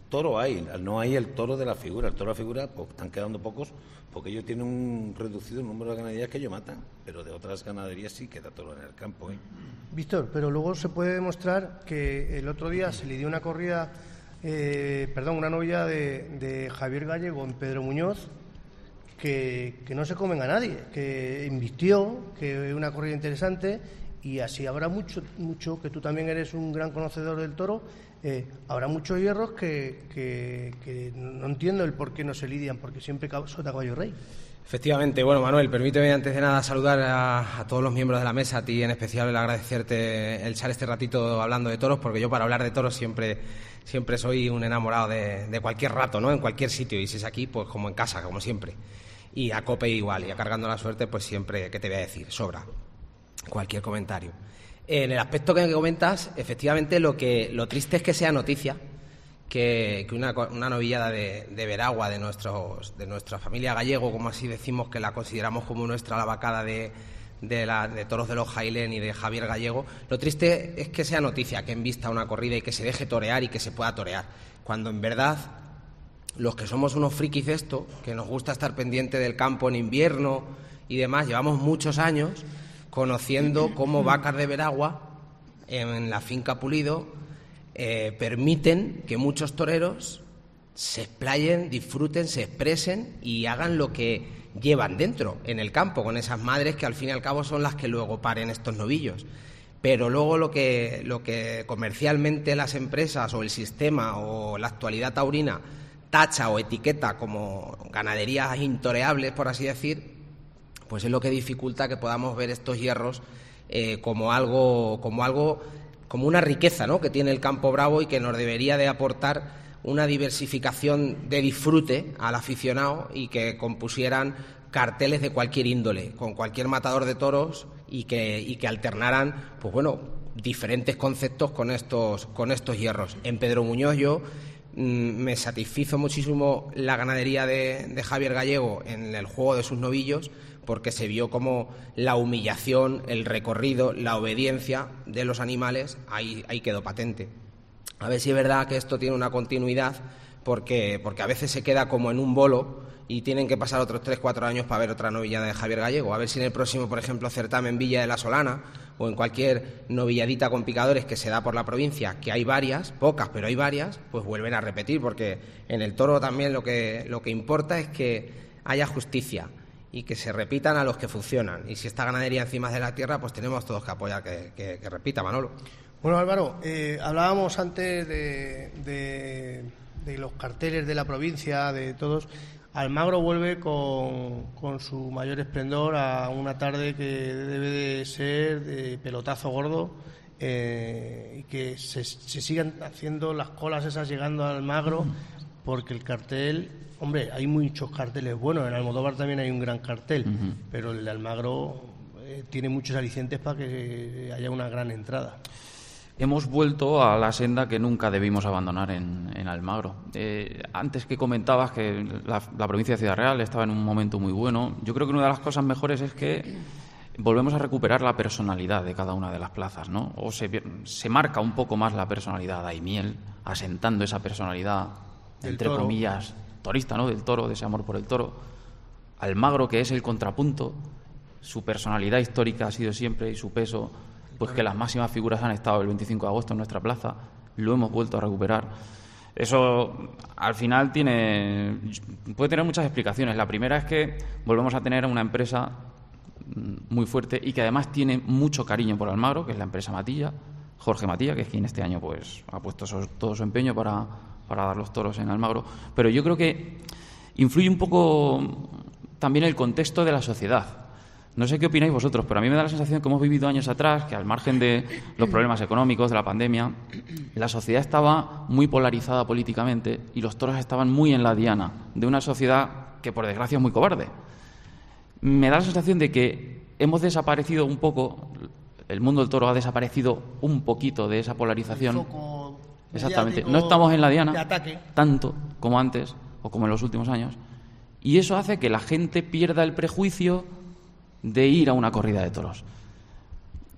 toro hay, no hay el toro de la figura. El toro de la figura, pues están quedando pocos, porque ellos tienen un reducido número de ganaderías que ellos matan, pero de otras ganaderías sí queda toro en el campo, ¿eh? Víctor, pero luego se puede demostrar que el otro día se le dio una corrida, una novilla de Javier Gallego en Pedro Muñoz, que no se comen a nadie, que invirtió, que es una corrida interesante, y así habrá mucho, que tú también eres un gran conocedor del toro, habrá muchos hierros que no entiendo el por qué no se lidian, porque siempre sota caballo rey. Efectivamente. Bueno, Manuel, permíteme antes de nada saludar a todos los miembros de la mesa, a ti en especial, agradecerte el echar este ratito hablando de toros, porque yo para hablar de toros siempre soy un enamorado de cualquier rato, ¿no? En cualquier sitio, y si es aquí, pues como en casa, como siempre. Y a Cope igual, y a Cargando la Suerte, pues siempre, ¿qué te voy a decir? Sobra cualquier comentario. En el aspecto que comentas, efectivamente, lo triste es que sea noticia que una novillada de Veragua, de nuestra familia Gallego, como así decimos, que la consideramos como nuestra la vacada de toros de los Jailén y de Javier Gallego, lo triste es que sea noticia, que envista una corrida y que se deje torear y que se pueda torear, cuando en verdad los que somos unos frikis de esto, que nos gusta estar pendiente del campo en invierno y demás, llevamos muchos años conociendo cómo vacas de Veragua en la finca Pulido permiten que muchos toreros se explayen, disfruten, se expresen y hagan lo que llevan dentro, en el campo, con esas madres que al fin y al cabo son las que luego paren estos novillos. Pero luego lo que comercialmente las empresas o el sistema o la actualidad taurina tacha o etiqueta como ganaderías intoreables, por así decir, pues es lo que dificulta que podamos ver estos hierros como una riqueza, ¿no?, que tiene el campo bravo y que nos debería de aportar una diversificación de disfrute al aficionado y que compusieran carteles de cualquier índole, con cualquier matador de toros y que alternaran, pues bueno, diferentes conceptos con estos hierros. En Pedro Muñoz me satisfizo muchísimo la ganadería de Javier Gallego en el juego de sus novillos, porque se vio como la humillación, el recorrido, la obediencia de los animales, ahí quedó patente. A ver si es verdad que esto tiene una continuidad, porque a veces se queda como en un bolo y tienen que pasar otros 3-4 años para ver otra novillada de Javier Gallego. A ver si en el próximo, por ejemplo, certamen Villa de la Solana o en cualquier novilladita con picadores que se da por la provincia, que hay varias, pocas, pero hay varias, pues vuelven a repetir, porque en el toro también lo que importa es que haya justicia y que se repitan a los que funcionan. Y si esta ganadería encima de la tierra, pues tenemos todos que apoyar que repita, Manolo. Bueno, Álvaro, hablábamos antes de los carteles de la provincia, de todos. Almagro vuelve con su mayor esplendor a una tarde que debe de ser de pelotazo gordo, y que se sigan haciendo las colas esas llegando a Almagro, porque el cartel... Hombre, hay muchos carteles buenos, en Almodóvar también hay un gran cartel, pero el de Almagro tiene muchos alicientes para que haya una gran entrada. Hemos vuelto a la senda que nunca debimos abandonar en Almagro. Antes que comentabas que la provincia de Ciudad Real estaba en un momento muy bueno, yo creo que una de las cosas mejores es que volvemos a recuperar la personalidad de cada una de las plazas, ¿no? O se marca un poco más la personalidad de Daimiel, asentando esa personalidad, entre comillas, torista, ¿no?, del toro, de ese amor por el toro. Almagro, que es el contrapunto, su personalidad histórica ha sido siempre, y su peso, pues que las máximas figuras han estado el 25 de agosto en nuestra plaza, lo hemos vuelto a recuperar. Eso al final puede tener muchas explicaciones. La primera es que volvemos a tener una empresa muy fuerte y que además tiene mucho cariño por Almagro, que es la empresa Matilla, Jorge Matilla, que es quien este año pues ha puesto todo su empeño para dar los toros en Almagro. Pero yo creo que influye un poco también el contexto de la sociedad. No sé qué opináis vosotros, pero a mí me da la sensación que hemos vivido años atrás, que al margen de los problemas económicos, de la pandemia, la sociedad estaba muy polarizada políticamente y los toros estaban muy en la diana de una sociedad que, por desgracia, es muy cobarde. Me da la sensación de que hemos desaparecido un poco, el mundo del toro ha desaparecido un poquito de esa polarización. Exactamente. No estamos en la diana tanto como antes o como en los últimos años. Y eso hace que la gente pierda el prejuicio de ir a una corrida de toros.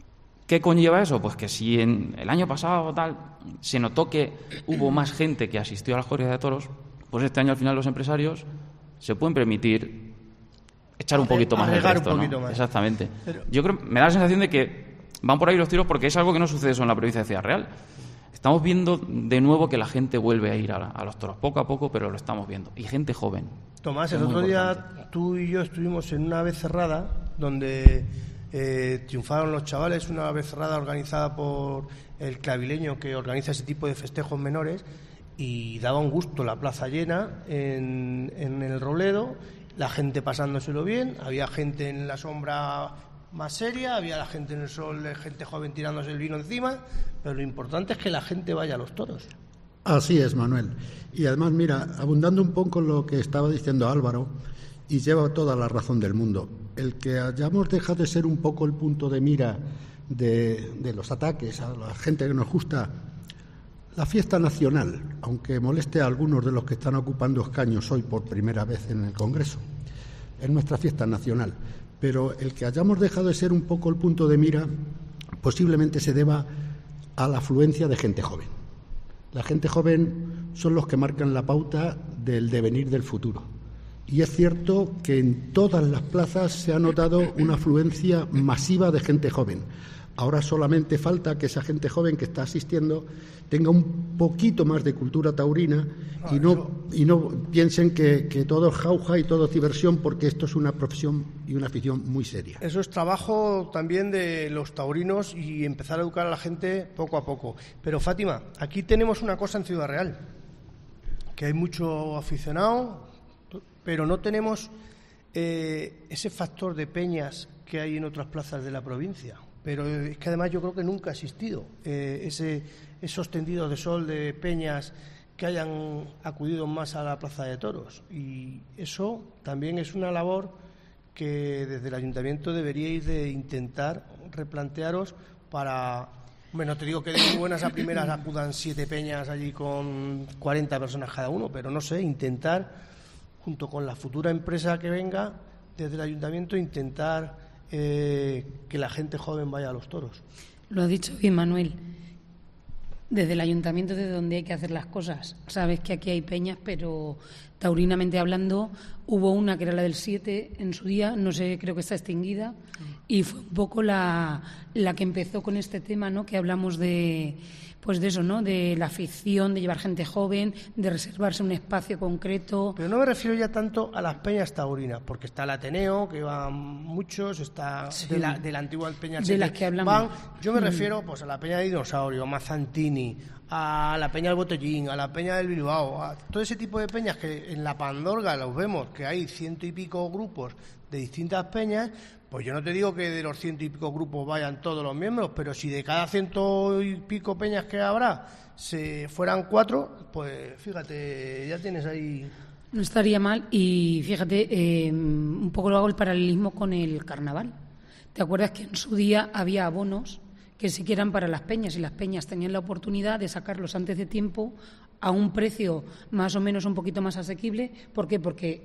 ¿Qué conlleva eso? Pues que si en el año pasado tal se notó que hubo más gente que asistió a las corridas de toros, pues este año al final los empresarios se pueden permitir echar un poquito más del resto, ¿no? Exactamente. Yo creo, me da la sensación de que van por ahí los tiros porque es algo que no sucede solo en la provincia de Ciudad Real. Estamos viendo de nuevo que la gente vuelve a ir a los toros, poco a poco, pero lo estamos viendo. Y gente joven. Tomás, el otro día tú y yo estuvimos en una becerrada donde triunfaron los chavales, una becerrada organizada por el clavileño que organiza ese tipo de festejos menores, y daba un gusto la plaza llena en el Robledo, la gente pasándoselo bien, había gente en la sombra más seria, había la gente en el sol, gente joven tirándose el vino encima, pero lo importante es que la gente vaya a los toros. Así es, Manuel. Y además, mira, abundando un poco en lo que estaba diciendo Álvaro, y lleva toda la razón del mundo, el que hayamos dejado de ser un poco el punto de mira de los ataques a la gente que nos gusta la fiesta nacional, aunque moleste a algunos de los que están ocupando escaños hoy por primera vez en el Congreso. Es nuestra fiesta nacional. Pero el que hayamos dejado de ser un poco el punto de mira posiblemente se deba a la afluencia de gente joven. La gente joven son los que marcan la pauta del devenir del futuro. Y es cierto que en todas las plazas se ha notado una afluencia masiva de gente joven. Ahora solamente falta que esa gente joven que está asistiendo tenga un poquito más de cultura taurina y no piensen que todo es jauja y todo es diversión, porque esto es una profesión y una afición muy seria. Eso es trabajo también de los taurinos y empezar a educar a la gente poco a poco. Pero Fátima, aquí tenemos una cosa en Ciudad Real, que hay mucho aficionado, pero no tenemos ese factor de peñas que hay en otras plazas de la provincia. Pero es que además yo creo que nunca ha existido esos tendidos de sol de peñas que hayan acudido más a la plaza de toros. Y eso también es una labor que desde el ayuntamiento deberíais de intentar replantearos para... Bueno, te digo que de muy buenas a primeras acudan 7 peñas allí con 40 personas cada uno, pero no sé, intentar, junto con la futura empresa que venga, desde el ayuntamiento intentar... que la gente joven vaya a los toros. Lo ha dicho bien Manuel. Desde el ayuntamiento es de donde hay que hacer las cosas. Sabes que aquí hay peñas, pero taurinamente hablando, hubo una que era la del 7 en su día, no sé, creo que está extinguida, y fue un poco la que empezó con este tema, ¿no? Que hablamos de eso, ¿no? De la afición, de llevar gente joven, de reservarse un espacio concreto. Pero no me refiero ya tanto a las peñas taurinas, porque está el Ateneo, que van muchos, está sí, de la antigua peña de las que hablamos. Yo me refiero pues a la peña de Dinosaurio, a Mazantini, a la peña del Botellín, a la peña del Bilbao, a todo ese tipo de peñas que en la Pandorga los vemos, que hay 100 y pico grupos de distintas peñas. Pues yo no te digo que de los 100 y pico grupos vayan todos los miembros, pero si de cada 100 y pico peñas que habrá se fueran 4, pues fíjate, ya tienes ahí... No estaría mal. Y fíjate, un poco lo hago el paralelismo con el carnaval. ¿Te acuerdas que en su día había abonos que sí que eran para las peñas, y las peñas tenían la oportunidad de sacarlos antes de tiempo a un precio más o menos un poquito más asequible? ¿Por qué? Porque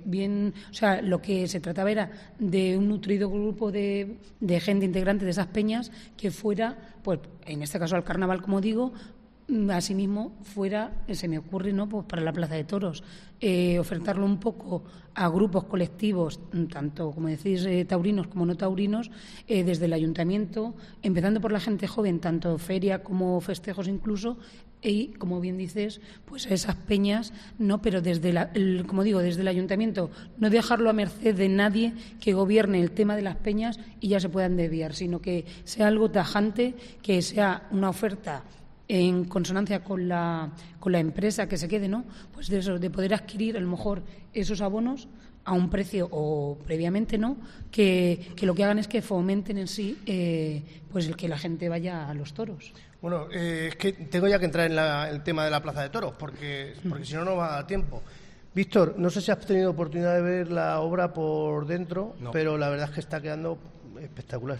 lo que se trataba era de un nutrido grupo de gente integrante de esas peñas que fuera, pues en este caso al carnaval, como digo, asimismo fuera, se me ocurre, ¿no? Pues para la plaza de toros, ofertarlo un poco a grupos colectivos, tanto como decís taurinos como no taurinos, desde el ayuntamiento, empezando por la gente joven, tanto feria como festejos incluso, y como bien dices, pues esas peñas, no, pero como digo, desde el ayuntamiento, no dejarlo a merced de nadie que gobierne el tema de las peñas y ya se puedan desviar, sino que sea algo tajante, que sea una oferta en consonancia con la empresa que se quede, ¿no? Pues de eso, de poder adquirir a lo mejor esos abonos a un precio o previamente, ¿no? Que lo que hagan es que fomenten en sí pues el que la gente vaya a los toros. Bueno, es que tengo ya que entrar en el tema de la plaza de toros, porque si no, no va a dar tiempo. Víctor, no sé si has tenido oportunidad de ver la obra por dentro, no, pero la verdad es que está quedando espectacular.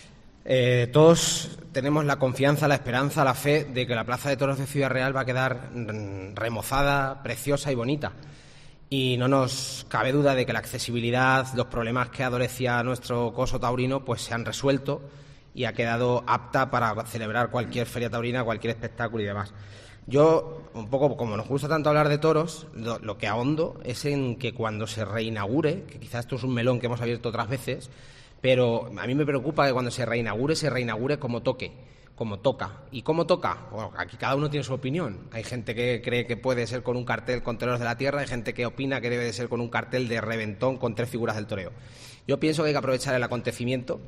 Todos tenemos la confianza, la esperanza, la fe de que la Plaza de Toros de Ciudad Real va a quedar remozada, preciosa y bonita. Y no nos cabe duda de que la accesibilidad, los problemas que adolecía nuestro coso taurino, pues se han resuelto y ha quedado apta para celebrar cualquier feria taurina, cualquier espectáculo y demás. Yo, un poco como nos gusta tanto hablar de toros, lo que ahondo es en que cuando se reinaugure, que quizás esto es un melón que hemos abierto otras veces, pero a mí me preocupa que cuando se reinaugure como toque, como toca. ¿Y cómo toca? Bueno, aquí cada uno tiene su opinión. Hay gente que cree que puede ser con un cartel con toreros de la tierra, hay gente que opina que debe de ser con un cartel de reventón con 3 figuras del toreo. Yo pienso que hay que aprovechar el acontecimiento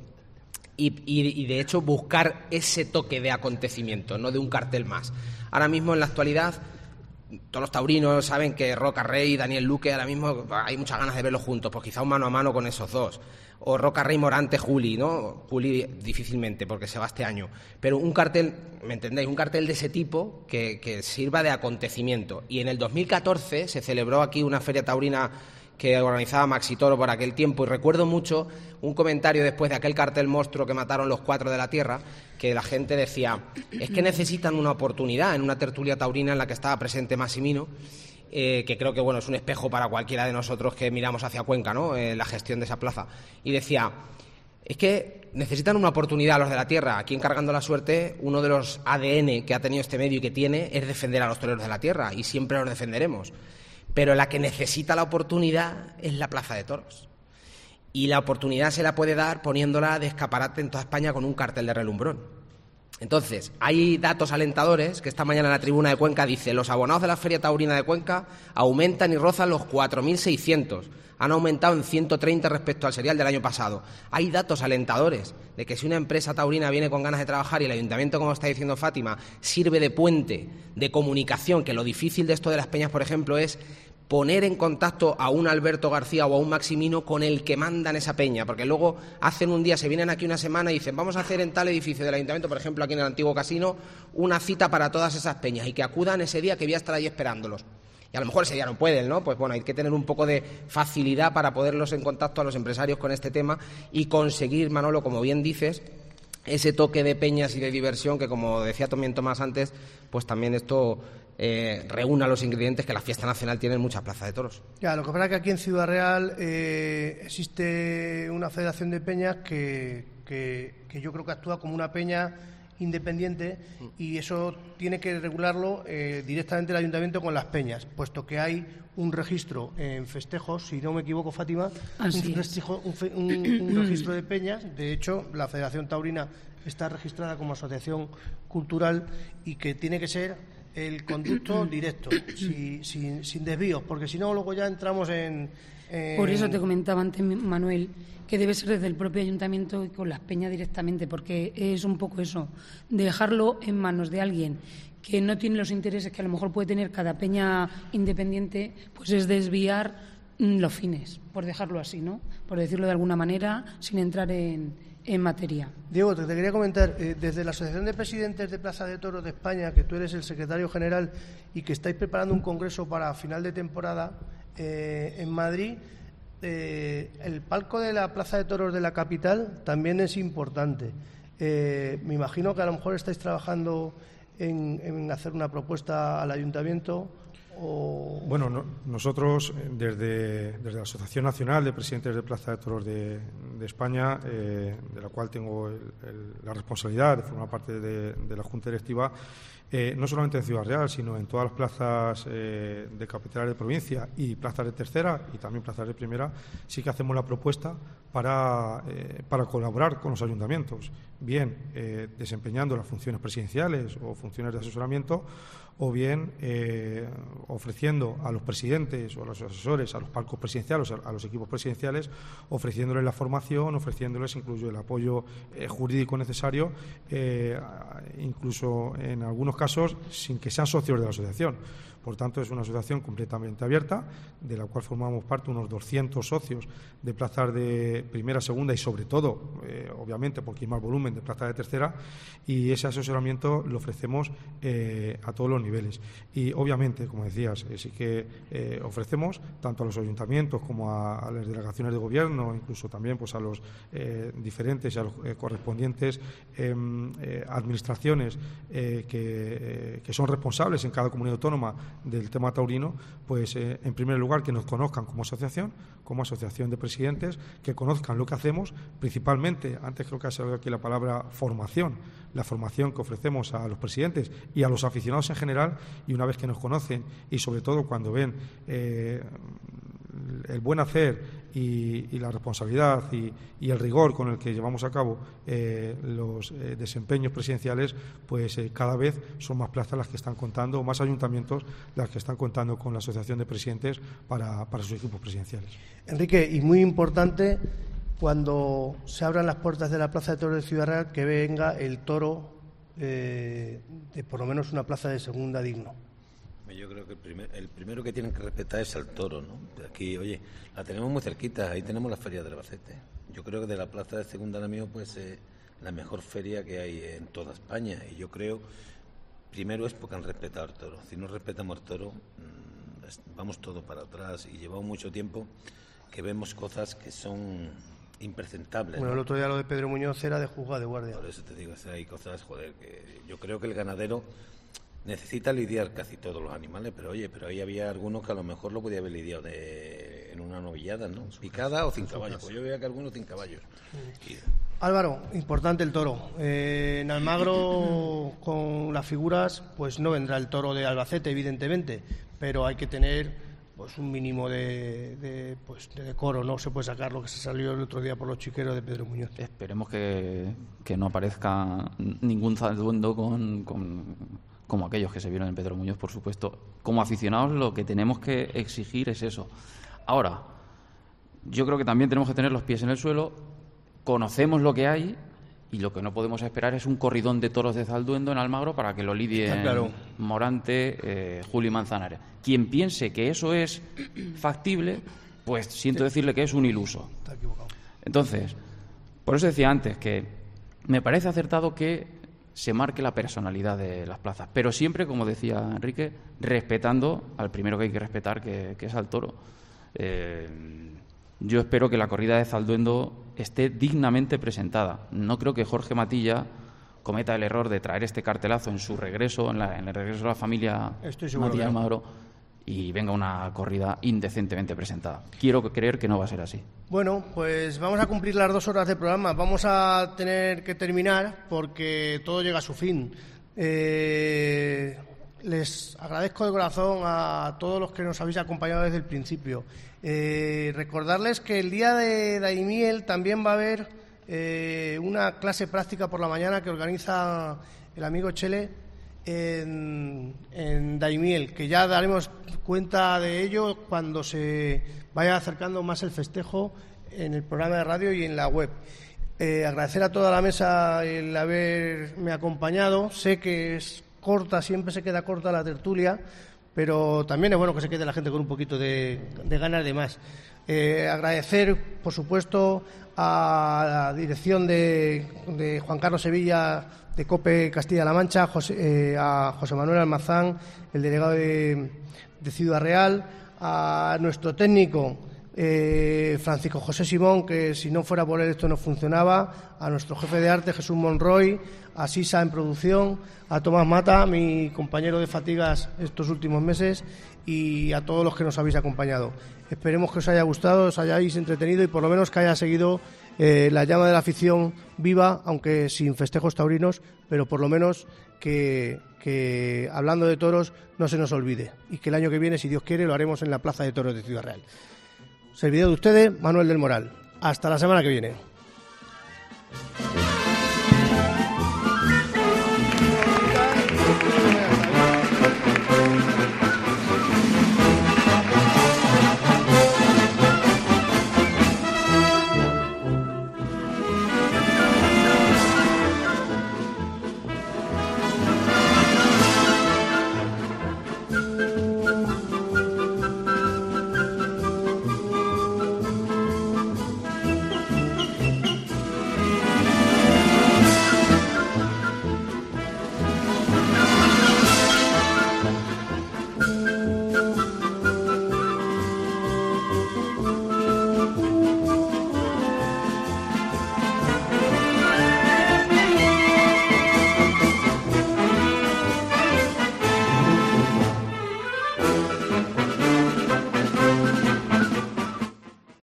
y de hecho buscar ese toque de acontecimiento, no de un cartel más. Ahora mismo en la actualidad todos los taurinos saben que Roca Rey y Daniel Luque ahora mismo hay muchas ganas de verlos juntos, pues quizá un mano a mano con esos dos. O Roca Rey Morante Juli, ¿no? Juli difícilmente porque se va este año. Pero un cartel, ¿me entendéis? Un cartel de ese tipo que sirva de acontecimiento. Y en el 2014 se celebró aquí una feria taurina que organizaba Maxi Toro por aquel tiempo, y recuerdo mucho un comentario después de aquel cartel monstruo que mataron los 4 de la tierra, que la gente decía, es que necesitan una oportunidad en una tertulia taurina en la que estaba presente Massimino, que creo que bueno es un espejo para cualquiera de nosotros que miramos hacia Cuenca, ¿no? La gestión de esa plaza, y decía, es que necesitan una oportunidad los de la tierra. Aquí en Cargando la Suerte, uno de los ADN que ha tenido este medio y que tiene es defender a los toreros de la tierra, y siempre los defenderemos. Pero la que necesita la oportunidad es la Plaza de Toros. Y la oportunidad se la puede dar poniéndola de escaparate en toda España con un cartel de relumbrón. Entonces, hay datos alentadores que esta mañana en la tribuna de Cuenca dice: los abonados de la Feria Taurina de Cuenca aumentan y rozan los 4.600. Han aumentado en 130 respecto al serial del año pasado. Hay datos alentadores de que si una empresa taurina viene con ganas de trabajar y el ayuntamiento, como está diciendo Fátima, sirve de puente, de comunicación, que lo difícil de esto de las peñas, por ejemplo, es poner en contacto a un Alberto García o a un Maximino con el que mandan esa peña, porque luego hacen un día, se vienen aquí una semana y dicen, vamos a hacer en tal edificio del ayuntamiento, por ejemplo aquí en el antiguo casino, una cita para todas esas peñas y que acudan ese día, que voy a estar ahí esperándolos. Y a lo mejor ese día no pueden, ¿no? Pues bueno, hay que tener un poco de facilidad para ponerlos en contacto a los empresarios con este tema y conseguir, Manolo, como bien dices, ese toque de peñas y de diversión que, como decía también Tomás antes, pues también esto reúna los ingredientes que la fiesta nacional tiene en muchas plazas de toros. Ya, lo que pasa es que aquí en Ciudad Real existe una federación de peñas que yo creo que actúa como una peña independiente, y eso tiene que regularlo directamente el ayuntamiento con las peñas, puesto que hay un registro en festejos, si no me equivoco, Fátima, un registro de peñas. De hecho, la Federación Taurina está registrada como asociación cultural y que tiene que ser el conducto directo, sin desvíos, porque si no luego ya entramos en... Por eso te comentaba antes, Manuel, que debe ser desde el propio ayuntamiento y con las peñas directamente, porque es un poco eso, dejarlo en manos de alguien que no tiene los intereses que a lo mejor puede tener cada peña independiente, pues es desviar los fines, por dejarlo así, ¿no? Por decirlo de alguna manera, sin entrar en materia. Diego, te quería comentar, desde la Asociación de Presidentes de Plaza de Toros de España, que tú eres el secretario general y que estáis preparando un congreso para final de temporada en Madrid, el palco de la Plaza de Toros de la capital también es importante. Me imagino que a lo mejor estáis trabajando en hacer una propuesta al ayuntamiento. Bueno, nosotros desde la Asociación Nacional de Presidentes de Plaza de Toros de España, de la cual tengo la responsabilidad de formar parte de la Junta Directiva, no solamente en Ciudad Real, sino en todas las plazas de capitales de provincia y plazas de tercera y también plazas de primera, sí que hacemos la propuesta para colaborar con los ayuntamientos, bien desempeñando las funciones presidenciales o funciones de asesoramiento, o bien ofreciendo a los presidentes o a los asesores, a los palcos presidenciales, a los equipos presidenciales, ofreciéndoles la formación, ofreciéndoles incluso el apoyo jurídico necesario, incluso en algunos casos sin que sean socios de la asociación. Por tanto, es una asociación completamente abierta, de la cual formamos parte unos 200 socios de plazas de primera, segunda y, sobre todo, obviamente, porque hay más volumen, de plazas de tercera, y ese asesoramiento lo ofrecemos a todos los niveles. Y, obviamente, como decías, sí que ofrecemos tanto a los ayuntamientos como a las delegaciones de gobierno, incluso también pues a los diferentes y a los correspondientes administraciones que son responsables en cada comunidad autónoma del tema taurino, pues en primer lugar que nos conozcan como asociación de presidentes, que conozcan lo que hacemos, principalmente, antes creo que ha salido aquí la palabra formación, la formación que ofrecemos a los presidentes y a los aficionados en general, y una vez que nos conocen y sobre todo cuando ven el buen hacer y la responsabilidad y el rigor con el que llevamos a cabo los desempeños presidenciales, pues cada vez son más plazas las que están contando, o más ayuntamientos las que están contando con la asociación de presidentes para sus equipos presidenciales. Enrique, y muy importante, cuando se abran las puertas de la Plaza de Toros de Ciudad Real, que venga el toro de por lo menos una plaza de segunda digno. Yo creo que el primero que tienen que respetar es al toro, ¿no? Aquí, oye, la tenemos muy cerquita, ahí tenemos la feria del Albacete. Yo creo que de la plaza de segunda ahora mismo, pues la mejor feria que hay en toda España. Y yo creo, primero es porque han respetado al toro. Si no respetamos al toro, vamos todo para atrás. Y llevamos mucho tiempo que vemos cosas que son impresentables. Bueno, ¿no? El otro día lo de Pedro Muñoz era de juzgado de guardia. Por eso te digo, hay cosas, joder, que yo creo que el ganadero necesita lidiar casi todos los animales, pero ahí había algunos que a lo mejor lo podía haber lidiado en una novillada, ¿no? Picada o sin caballos, pues yo veía que algunos sin caballos. Álvaro, importante el toro. En Almagro, con las figuras, pues no vendrá el toro de Albacete, evidentemente, pero hay que tener pues un mínimo de decoro, no se puede sacar lo que se salió el otro día por los chiqueros de Pedro Muñoz. Esperemos que no aparezca ningún salduendo como aquellos que se vieron en Pedro Muñoz, por supuesto. Como aficionados lo que tenemos que exigir es eso. Ahora, yo creo que también tenemos que tener los pies en el suelo, conocemos lo que hay y lo que no podemos esperar es un corridón de toros de Zalduendo en Almagro para que lo lidien Morante, Julio y Manzanares. Quien piense que eso es factible, pues siento decirle que es un iluso. Está equivocado. Entonces, por eso decía antes que me parece acertado que se marque la personalidad de las plazas, pero siempre, como decía Enrique, respetando al primero que hay que respetar, que es al toro. Yo espero que la corrida de Zalduendo esté dignamente presentada. No creo que Jorge Matilla cometa el error de traer este cartelazo en su regreso, en el regreso de la familia Matilla Almagro, y venga una corrida indecentemente presentada. Quiero creer que no va a ser así. Bueno, pues vamos a cumplir las 2 horas de programa. Vamos a tener que terminar porque todo llega a su fin. Les agradezco de corazón a todos los que nos habéis acompañado desde el principio. Recordarles que el día de Daimiel también va a haber una clase práctica por la mañana que organiza el amigo Chele en Daimiel, que ya daremos cuenta de ello cuando se vaya acercando más el festejo en el programa de radio y en la web. Agradecer a toda la mesa el haberme acompañado. Sé que es corta, siempre se queda corta la tertulia, pero también es bueno que se quede la gente con un poquito de ganas de más. Agradecer, por supuesto, a la dirección de Juan Carlos Sevilla de COPE Castilla-La Mancha, a José Manuel Almazán, el delegado de Ciudad Real, a nuestro técnico Francisco José Simón, que si no fuera por él esto no funcionaba, a nuestro jefe de arte Jesús Monroy, a Sisa en producción, a Tomás Mata, mi compañero de fatigas estos últimos meses, y a todos los que nos habéis acompañado. Esperemos que os haya gustado, os hayáis entretenido y por lo menos que haya seguido la llama de la afición viva, aunque sin festejos taurinos, pero por lo menos que hablando de toros no se nos olvide y que el año que viene, si Dios quiere, lo haremos en la Plaza de Toros de Ciudad Real. Servidor de ustedes, Manuel del Moral. Hasta la semana que viene.